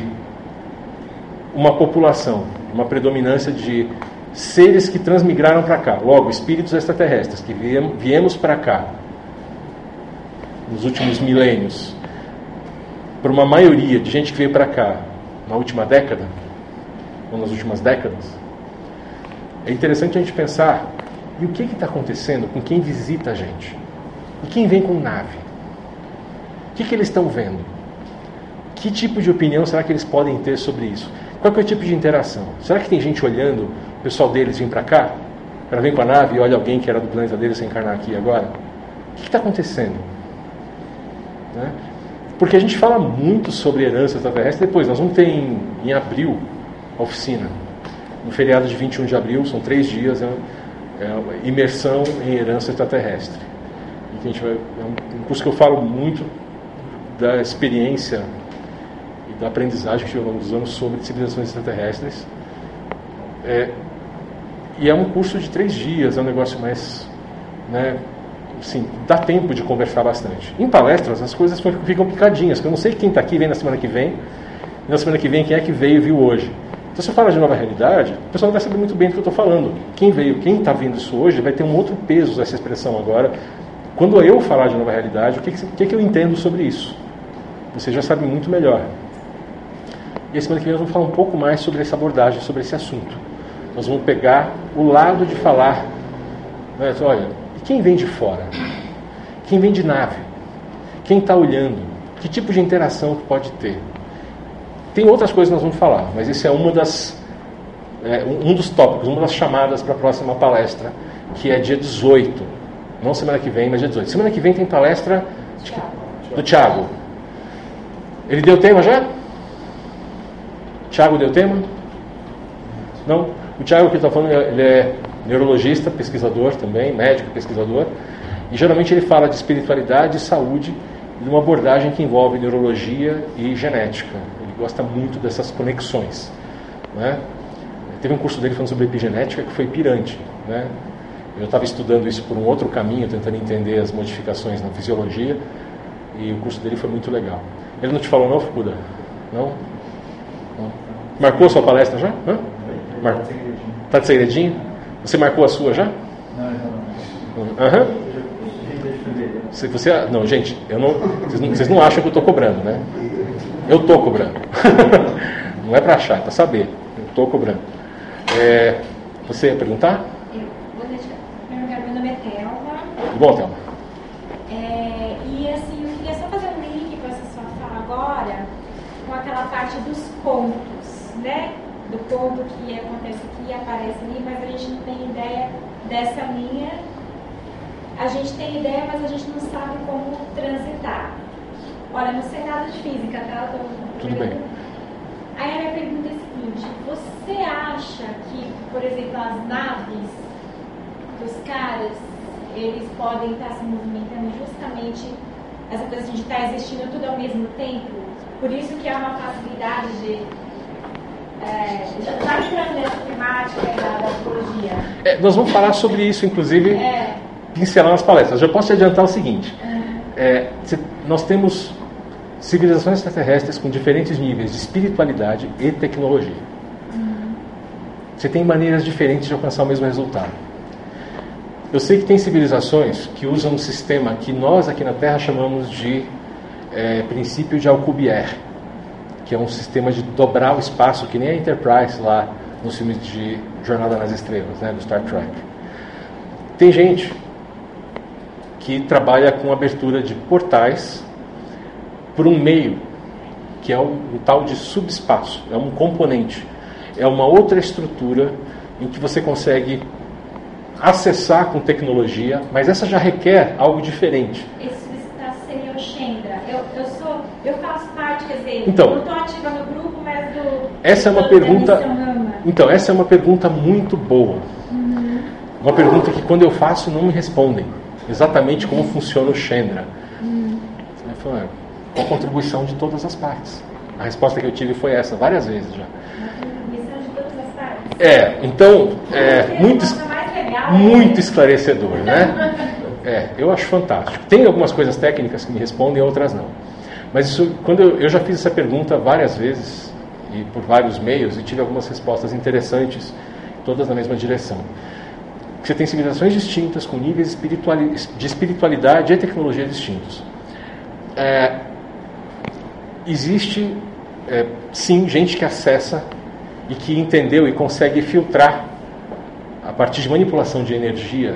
uma população, uma predominância de seres que transmigraram para cá, logo, espíritos extraterrestres, que viemos para cá nos últimos milênios, por uma maioria de gente que veio para cá na última década, ou nas últimas décadas, é interessante a gente pensar, e o que está acontecendo com quem visita a gente? E quem vem com nave? O que eles estão vendo? Que tipo de opinião será que eles podem ter sobre isso? Qual que é o tipo de interação? Será que tem gente olhando o pessoal deles vir para cá? Ela vem com a nave e olha alguém que era do planeta deles se encarnar aqui agora? O que está acontecendo? Né? Porque a gente fala muito sobre herança extraterrestre. Depois, nós vamos ter em abril a oficina. No feriado de 21 de abril, são 3 dias, imersão em herança extraterrestre. E que a gente vai, é um curso que eu falo muito da experiência e da aprendizagem que tive ao longo dos anos sobre civilizações extraterrestres. E é um curso de 3 dias, é um negócio mais... né, assim, dá tempo de conversar bastante. Em palestras, as coisas ficam picadinhas, porque eu não sei quem está aqui vem na semana que vem, e na semana que vem quem é que veio e viu hoje. Então, se eu falar de nova realidade, o pessoal não vai saber muito bem do que eu estou falando. Quem veio, quem está vendo isso hoje, vai ter um outro peso essa expressão agora. Quando eu falar de nova realidade, o que eu entendo sobre isso? Você já sabe muito melhor. E a semana que vem nós vamos falar um pouco mais sobre essa abordagem, sobre esse assunto. Nós vamos pegar o lado de falar, né, olha, e quem vem de fora? Quem vem de nave? Quem está olhando? Que tipo de interação pode ter? Tem outras coisas que nós vamos falar, mas esse é um dos tópicos, uma das chamadas para a próxima palestra, que é dia 18 Não semana que vem, mas dia 18. Semana que vem tem palestra do Thiago. Ele deu tema já? Thiago deu tema? Não? O Thiago que está falando, ele é neurologista, pesquisador também, médico, pesquisador. E geralmente ele fala de espiritualidade e saúde, de uma abordagem que envolve neurologia e genética. Ele gosta muito dessas conexões, né? Teve um curso dele falando sobre epigenética que foi pirante, né? Eu estava estudando isso por um outro caminho, tentando entender as modificações na fisiologia, e o curso dele foi muito legal. Ele não te falou não, Fukuda? Não? Não? Marcou a sua palestra já? Está de segredinho? Você marcou a sua já? Não. Aham. Não, gente, vocês não acham que eu estou cobrando, né? Eu estou cobrando. Não é para achar, é para saber. Eu estou cobrando. Você ia perguntar? Meu nome é Thelma. Tudo bom, Thelma? E assim, eu queria só fazer um link com essa sua fala agora, com aquela parte dos contos, né? Do conto que acontece aqui, aparece ali, mas a gente não tem ideia dessa linha. A gente tem ideia, mas a gente não sabe como transitar. Olha, não sei nada de física, tá? Tudo bem. Aí a minha pergunta é a seguinte: você acha que, por exemplo, as naves dos caras, eles podem estar se movimentando justamente essa coisa de estar existindo tudo ao mesmo tempo? Por isso que há uma facilidade de já está entrando nessa temática da ufologia. Nós vamos falar sobre isso, inclusive, pincelar nas palestras. Eu posso te adiantar o seguinte: nós temos civilizações extraterrestres com diferentes níveis de espiritualidade e tecnologia. Você tem maneiras diferentes de alcançar o mesmo resultado. Eu sei que tem civilizações que usam um sistema que nós aqui na Terra chamamos de princípio de Alcubierre, que é um sistema de dobrar o espaço, que nem a Enterprise lá nos filmes de Jornada nas Estrelas, né, do Star Trek. Tem gente que trabalha com abertura de portais por um meio, que é um tal de subespaço, é um componente, é uma outra estrutura em que você consegue acessar com tecnologia, mas essa já requer algo diferente. Esse subespaço seria o Chandra. Eu faço parte, quer dizer, então, eu estou ativa no grupo, mas essa é uma pergunta. Então, essa é uma pergunta muito boa. Uma pergunta que quando eu faço não me respondem exatamente como funciona o Chandra. Eu falo, qual a contribuição de todas as partes? A resposta que eu tive foi essa, várias vezes já. Contribuição de todas as partes? Então, muito esclarecedor, né? Eu acho fantástico. Tem algumas coisas técnicas que me respondem, outras não. Mas isso, quando eu já fiz essa pergunta várias vezes e por vários meios e tive algumas respostas interessantes, todas na mesma direção. Você tem civilizações distintas com níveis de espiritualidade e tecnologia distintos. Existe, sim, gente que acessa e que entendeu e consegue filtrar a partir de manipulação de energia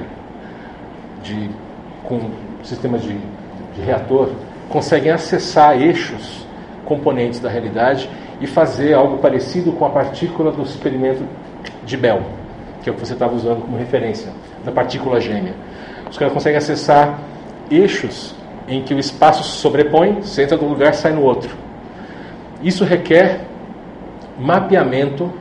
com sistemas de reator, conseguem acessar eixos, componentes da realidade e fazer algo parecido com a partícula do experimento de Bell, que é o que você estava usando como referência, da partícula gêmea. Os caras conseguem acessar eixos em que o espaço se sobrepõe, você entra num lugar, sai no outro. Isso requer mapeamento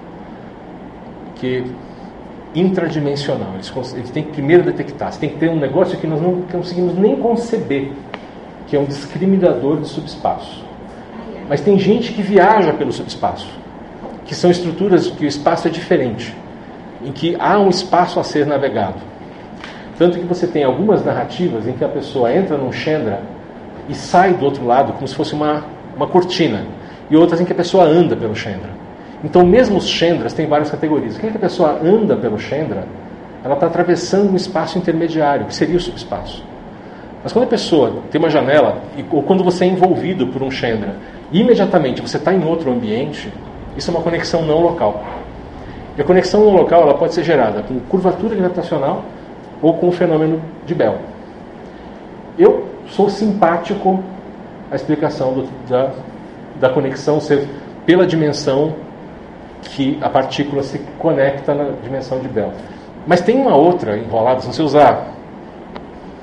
intradimensional. Eles têm que primeiro detectar. Você tem que ter um negócio que nós não conseguimos nem conceber, que é um discriminador de subespaço. Mas tem gente que viaja pelo subespaço, que são estruturas que o espaço é diferente, em que há um espaço a ser navegado. Tanto que você tem algumas narrativas em que a pessoa entra num Chandra e sai do outro lado como se fosse uma cortina, e outras em que a pessoa anda pelo Chandra. Então, mesmo os Chandras têm várias categorias. Quando a pessoa anda pelo Chandra, ela está atravessando um espaço intermediário, que seria o subespaço. Mas quando a pessoa tem uma janela, ou quando você é envolvido por um Chandra, e imediatamente você está em outro ambiente, isso é uma conexão não local. E a conexão não local ela pode ser gerada com curvatura gravitacional ou com o fenômeno de Bell. Eu sou simpático à explicação da conexão ser pela dimensão que a partícula se conecta na dimensão de Bell. Mas tem uma outra enrolada, se você usar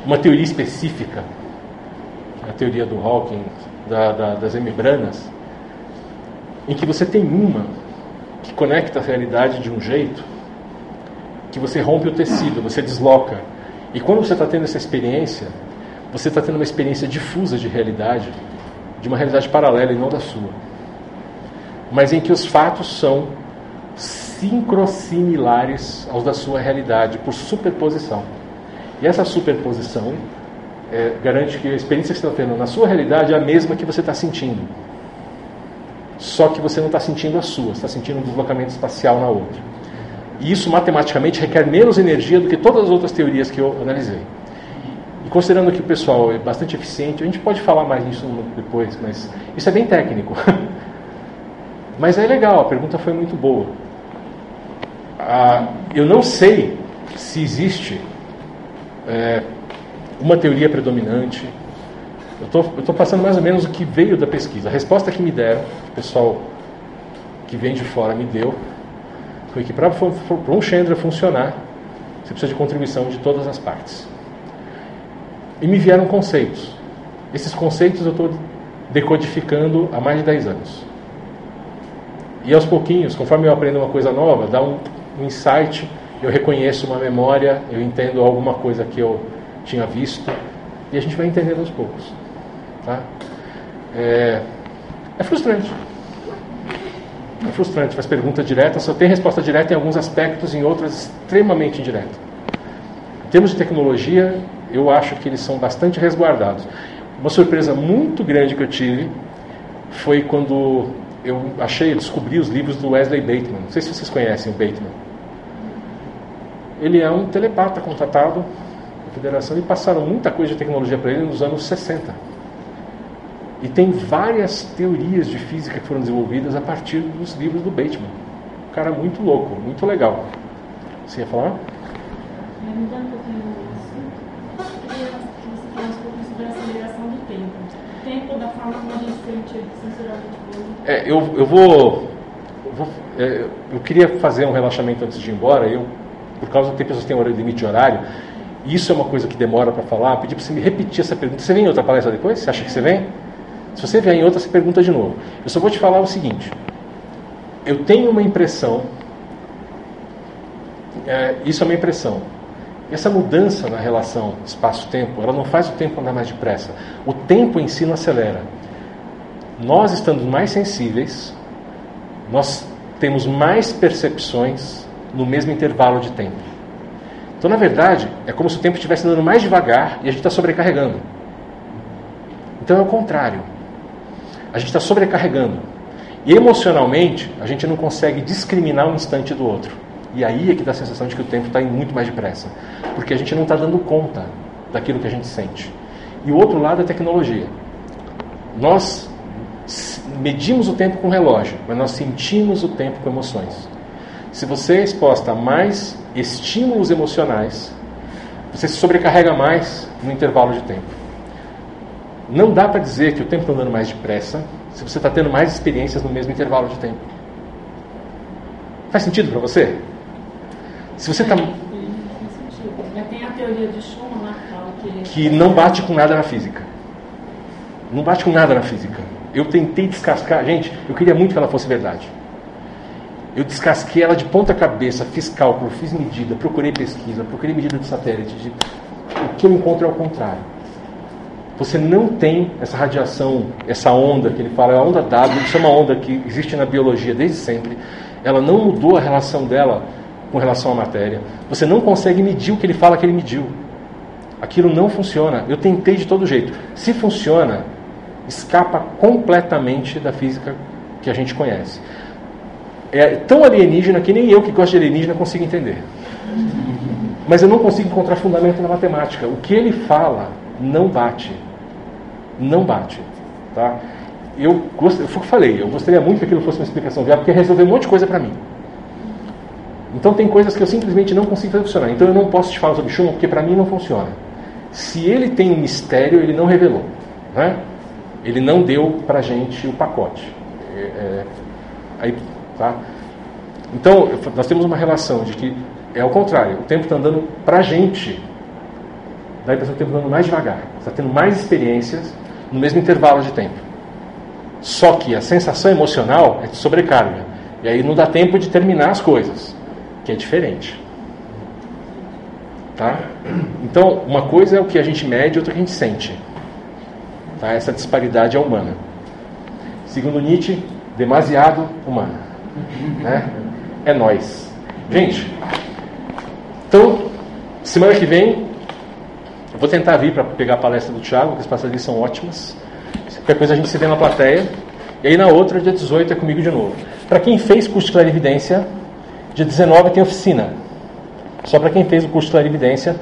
uma teoria específica, a teoria do Hawking, das membranas, em que você tem uma que conecta a realidade de um jeito que você rompe o tecido, você desloca. E quando você está tendo essa experiência, você está tendo uma experiência difusa de realidade, de uma realidade paralela e não da sua. Mas em que os fatos são sincrossimilares aos da sua realidade, por superposição. E essa superposição garante que a experiência que você está tendo na sua realidade é a mesma que você está sentindo. Só que você não está sentindo a sua, você está sentindo um deslocamento espacial na outra. E isso matematicamente requer menos energia do que todas as outras teorias que eu analisei. E considerando que o pessoal é bastante eficiente, a gente pode falar mais nisso depois, mas isso é bem técnico. Mas é legal, a pergunta foi muito boa. Eu não sei se existe uma teoria predominante. Eu estou passando mais ou menos o que veio da pesquisa. A resposta que me deram, o pessoal que vem de fora me deu, foi que para um Chandra funcionar, você precisa de contribuição de todas as partes. E me vieram conceitos. Esses conceitos eu estou decodificando há mais de 10 anos. E aos pouquinhos, conforme eu aprendo uma coisa nova, dá um insight, eu reconheço uma memória, eu entendo alguma coisa que eu tinha visto, e a gente vai entendendo aos poucos. Tá? É frustrante. É frustrante, faz pergunta direta, só tem resposta direta em alguns aspectos, em outros extremamente indireta. Em termos de tecnologia, eu acho que eles são bastante resguardados. Uma surpresa muito grande que eu tive foi quando eu descobri os livros do Wesley Bateman. Não sei se vocês conhecem o Bateman. Ele é um telepata contratado da Federação e passaram muita coisa de tecnologia para ele nos anos 60. E tem várias teorias de física que foram desenvolvidas a partir dos livros do Bateman. Um cara muito louco, muito legal. Você ia falar? Mudando um pouquinho o assunto, eu queria que você falasse um pouco sobre a aceleração do tempo. O tempo da forma como a gente sente sensorialmente. Eu queria fazer um relaxamento antes de ir embora. Por causa do tempo, pessoas têm um limite de horário. E isso é uma coisa que demora para falar. Pedi para você me repetir essa pergunta. Você vem em outra palestra depois? Você acha que você vem? Se você vier em outra, você pergunta de novo. Eu só vou te falar o seguinte. Eu tenho uma impressão. Isso é uma impressão. Essa mudança na relação espaço-tempo, ela não faz o tempo andar mais depressa. O tempo em si não acelera. Nós, estando mais sensíveis, nós temos mais percepções no mesmo intervalo de tempo. Então, na verdade, é como se o tempo estivesse andando mais devagar e a gente está sobrecarregando. Então é o contrário. A gente está sobrecarregando. E emocionalmente, a gente não consegue discriminar um instante do outro. E aí é que dá a sensação de que o tempo está indo muito mais depressa. Porque a gente não está dando conta daquilo que a gente sente. E o outro lado é a tecnologia. Nós medimos o tempo com relógio, mas nós sentimos o tempo com emoções. Se você é exposta a mais estímulos emocionais, você se sobrecarrega mais no intervalo de tempo. Não dá para dizer que o tempo está andando mais depressa se você está tendo mais experiências no mesmo intervalo de tempo. Faz sentido para você? Se você está... Faz sentido. Mas tem a teoria de Schumann lá que não bate com nada na física. Não bate com nada na física. Eu tentei descascar... Gente, eu queria muito que ela fosse verdade. Eu descasquei ela de ponta cabeça, fiz cálculo, fiz medida, procurei pesquisa, procurei medida de satélite. O que eu encontro é o contrário. Você não tem essa radiação, essa onda que ele fala, é a onda W, isso é uma onda que existe na biologia desde sempre. Ela não mudou a relação dela com relação à matéria. Você não consegue medir o que ele fala que ele mediu. Aquilo não funciona. Eu tentei de todo jeito. Se funciona, escapa completamente da física que a gente conhece. É tão alienígena que nem eu que gosto de alienígena consigo entender. Mas eu não consigo encontrar fundamento na matemática. O que ele fala não bate. Não bate. Tá? Eu gostaria muito que aquilo fosse uma explicação viável, porque ia resolver um monte de coisa para mim. Então tem coisas que eu simplesmente não consigo fazer funcionar. Então eu não posso te falar sobre Schumann, porque para mim não funciona. Se ele tem um mistério, ele não revelou. Né? Ele não deu para a gente o pacote. Tá? Então nós temos uma relação de que é o contrário. O tempo está andando para a gente dá a impressão que o tempo está andando mais devagar. Você está tendo mais experiências no mesmo intervalo de tempo. Só que a sensação emocional é de sobrecarga. E aí não dá tempo de terminar as coisas, que é diferente. Tá? Então, uma coisa é o que a gente mede, outra que a gente sente. Tá? Essa disparidade é humana. Segundo Nietzsche, demasiado humana. Né? É nós. Gente, então, semana que vem, eu vou tentar vir para pegar a palestra do Thiago, porque as palestras são ótimas. Qualquer coisa a gente se vê na plateia. E aí na outra, dia 18, é comigo de novo. Para quem fez curso de clarividência, dia 19 tem oficina. Só para quem fez o curso de clarividência,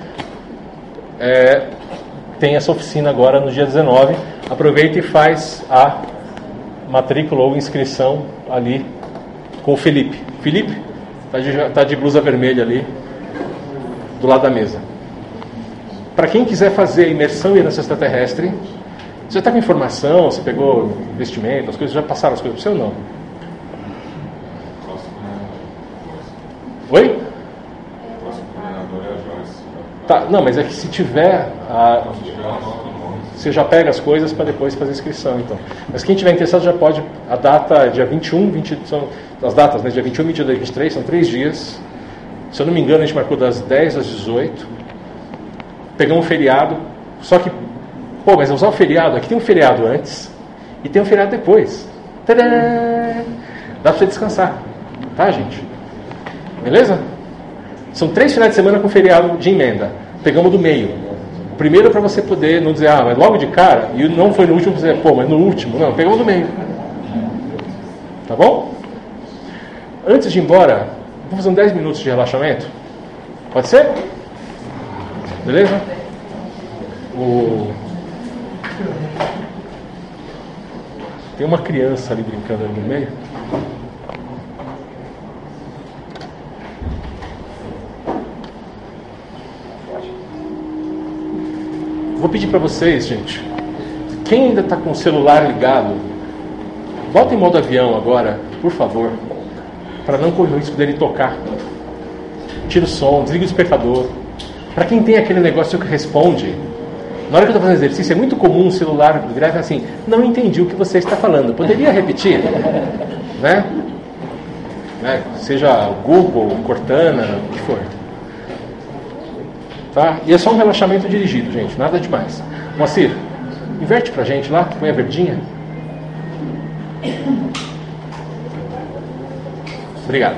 tem essa oficina agora no dia 19. Aproveita e faz a matrícula ou inscrição ali com o Felipe. Felipe está de blusa vermelha ali, do lado da mesa. Para quem quiser fazer a imersão e a ciência extraterrestre, você já está com informação, você pegou investimento, as coisas já passaram as coisas para você ou não? Oi? Tá, não, mas é que se tiver, você já pega as coisas para depois fazer a inscrição, então. Mas quem tiver interessado já pode, a data é dia 21, são as datas, né? Dia 21, 22 e 23, são 3 dias. Se eu não me engano, a gente marcou das 10 às 18. Pegamos um feriado, só que, mas usar o feriado, aqui tem um feriado antes e tem um feriado depois. Tadã! Dá para você descansar, tá, gente? Beleza? São 3 finais de semana com feriado de emenda. Pegamos do meio. O primeiro é para você poder não dizer, mas logo de cara, e não foi no último, você dizer, mas no último. Não, pegamos do meio. Tá bom? Antes de ir embora, vou fazer uns 10 minutos de relaxamento. Pode ser? Beleza? Tem uma criança ali brincando ali no meio. Vou pedir para vocês, gente, quem ainda está com o celular ligado, bota em modo avião agora, por favor, para não correr o risco dele tocar. Tira o som, desliga o despertador. Para quem tem aquele negócio que responde, na hora que eu estou fazendo exercício, é muito comum o celular grave assim, não entendi o que você está falando, poderia repetir? Né? Seja Google, Cortana, o que for. Tá? E é só um relaxamento dirigido, gente, nada demais. Moacir, inverte pra gente lá, põe a verdinha. Obrigado.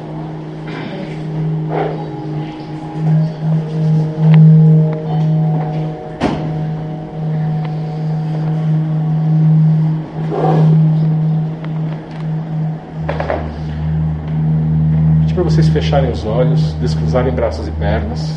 Pedi para vocês fecharem os olhos, descruzarem braços e pernas.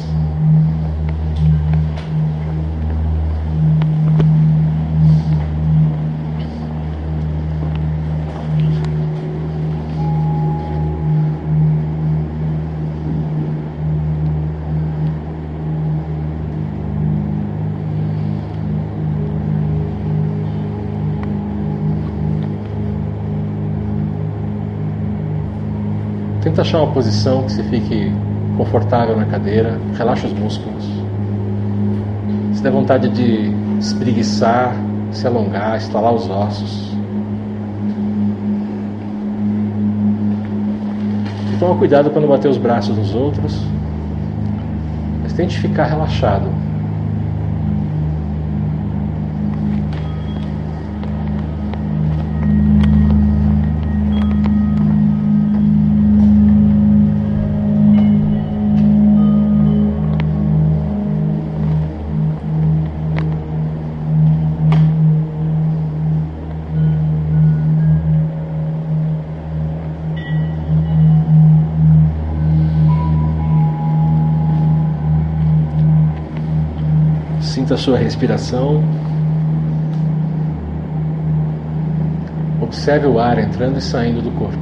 Tenta achar uma posição que você fique confortável na cadeira, relaxa os músculos. Se der vontade de espreguiçar, se alongar, estalar os ossos. E toma cuidado para não bater os braços nos outros, mas tente ficar relaxado. Sinta a sua respiração. Observe o ar entrando e saindo do corpo.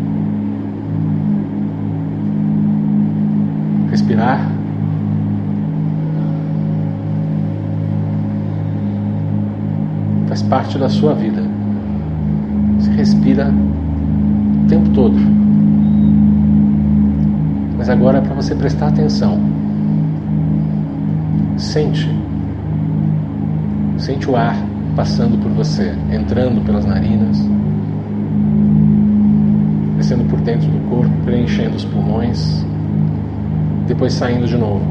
Respirar. pela sua vida. Você respira o tempo todo. Mas agora é para você prestar atenção. Sente o ar passando por você, entrando pelas narinas, descendo por dentro do corpo, preenchendo os pulmões, depois saindo de novo.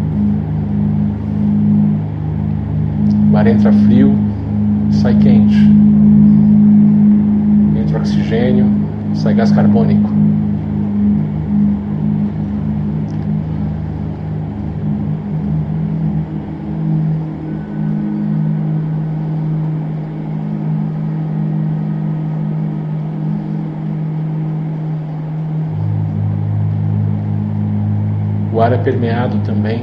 O ar entra frio, sai quente. Entra oxigênio, sai gás carbônico. O ar é permeado também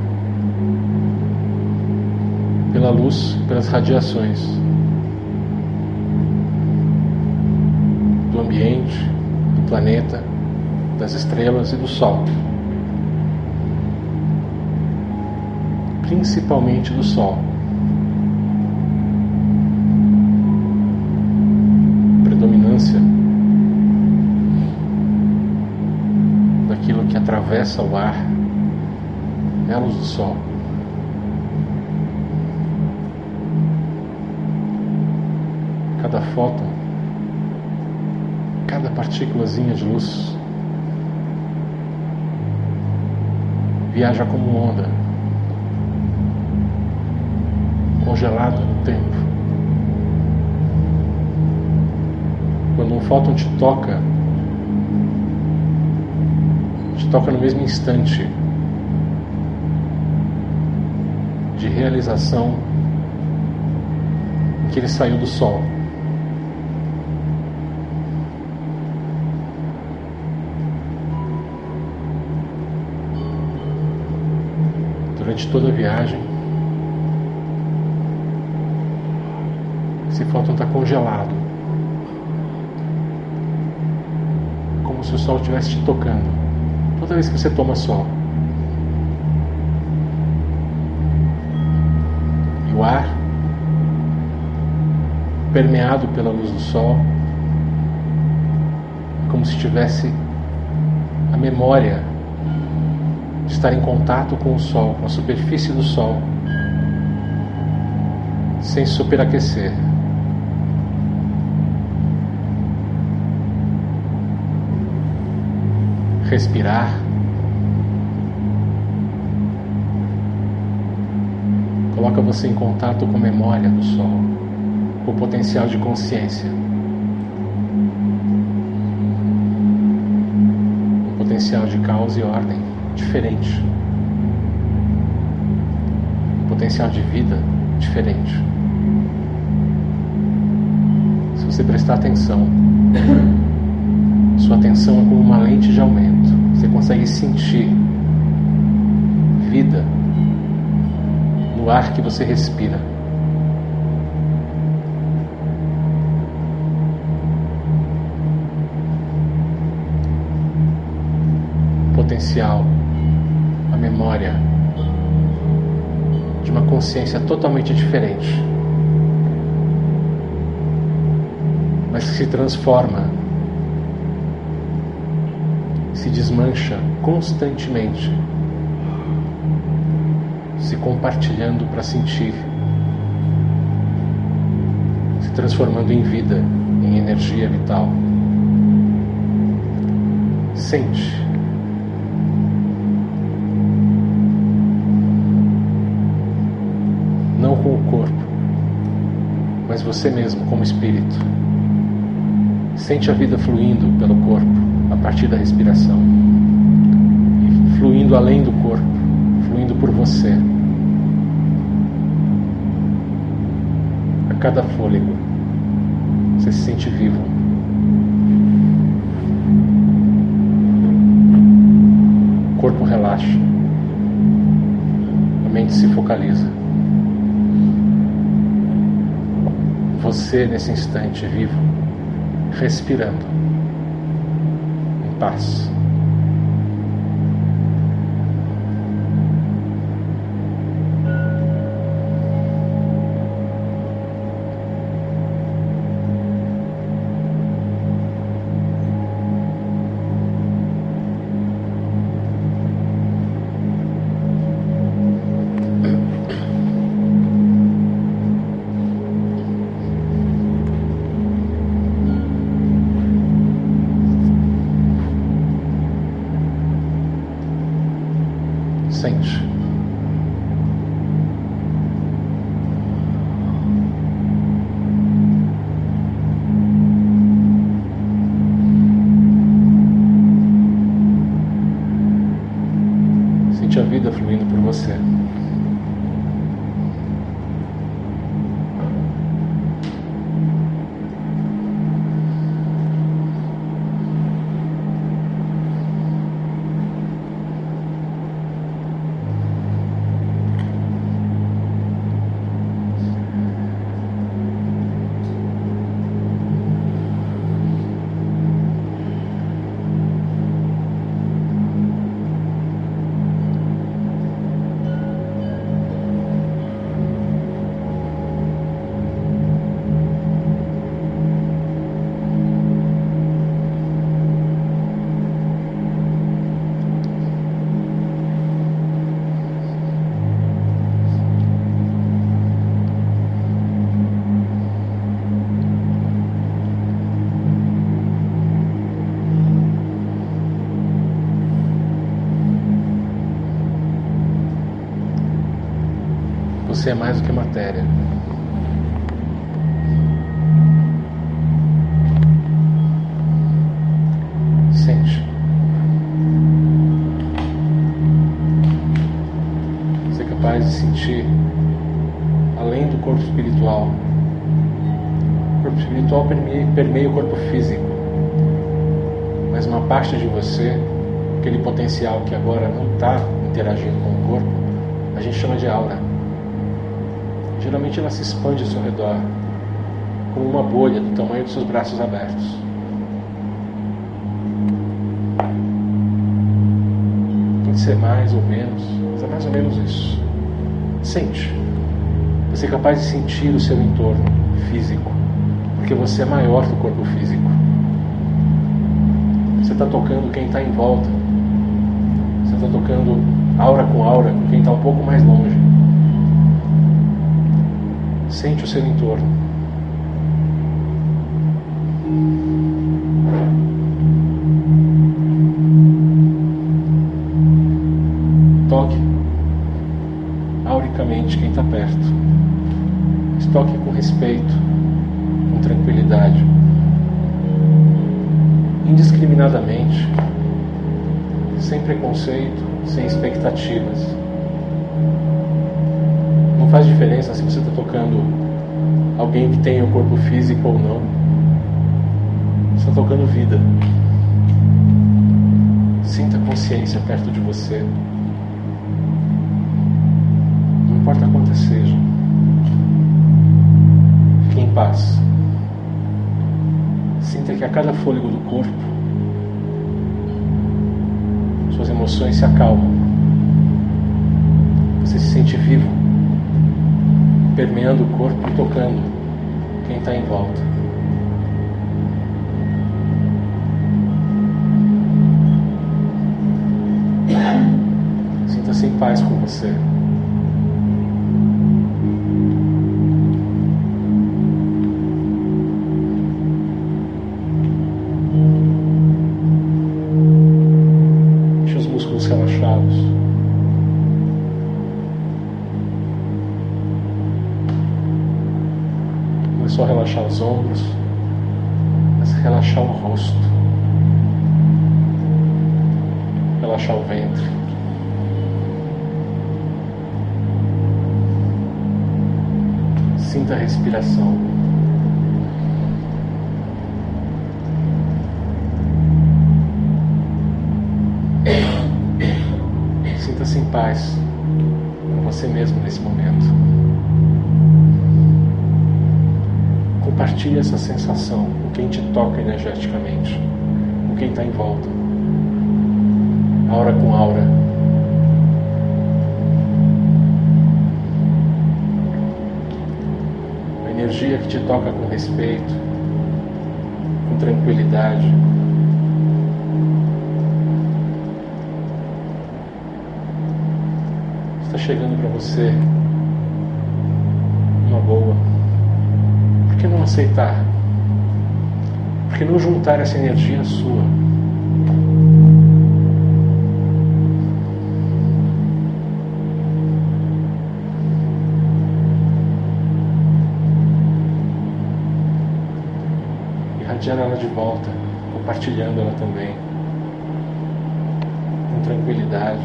pela luz, pelas radiações do ambiente, do planeta, das estrelas e do Sol. Principalmente do Sol. Predominância daquilo que atravessa o ar é a luz do Sol. Cada fóton, cada partículazinha de luz viaja como onda, congelada no tempo. Quando um fóton te toca no mesmo instante de realização em que ele saiu do Sol. Durante toda a viagem, esse fóton está congelado, como se o Sol estivesse te tocando. Toda vez que você toma sol. E o ar, permeado pela luz do Sol, é como se tivesse a memória de estar em contato com o Sol, com a superfície do Sol, sem superaquecer. Respirar, coloca você em contato com a memória do Sol, com o potencial de consciência, um potencial de caos e ordem diferente, um potencial de vida diferente. Se você prestar atenção, sua atenção é como uma lente de aumento. Você consegue sentir vida no ar que você respira. O potencial, a memória de uma consciência totalmente diferente, mas que se transforma, se desmancha constantemente, se compartilhando para sentir, se transformando em vida, em energia vital. Sente. Não com o corpo, mas você mesmo como espírito. Sente a vida fluindo pelo corpo a partir da respiração, e fluindo além do corpo, fluindo por você. A cada fôlego você se sente vivo. O corpo relaxa, a mente se focaliza. Você nesse instante vivo, respirando em paz. você é mais do que matéria. Sente. Você é capaz de sentir além do corpo espiritual. O corpo espiritual permeia o corpo físico, mas uma parte de você, aquele potencial que agora não está interagindo com o corpo, a gente chama de aura. Geralmente ela se expande ao seu redor, como uma bolha do tamanho dos seus braços abertos. Pode ser mais ou menos, mas é mais ou menos isso. Sente. Você é capaz de sentir o seu entorno físico, porque você é maior que o corpo físico. Você está tocando quem está em volta. Você está tocando aura com aura com quem está um pouco mais longe. Sente o seu entorno. Toque auricamente quem está perto. Mas toque com respeito, com tranquilidade, indiscriminadamente, sem preconceito, sem expectativas. Não faz diferença se você está tocando alguém que tem o corpo físico ou não. Você está tocando vida. Sinta a consciência perto de você. Não importa quantas sejam. Fique em paz. Sinta que a cada fôlego do corpo, suas emoções se acalmam. Você se sente vivo, permeando o corpo e tocando quem está em volta. Sinta-se em paz com você. Deixe os músculos relaxados. Não é só relaxar os ombros, mas relaxar o rosto, relaxar o ventre. Sinta a respiração. Sinta-se em paz com você mesmo nesse momento. Compartilhe essa sensação com quem te toca energeticamente, com quem está em volta. Aura com aura. A energia que te toca com respeito, com tranquilidade. Está chegando para você uma boa. Por que não aceitar? Por que não juntar essa energia sua? Irradiar ela de volta, compartilhando ela também, com tranquilidade.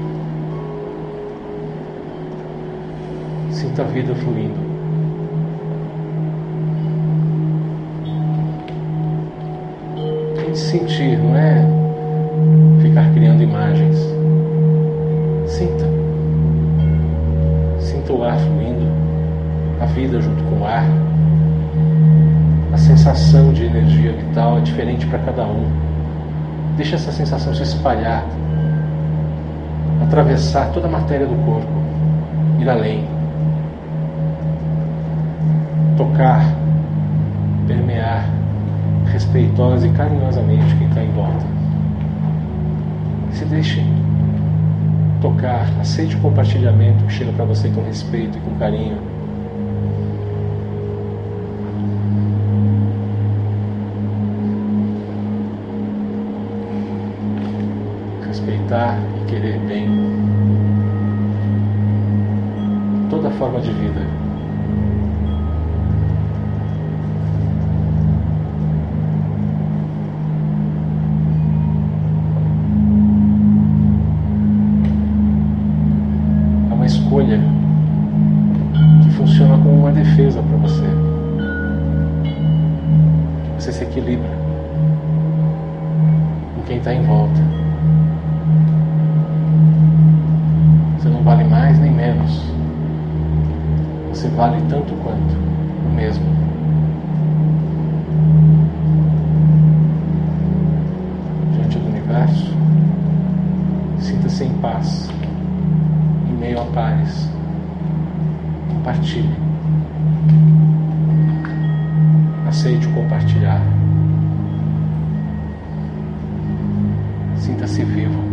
Sinta a vida fluindo. Tente sentir, não é ficar criando imagens. Sinta. Sinta o ar fluindo, a vida junto com o ar. A sensação de energia vital é diferente para cada um. Deixa essa sensação se espalhar, atravessar toda a matéria do corpo, ir além. Tocar, permear, respeitosa e carinhosamente quem está em volta. Se deixe tocar, aceite o compartilhamento que chega para você com respeito e com carinho. Respeitar e querer bem. Toda forma de vida. É uma escolha que funciona como uma defesa para você. Você se equilibra com quem está em volta. Você não vale mais nem menos. Você vale tanto quanto o mesmo. Diante do universo, sinta-se em paz, em meio a pares. Compartilhe. Aceite o compartilhar. Sinta-se vivo.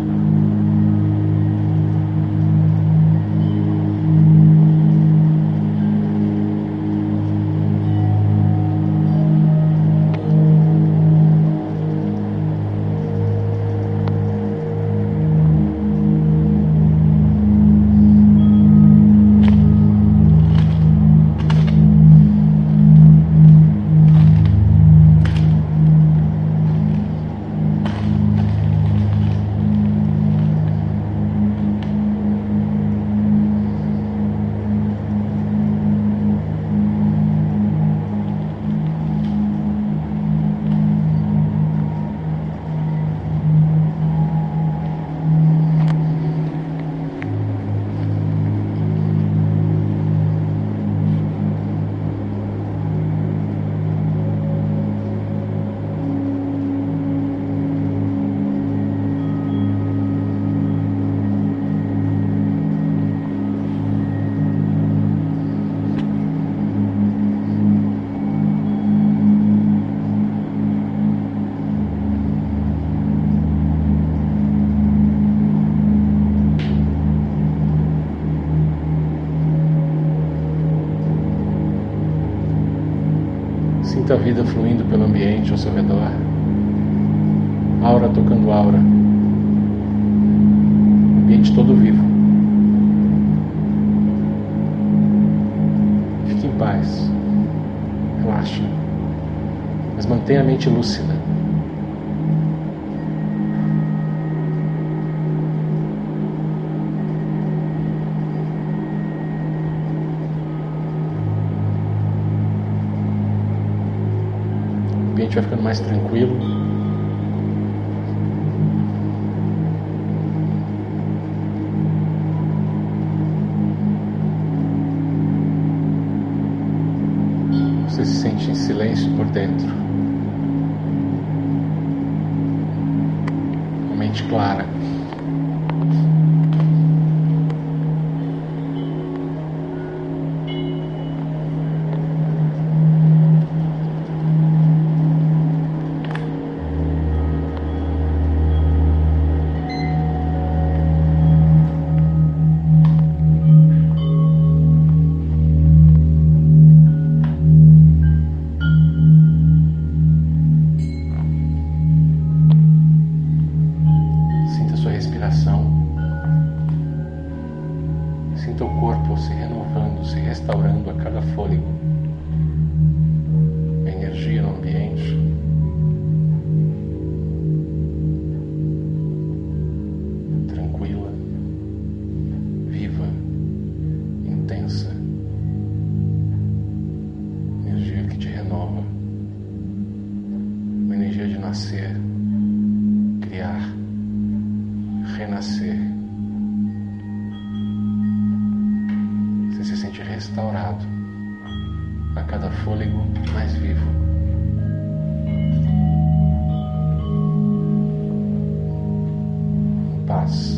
Sinta a vida fluindo pelo ambiente ao seu redor. Aura tocando aura. O ambiente todo vivo. Fique em paz. Relaxa. Mas mantenha a mente lúcida. O ambiente vai ficando mais tranquilo. Você se sente em silêncio por dentro. Uma mente clara. Sinta o corpo se renovando, se restaurando a cada fôlego. A energia no ambiente. Tranquila, viva, intensa. Energia que te renova. Uma energia de nascer, criar, renascer. Se sente restaurado a cada fôlego mais vivo. Em paz.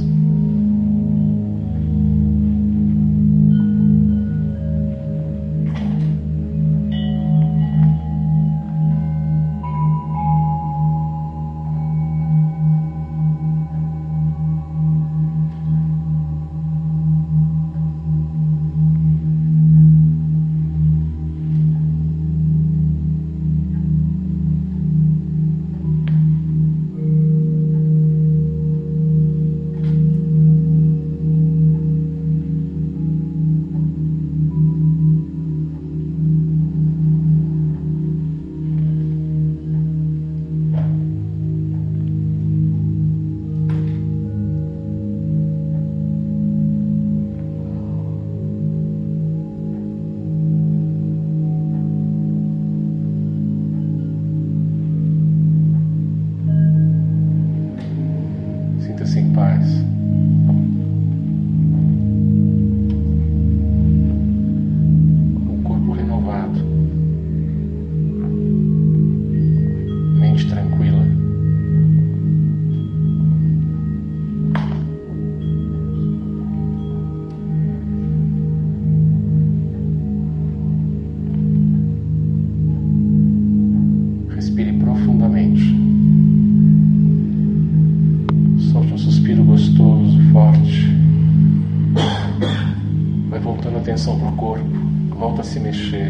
atenção para o corpo, volta a se mexer,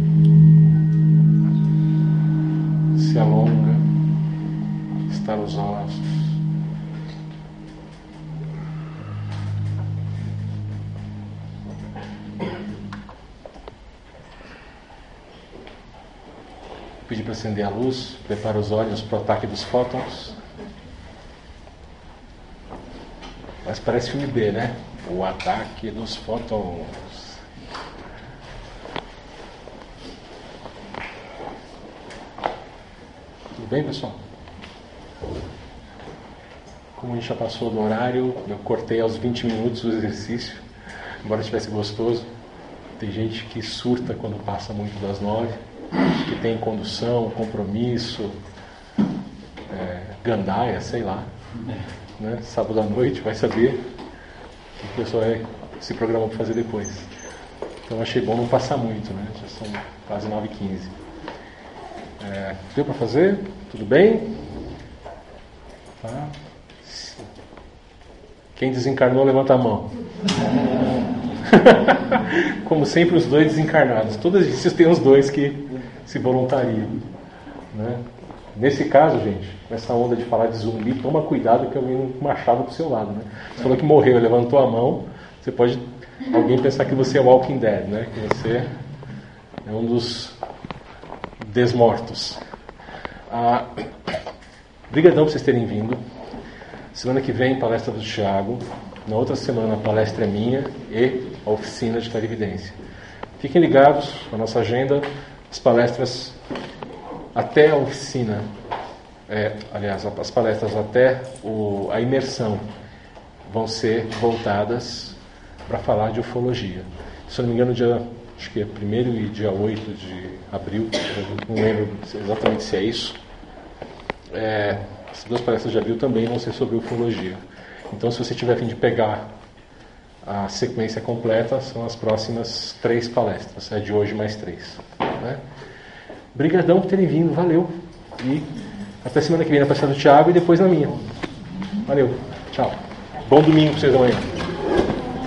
se alonga, estala os ossos. Pedir para acender a luz, prepara os olhos para o ataque dos fótons. Mas parece filme B, né? O ataque dos fótons. Tudo bem, pessoal? Como a gente já passou do horário, eu cortei aos 20 minutos o exercício, embora estivesse gostoso. Tem gente que surta quando passa muito das 9, que tem condução, compromisso, gandaia, sei lá. Né? Sábado à noite, vai saber o que o pessoal se programa para fazer depois. Então achei bom não passar muito, né? Já são quase 9h15. Deu para fazer? Tudo bem? Tá. Quem desencarnou, levanta a mão. Como sempre, os dois desencarnados. Todas as vezes tem os dois que se voluntariam, né? Nesse caso, gente, nessa onda de falar de zumbi, toma cuidado que eu venho um machado pro seu lado, né? Você falou que morreu, levantou a mão, você pode alguém pensar que você é Walking Dead, né? Que você é um dos desmortos. Obrigadão por vocês terem vindo. Semana que vem, palestra do Thiago. Na outra semana, a palestra é minha e a oficina de clarividência. Fiquem ligados na nossa agenda. As palestras até a oficina, as palestras até a imersão vão ser voltadas para falar de ufologia. Se eu não me engano, acho que é 1º e dia 8 de abril, não lembro exatamente se é isso. As 2 palestras de abril também vão ser sobre ufologia. Então, se você tiver a fim de pegar a sequência completa, são as próximas 3 palestras. É de hoje mais 3. Né? Obrigadão por terem vindo, valeu. E até semana que vem na palestra do Thiago e depois na minha. Valeu, tchau. Bom domingo para vocês amanhã.